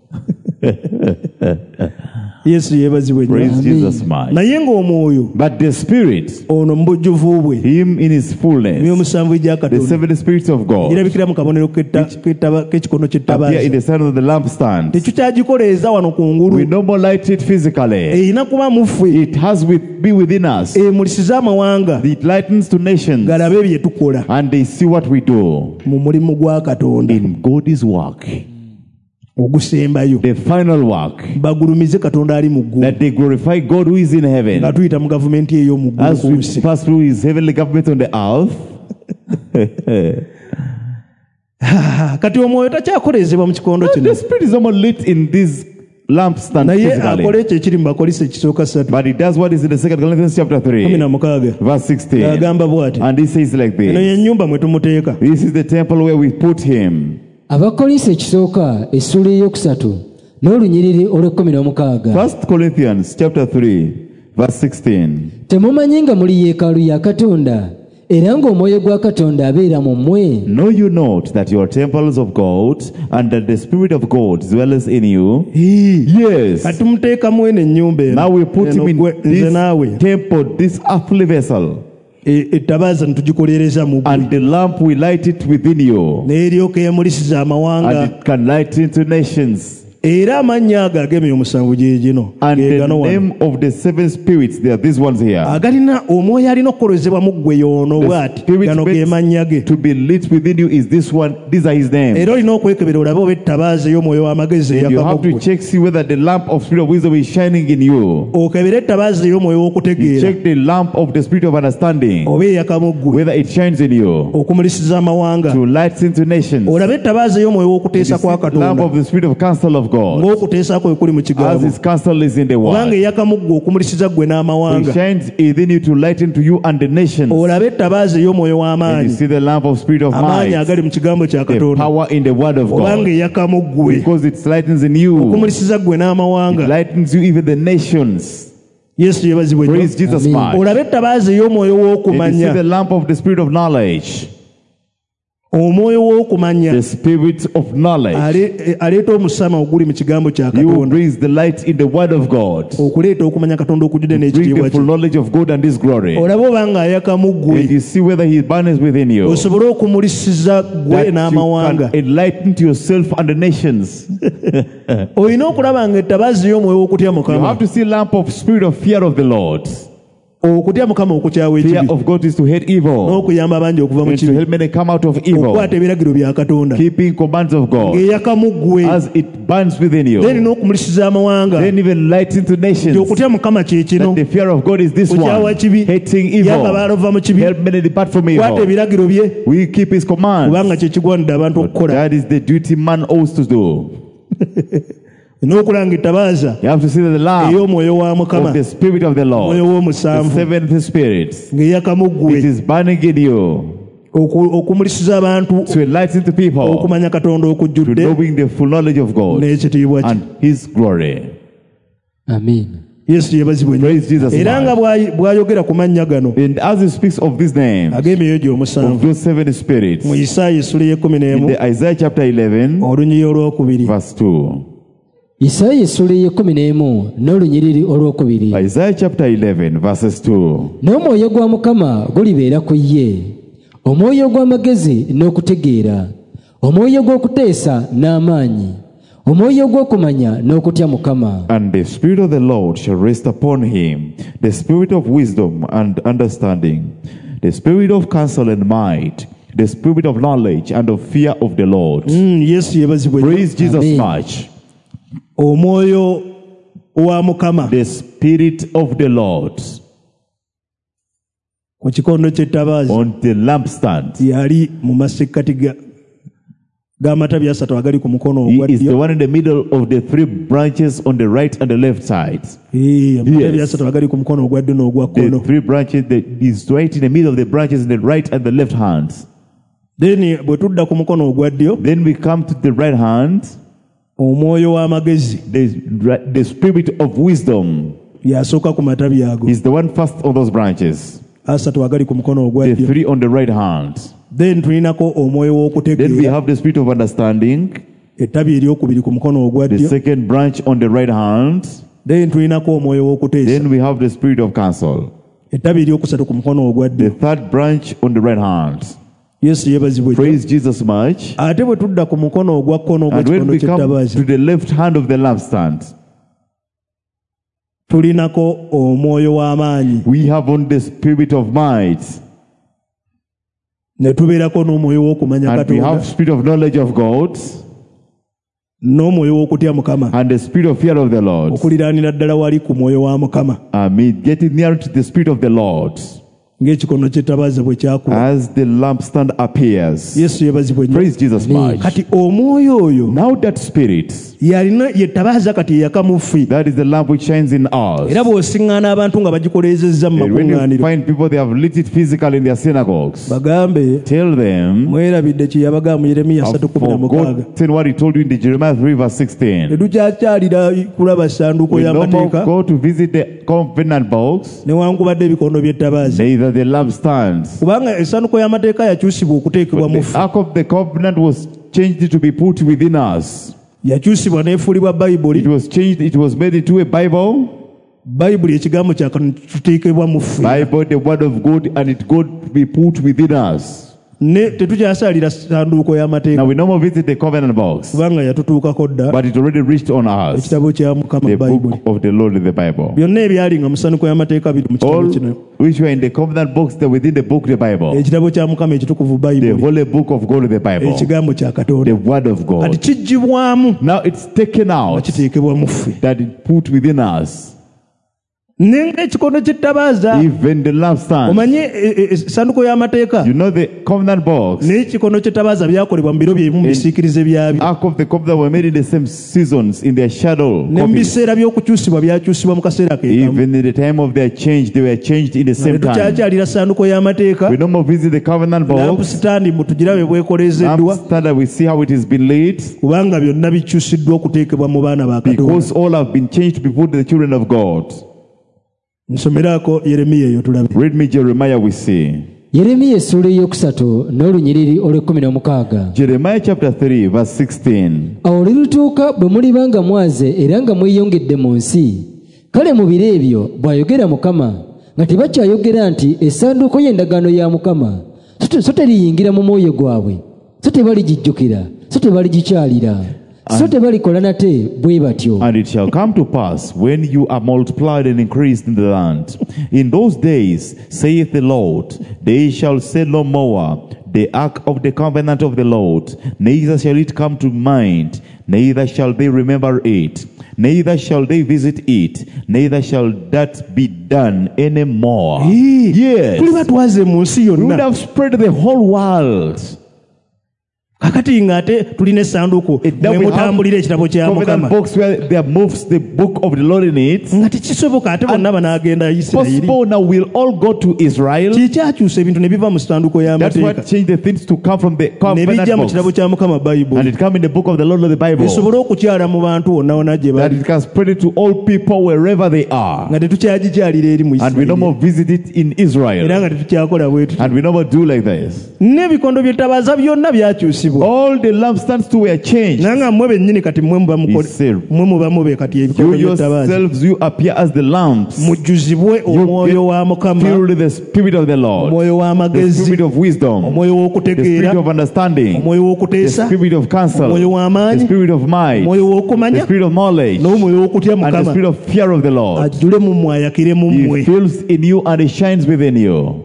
yesu yeebazibwe nnyo Praise Jesus much. naye ng'omwoyo But the Spirit, ono mu bujjuvu bwe Him in His fullness, ebyomusanvu egya the katonda seven spirits of God, girabikira mu kabonero k'etta- k'ettaba- k'ekikondo appear in ky'ettabaaza the sign of the lampstand. tetukyagikoleeza wano ku We ngulu no more light it physically. erina kuba mu ffe It has with, be within us. emulisiza amawanga It lightens to nations, galabe bye tukola and they see what we do mu mulimu gwa katonda in God's work, ogusembayo the final work, bagulumize katonda ali mu ggulu that they glorify God who is in nga heaven, tuyita mu gavumenti eyo mu ggulu as ku we nsi pass through His heavenly government on the earth. Ah, kati omwoyo takyakoleezebwa mu kikondo kino The Spirit is not more lit in this lampstand naye physically, akole ekyo ekiri mu bakolisa ekisooka ssatu but it does what is in the second Corinthians chapter kumi three, na mukaaga verse sixteen. agamba bw'ati And He says like eno this: yennyumba mwe tumuteeka This is the temple where we put Him. abakolisa ekisooka essula ey'okusatu n'olunyiriri olw'ekkumi n'omukaaga. First Corinthians chapter three, verse sixteen. temumanyi nga muli yeekaalu ya katonda era ng'omwoyo gwa katonda abeera mu mmwe? Know you not that you are temples of God, and that the Spirit of God dwells in you? Yes. kati tumuteekamu eno ennyumba eno Now we put Eno Him in gwe- nze naawe this temple, this earthly vessel, E- ettabaaza netugikolereza mu ggwe and the lamp we light it within you, n'eryoka emulisiza and amawanga it can light into nations. era amannya ago ag'emyoyo musanvu gye gino And ge the gano wano name of the seven spirits, they are these ones here. agalina omwoyo alina okukolezebwa mu ggwe y'ono bw'ati Spirit gano ge mannya ge meant to be lit within you is this one. These are His names. era olina okwekebera olabe oba ettabaaza ey'omwoyo w'amagezi You eyaka mu have to ggwe check, see whether the lamp of spirit of wisdom is shining in you. okebera ettabaaza ey'omwoyo You w'okutegeera check the lamp of the spirit of understanding, oba eyaka mu ggwe whether it shines in you okumulisiza amawanga to light into nations. olabe ettabaaza ey'omwoyo w'okuteesa kwa The lamp katonda of the spirit of counsel of God, ng'okuteesa kwe kuli mu as kigambo his counsel is in the kubanga word. eyakamu ggwe okumulisiza ggwe He n'amawanga shines within you to lighten to you and the nations. olabe ettabaaza ey'omwoyo And you w'amaanyi see the lamp of spirit of amaanyi might, agali mu kigambo kya the katonda power in the word of obanga God. eyakamu ggwe Because it lightens in you. okumulisiza ggwe It n'amawanga lightens you even the nations. yesu yeebazibwe nnyo. Praise Jesus Amen. much. olabe ettabaaza ey'omwoyo And you see w'okumanya the lamp of the spirit of knowledge. omwoyo w'okumanya The spirit of knowledge. ale- aleeta omusama oguli mu kigambo kya You katonda brings the light in the word of God. okuleeta okumanya katonda okujjudde Bring n'ekitiibwa the kye full knowledge of God and his glory. olabe obanga ayakamu And ggwe you see whether he burns within you. osobole okumulisiza ggwe That you n'amawanga can enlighten to yourself and the nations. olina okulaba nga ettabaaza y'omwoyo w'okutya You mukama have to see lamp of spirit of fear of the Lord. okutya mukama okukyawa Fear ekibi of God is to hate evil. n'okuyamba abangi okuva mu And to kibi help many come out of evil. okukwata ebiragiro bya katonda Keeping commands of God. ng'eyakamu ggwe As it burns within you. then n'okumulisiza amawanga Then even lighten to nations. okutya mukama kye kino That the fear of God is this okyawa one. kibi Hating yamba evil. balova mu kibi Help many depart from kwata evil. ebiragiro bye We keep his commands. kubanga kye kigwanidde abantu okukola That is the duty man owes to do. n'okulanga ettabaaza You have to see the lamp ey'omwoyo wa mukama of the spirit of the omwoyo Lord. The w'omusanvu seventh spirit. ng'eyakamu ggwe It is burning in you oku- okumulisiza abantu to enlighten to people okumanya katonda to okujjudde knowing the full knowledge of God n'ekitiibwa kye and his glory. amen. yesu yeebazibwe nnyo Praise Jesus. era nga much. bw'ayi- bw'ayogera ku mannya gano And as he speaks of these names, ag'emyoyo of gy'omusanvu those seven spirits, mu isaaya essula y'ekumi in n'emu the Isaiah chapter eleven, olunyiri olwokubiri verse two. isaaya essula y'ekumi n'emu n'olunyiriri olwokubiri. Isaiah chapter eleven, verses two. n'omwoyo gwa mukama gulibeera ku ye, omwoyo ogw'amagezi n'okutegeera, omwoyo gw'okuteesa n'amaanyi, omwoyo gw'okumanya n'okutya mukama. And the Spirit of the Lord shall rest upon him, the Spirit of wisdom and understanding, the Spirit of counsel and might, the Spirit of knowledge and of fear of the Lord. Mm, yesu yeebazibwe nnyo. Praise Jesus Amen. much. omwoyo wa mukama The Spirit of the Lord ku kikondo ky'ettabaaza on the lampstand. yali mu masekkati ga- g'amatabi asatu agali ku mukono He ogwa is the ddyo one in the middle of the three branches on the right and the left side. Eh, amatabi Yes. asatu agali ku mukono ogwa ddyo n'ogwa The kkono three branches that is right in the middle of the branches in the right and the left hands. then bwe tudda ku mukono ogwa ddyo Then we come to the right hand. omwoyo w'amagezi The, the spirit of wisdom yasooka ku matabi ago is the one first of those branches. asatu agali ku mukono ogwa The ddyo three on the right hand. then tulinako omwoyo Then we w'okutegeera have the spirit of understanding. ettabi eryokubiri ku mukono ogwa The ddyo second branch on the right hand. then tulinako omwoyo w'okuteesa Then we have the spirit of counsel. ettabi eryokusatu ku mukono ogwa The ddyo third branch on the right hand. yesu yeebazibwe nnyo. Praise Jesus much. ate bwe tudda ku mukono ogwa kkono And when ogw'ekikondo we come ky'ettabaaza to the left hand of the lampstand, tulinako omwoyo w'amaanyi we have on the spirit of might. ne tubeerako n'omwoyo w'okumanya And we katonda have spirit of knowledge of God n'omwoyo w'okutya mukama and the spirit of fear of the Lord. okuliraanira ddala wali ku mwoyo wa mukama I mean, getting near to the spirit of the Lord ng'ekikondo ky'ettabaaza bwe kyakuba as the lampstand appears. yesu yeebazibwe nnyo Praise Jesus much. kati omwoyo oyo Now that spirit, yalina yettabaaza kati yeyaka mu ffe that is the lamp which shines in us. era bw'osiŋŋaana abantu nga bagikoleezezza mu And when you makuŋŋaaniro find people, they have lit it physically in their synagogues. bagambe Tell them, mwerabidde kye yabagamba mu yeremiya I've three sixteen forgotten what he told you in the Jeremiah three verse sixteen. tetukyakyalira kulaba ssanduuko We no more y'amateeka go to visit the covenant box, newankubadde ebikondo by'ettabaaza neither the lampstands. kubanga essanduuko y'amateeka yakyusibwa okuteekebwa mu The ffe ark of the covenant was changed to be put within us. yakyusibwa n'efuulibwa It bayibuli was changed, it was made into a Bible. bayibuli ekigambo kya Katonda tuteekebwa mu ffe Bible, the word of God, and it God be put within us. ne tetukyasalira ssanduuko y'amateeka Now we no more visit the covenant box, kubanga yatutuukako dda but it already reached on us. ekitabo kya mukama The bayibuli book of the Lord in the Bible. byonna ebyali nga mu ssanduuko y'amateeka biri mu kitabo All kino which were in the covenant box, they're within the book, the Bible. ekitabo kya mukama ekitukuvu The bayibuli holy book of God, the Bible. ekigambo kya The katonda word of kati God. kijjibwamu Now it's taken out, kiteekebwa mu ffe that it put within us. n'ekikondo ky'ettabaaza even the lampstand. omanye e- e- essanduko y'amateeka You know the covenant box, n'ekikondo ky'ettabaaza byakolebwa mu biro bye bimu mu bisiikirize byabyo Ark of the Covenant were made in the same seasons, in their shadow. ne mu copies. biseera by'okukyusibwa byakyusibwa mu kaseera keekamu Even in the time of their change, they were changed in the same time. tukyakyalira ssanduko y'amateeka We no more visit the covenant box. lampusitaandi mu tugirabe bwekolezeddwa Lampstand, we see how it has been laid, kubanga byonna bikyusiddwa okuteekebwa mu baana ba katonda because all have been changed before the children of God. nsomeraako yeremiya eyo tulabe Read me Jeremiah, we see. yeremiya essula eyokusatu n'olunyiriri olw'ekkumi n'omukaaga. Jeremiah chapter three, verse sixteen. awo olulituuka bwe muliba nga mwaze era nga mweyongedde mu nsi, kale mu biro ebyo bw'ayogera Mukama, nga tebakyayogera nti essanduuko y'endagaano ya Mukama so te- so teriyingira mu mwoyo gwabwe, so tebaligijjukira, so tebaligikyalira, so tebalikola nate bwe batyo. And it shall come to pass, when you are multiplied and increased in the land, in those days, saith the Lord, they shall say no more, the ark of the covenant of the Lord, neither shall it come to mind, neither shall they remember it, neither shall they visit it, neither shall that be done any more. Yes, tuliba twaze mu nsi we would yonna have spread the whole world. kakati ng'ate tulina essanduuko It- mwe now we have mutambulira ekitabo kya covenant Mukama box where there moves the book of the Lord in it. nga tekisoboka ate bonna banaagenda Isirayiri Possible now we'll all go to Israel. kikyakyusa ebintu ne biva mu ssanduuko That's y'amateeka what changed the things to come from the ne covenant bijja mu box. kitabo kya Mukama And Bayibuli it come in the book of the Lord of the Bible. esobole okukyala mu bantu wonna wonna gye That bali it can spread it to all people wherever they are. nga tetukyagikyalira eri mu And we no Isirayiri more visit it in era Israel. nga tetukyakola bwe tuti And we no more do like this. n'ebikondo by'ettabaaza byonna byakyusibwa All the lampstands too were changed. naye nga mmwe bennyini kati mmwe muba mukole- He said, mmwe muba mube kati You ebikondo by'ettabaaza yourselves, you appear as the lamps. mujjuzibwe omwoyo wa Mukama Filled with the Spirit of the Lord. omwoyo The w'amagezi Spirit of wisdom. omwoyo The Spirit w'okutegeera of understanding. omwoyo The w'okuteesa Spirit of counsel. omwoyo The w'amaanyi Spirit of might. omwoyo The w'okumanya Spirit of knowledge. n'omwoyo w'okutya And the Mukama Spirit of fear of the Lord. ajjule mu mmwe ayakire mu He mmwe fills in you and he shines within you.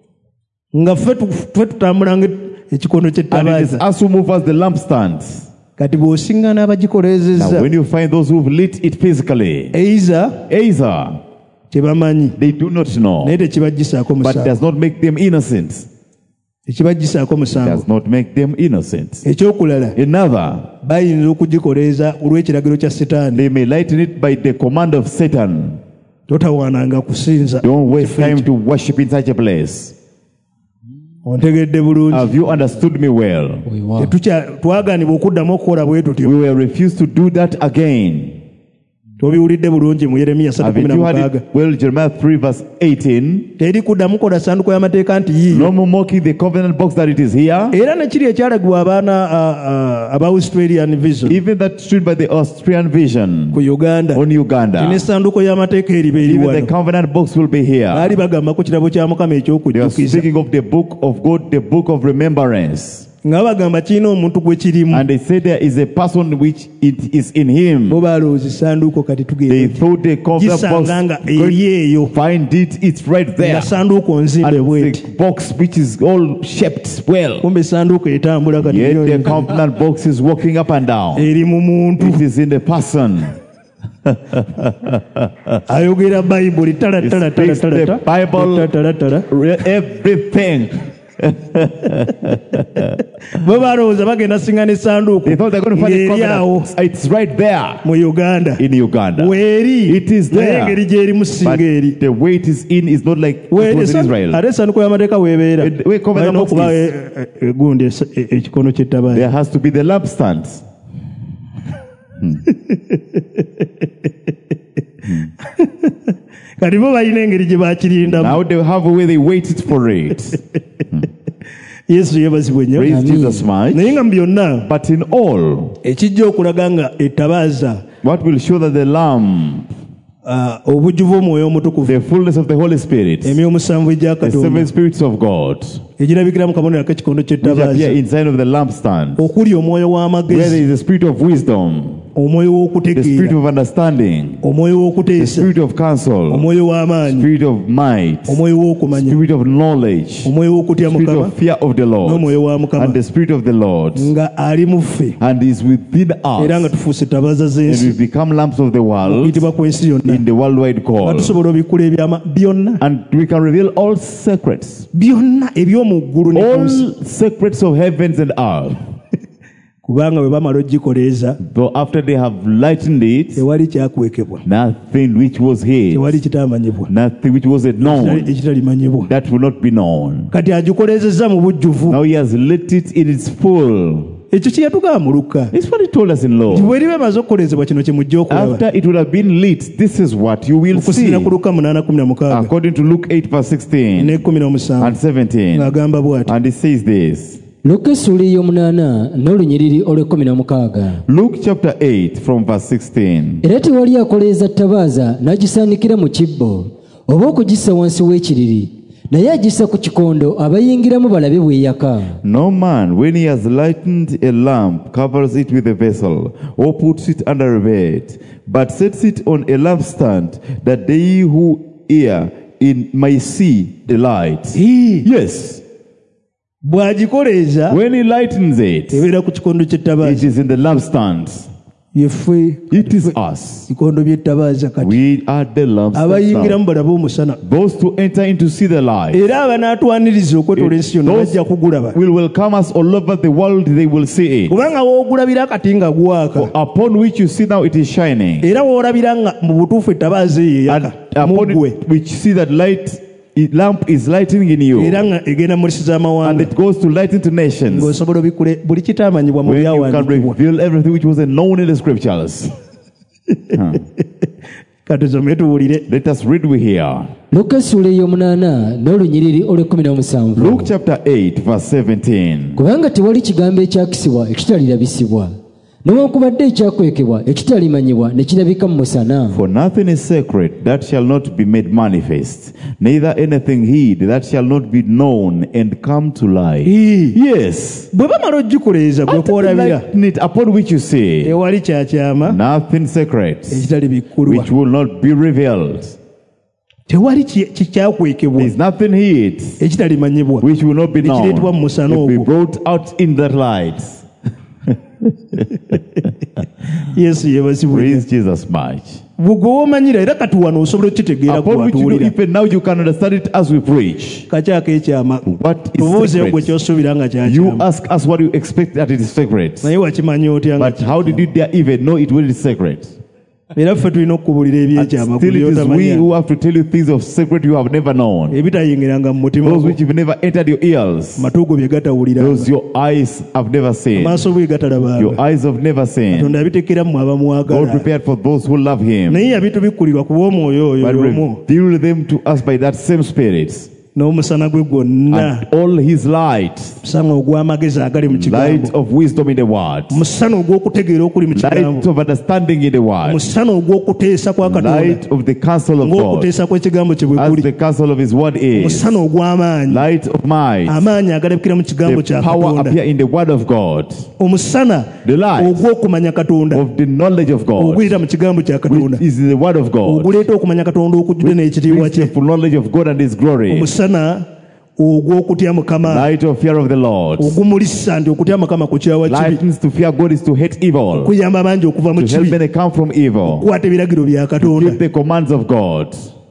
nga ffe tu- ffe tutambulanga ekikondo And it is ky'ettabaaza us who move as the lampstands. kati bw'osiŋŋana Now, abagikoleezezza when you find those who've lit it physically, eiza either tebamanyi they do not know, naye tekibaggisaako but musango does not make them innocent. tekibaggisaako musango Does not make them innocent. ekyokulala Another, bayinza okugikoleeza olw'ekiragiro kya setaani they may lighten it by the command of Satan. totawaananga kusinza Don't waste time to worship in such a place. ontegedde bulungi Have you understood me well? Weewaawo. Tetukya- twaganibwa okuddamu okukola bwe tutyo We were refused to do that again. tobiwulidde bulungi mu yeremiya Have you heard mukaaga it? Well, Jeremiah three verse eighteen. teri kuddamu kola ssanduko y'amateeka nti yiiyo No more mocking the covenant box that it is here. era nekiri ekyalagibwa abaana ah, ah, aba Australian Vision Even that stood by the Austrian vision ku Uganda on Uganda. n'essanduko y'amateeka eriba eri Even the wano covenant box will be here. baali bagamba ku kirabo kya Mukama They are eky'okujjukiza speaking of the book of God, the book of remembrance. nga bagamba kirina omuntu gwe kirimu And they say there is a person which it is in him. bo balowooza essanduuko kati They tugenda thought the covenant gisanga nga box, eri eyo find it, it's right there. nga sanduuko nzimbe And bweti the box which is all shaped well. kumbe essanduuko etambula kati Yet eri the eyo. covenant box is walking up and down. eri mu muntu It is in the person. ayogera bayibuli tala tala It tala speaks tala the tala Bible. tala tala Re- Everything. bo balowooza bagenda singana essanduuko They thought they're going to find the ng'eri awo covenant. It's right there mu Uganda in Uganda. weeri It is naye there. engeri gy'erimu But singa eri the way it is in is not like it Weeri was in essan- Israel. ate essanduko y'amateeka weebeera It- we cover the balina boxes. okuba e- e- egundi es- e- ekikono ky'ettabaali There has to be the lampstands. kati bo balina engeri gye bakirindamu Now they have a way they waited for it. yesu yeebazibwe nnyo Praise Jesus much. naye nga mu byonna But in all, ekijja okulaga nga ettabaaza what will show that the lamp, ah, obujjuvu omwoyo omutukuvu the fullness of the Holy Spirit, emyoyo musanvu egya the katonda seven spirits of God, egirabikira mu kabonero ak'ekikondo which appear ky'ettabaaza inside of the lampstand, okuli omwoyo where there w'amagezi is a spirit of wisdom, omwoyo the spirit w'okutegeera, of understanding, omwoyo the w'okuteesa, spirit of counsel, omwoyo w'amaanyi, spirit of might, omwoyo w'okumanya, spirit of knowledge, omwoyo w'okutya spirit Mukama of fear of the Lord, n'omwoyo wa Mukama and the spirit of the Lord, nga ali mu ffe and is within era nga us, tufuuse ttabaza and z'ensi we become lamps of the world okuyitibwa kw'ensi yonna, in the worldwide nga call. tusobola obikkula ebyama byonna And we can reveal all secrets, byonna eby'omu ggulu ne ku nsi, all secrets of heavens and earth. kubanga bwe bamala ogikoleeza But after they have lightened it, tewali kyakwekebwa, nothing which was hid, tewali kitamanyibwa, nothing which wasn't known, ekitalimanyibwa. that will not be known. Kati agikoleezezza mu bujjuvu. Now he has lit it in its full. Ekyo kye yatugamba mu Luka. It's what he told us in law. Bwe liba emaze okukolezebwa kino kye mujja okulaba. After it would have been lit, this is what you will see. Okusinziira ku Luka munaana kumi na mukaaga According to Luke eight verse sixteen ne kumi n'omusanvu and seventeen. ng'agamba bw'ati. And it says this. Luka essuula ey'omunaana n'olunyiriri olw'ekkumi na mukaaga. Luke chapter eight from verse sixteen. Era tewali akoleeza ttabaaza n'agisaanikira mu kibbo oba okugissa wansi w'ekiriri, naye agissa ku kikondo abayingiramu balabe bw'eyaka. No man, when he has lightened a lamp, covers it with a vessel, or puts it under a bed, but sets it on a lampstand, that they who hear in may see the light. Hii, Yes, bw'agikoleeza when he lightens it, ebeera ku kikondo it ky'ettabaaza. is in the lampstand. Yeffe It is us. bikondo by'ettabaaza kati We are the lampstand. abayingiramu balabe omusana, Those to enter in to see the light. era abanaatwaniriza okwetola ensi yonna Those bajja kugulaba, will welcome us all over the world, they will see it. kubanga woogulabira akati nga gwaka, Upon which you see now it is shining. era woolabira nga mu butuufu ettabaaza eyo And eyaka upon muggwe, it, which see that light, it, lamp is lighting in you, era nga egenda mulisiza and amawanga, it goes to lighten to nations. ng'osobola obikkule buli kitaamanyibwa mu When you can byawandiikibwa. reveal everything which wasn't known in the scriptures. Huh. Katusome tuwulire. Let us read we here. Luka essuula ey'omunaana n'olunyiriri olw'ekkumi n'omusanvu. Luke chapter eight verse seventeen. Kubanga tewali kigambo ekyakisibwa ekitalirabisibwa, newankubadde ekyakwekebwa ekitalimanyibwa ne kirabika mu musana. For nothing is sacred that shall not be made manifest, neither anything hid that shall not be known and come to light. Ii, Yes. bwe bamala ogikoleeza gwe After kwolabira, lighten it, upon which you see, tewali kyakyama nothing sacred ekitali bikkulwa, which will not be revealed. tewali ki- kikyakwekebwa There is nothing hid ekitalimanyibwa which will not be known. ekireetebwa mu musana It will be ogwo. brought out in that light. Yesu yeebazibwe. Praise Jesus much. Bwe gwe w'omanyira era kati wano osobola okitegeera Upon which you know, gwatuwulira. even now you can understand it as we preach. Kakyako ekyama. What is Tubuuze gwe sacred? ky'osuubira nga You kyakyama. ask us what you expect that it is sacred. Naye wakimanya otya nga But how did you dare even know it when it is sacred? era ffe tulina okubuulira And ebyekyama still it is we byotamanya who have to tell you things of secret you have never known. ebitayingiranga mu mutima Those gwo, which have never entered your ears. amatu go bye gatawuliranga, Those your eyes have never seen. amaaso bwe gatalabanga. Your eyes have never seen. Katonda yabitekera mmwe God abamwagala, prepared for those who love Him. naye yabitubikkulirwa kuba omwoyo oyo But y'omu reveal them to us by that same Spirit. n'omusana gwe gwonna, And all His light. musana ogw'amagezi agali mu Light kigambo, of wisdom in the Word. musana ogw'okutegeera okuli mu Light kigambo, of understanding in the Word. musana ogw'okuteesa kwa Katonda Light of the counsel of God. ng'okuteesa kw'ekigambo kye bwe As kuli, the counsel of His Word is. musana ogw'amaanyi, Light of might. amaanyi agalabikira mu kigambo The kya power Katonda, appear in the Word of God. omusana The light ogw'okumanya Katonda of the knowledge of God. oguyita mu kigambo kya Katonda, Which is in the Word of God. oguleeta okumanya Katonda okujjudde n'ekitiibwa Brings kye, the full knowledge of God and His glory. omusana ogw'okutya Mukama Light of fear of the Lord. ogumulisa nti okutya Mukama kukyawa kibi, Lightens to fear God is to hate evil. okuyamba abangi okuva mu To help kibi, many come from evil. okukwata ebiragiro bya Katonda, Keep the commands of God.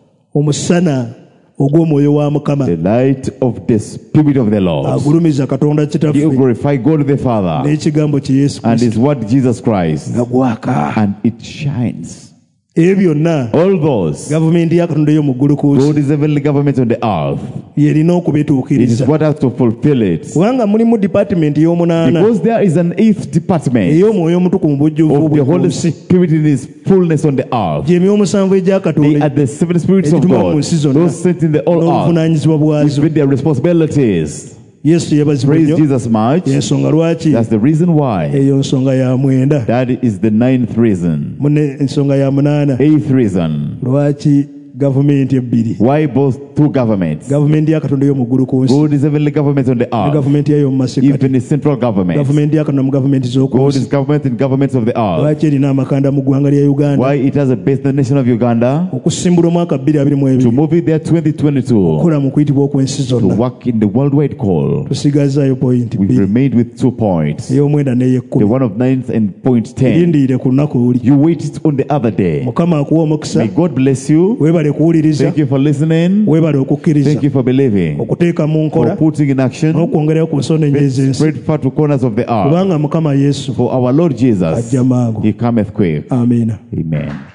omusana ogw'omwoyo wa Mukama The light of the Spirit of the Lord. agulumiza Katonda You Kitaffe glorify God the Father n'ekigambo kye Yesu and Kristo His word Jesus Christ. nga gwaka. And it shines. Ebyo byonna All those. gavumenti ya Katonda ey'omu ggulu ku nsi God is heavenly government on the earth. yerina It is okubituukiriza, what has to fulfill it. kubanga mulimu department ey'omunaana Because there is an eighth department ey'omwoyo omutukuvu mu bujjuvu of bwe the ku Holy nsi, Spirit in His fullness on the earth. gy'emyomusanvu egya They Katonda are the seven spirits of Ekitumwa mu God. nsi zonna. Those sent in the all earth. n'obuvunaanyizibwa Which bwazo. with their responsibilities. Yesu yeebazibwa Praise nnyo. Jesus much. Ensonga lwaki That's the reason why. eyo nsonga ya mwenda, That is the ninth reason. mune ensonga ya munaana Eighth reason. lwaki gavumenti ebbiri. Why both two governments? Gavumenti ya Katonda y'omu ggulu ku nsi. God is heavenly government on the Ne earth. gavumenti y'omu masekati. Even his central government. Gavumenti ya Katonda mu gavumenti z'oku God nsi. is government in governments of the earth. Lwaki erina amakanda mu ggwanga lya Uganda? Why it has a base in the nation of Uganda? Okusimbula omwaka bbiri abiri mu To ebiri. move it there twenty twenty-two. Okukola mu kuyitibwa okw'ensi To zonna. work in the worldwide call. Tusigazaayo point We've bbiri. remained with two points. Ey'omwenda The n'ey'ekkumi. one of ninth and point ten. Lindiire ku lunaku luli. You waited on the other day. Mukama akuwa omukisa. May God bless you. Weebale kuwuliriza. Thank you for listening. Weebale okukkiriza. Thank you for believing. Okuteeka mu For nkola. putting in action. N'okwongerayo ku nsonda ennya ez'ensi. Spread far to corners of the earth. Kubanga Mukama Yesu For our Lord Jesus, ajja mangu. He cometh quick. Amiina. Amen.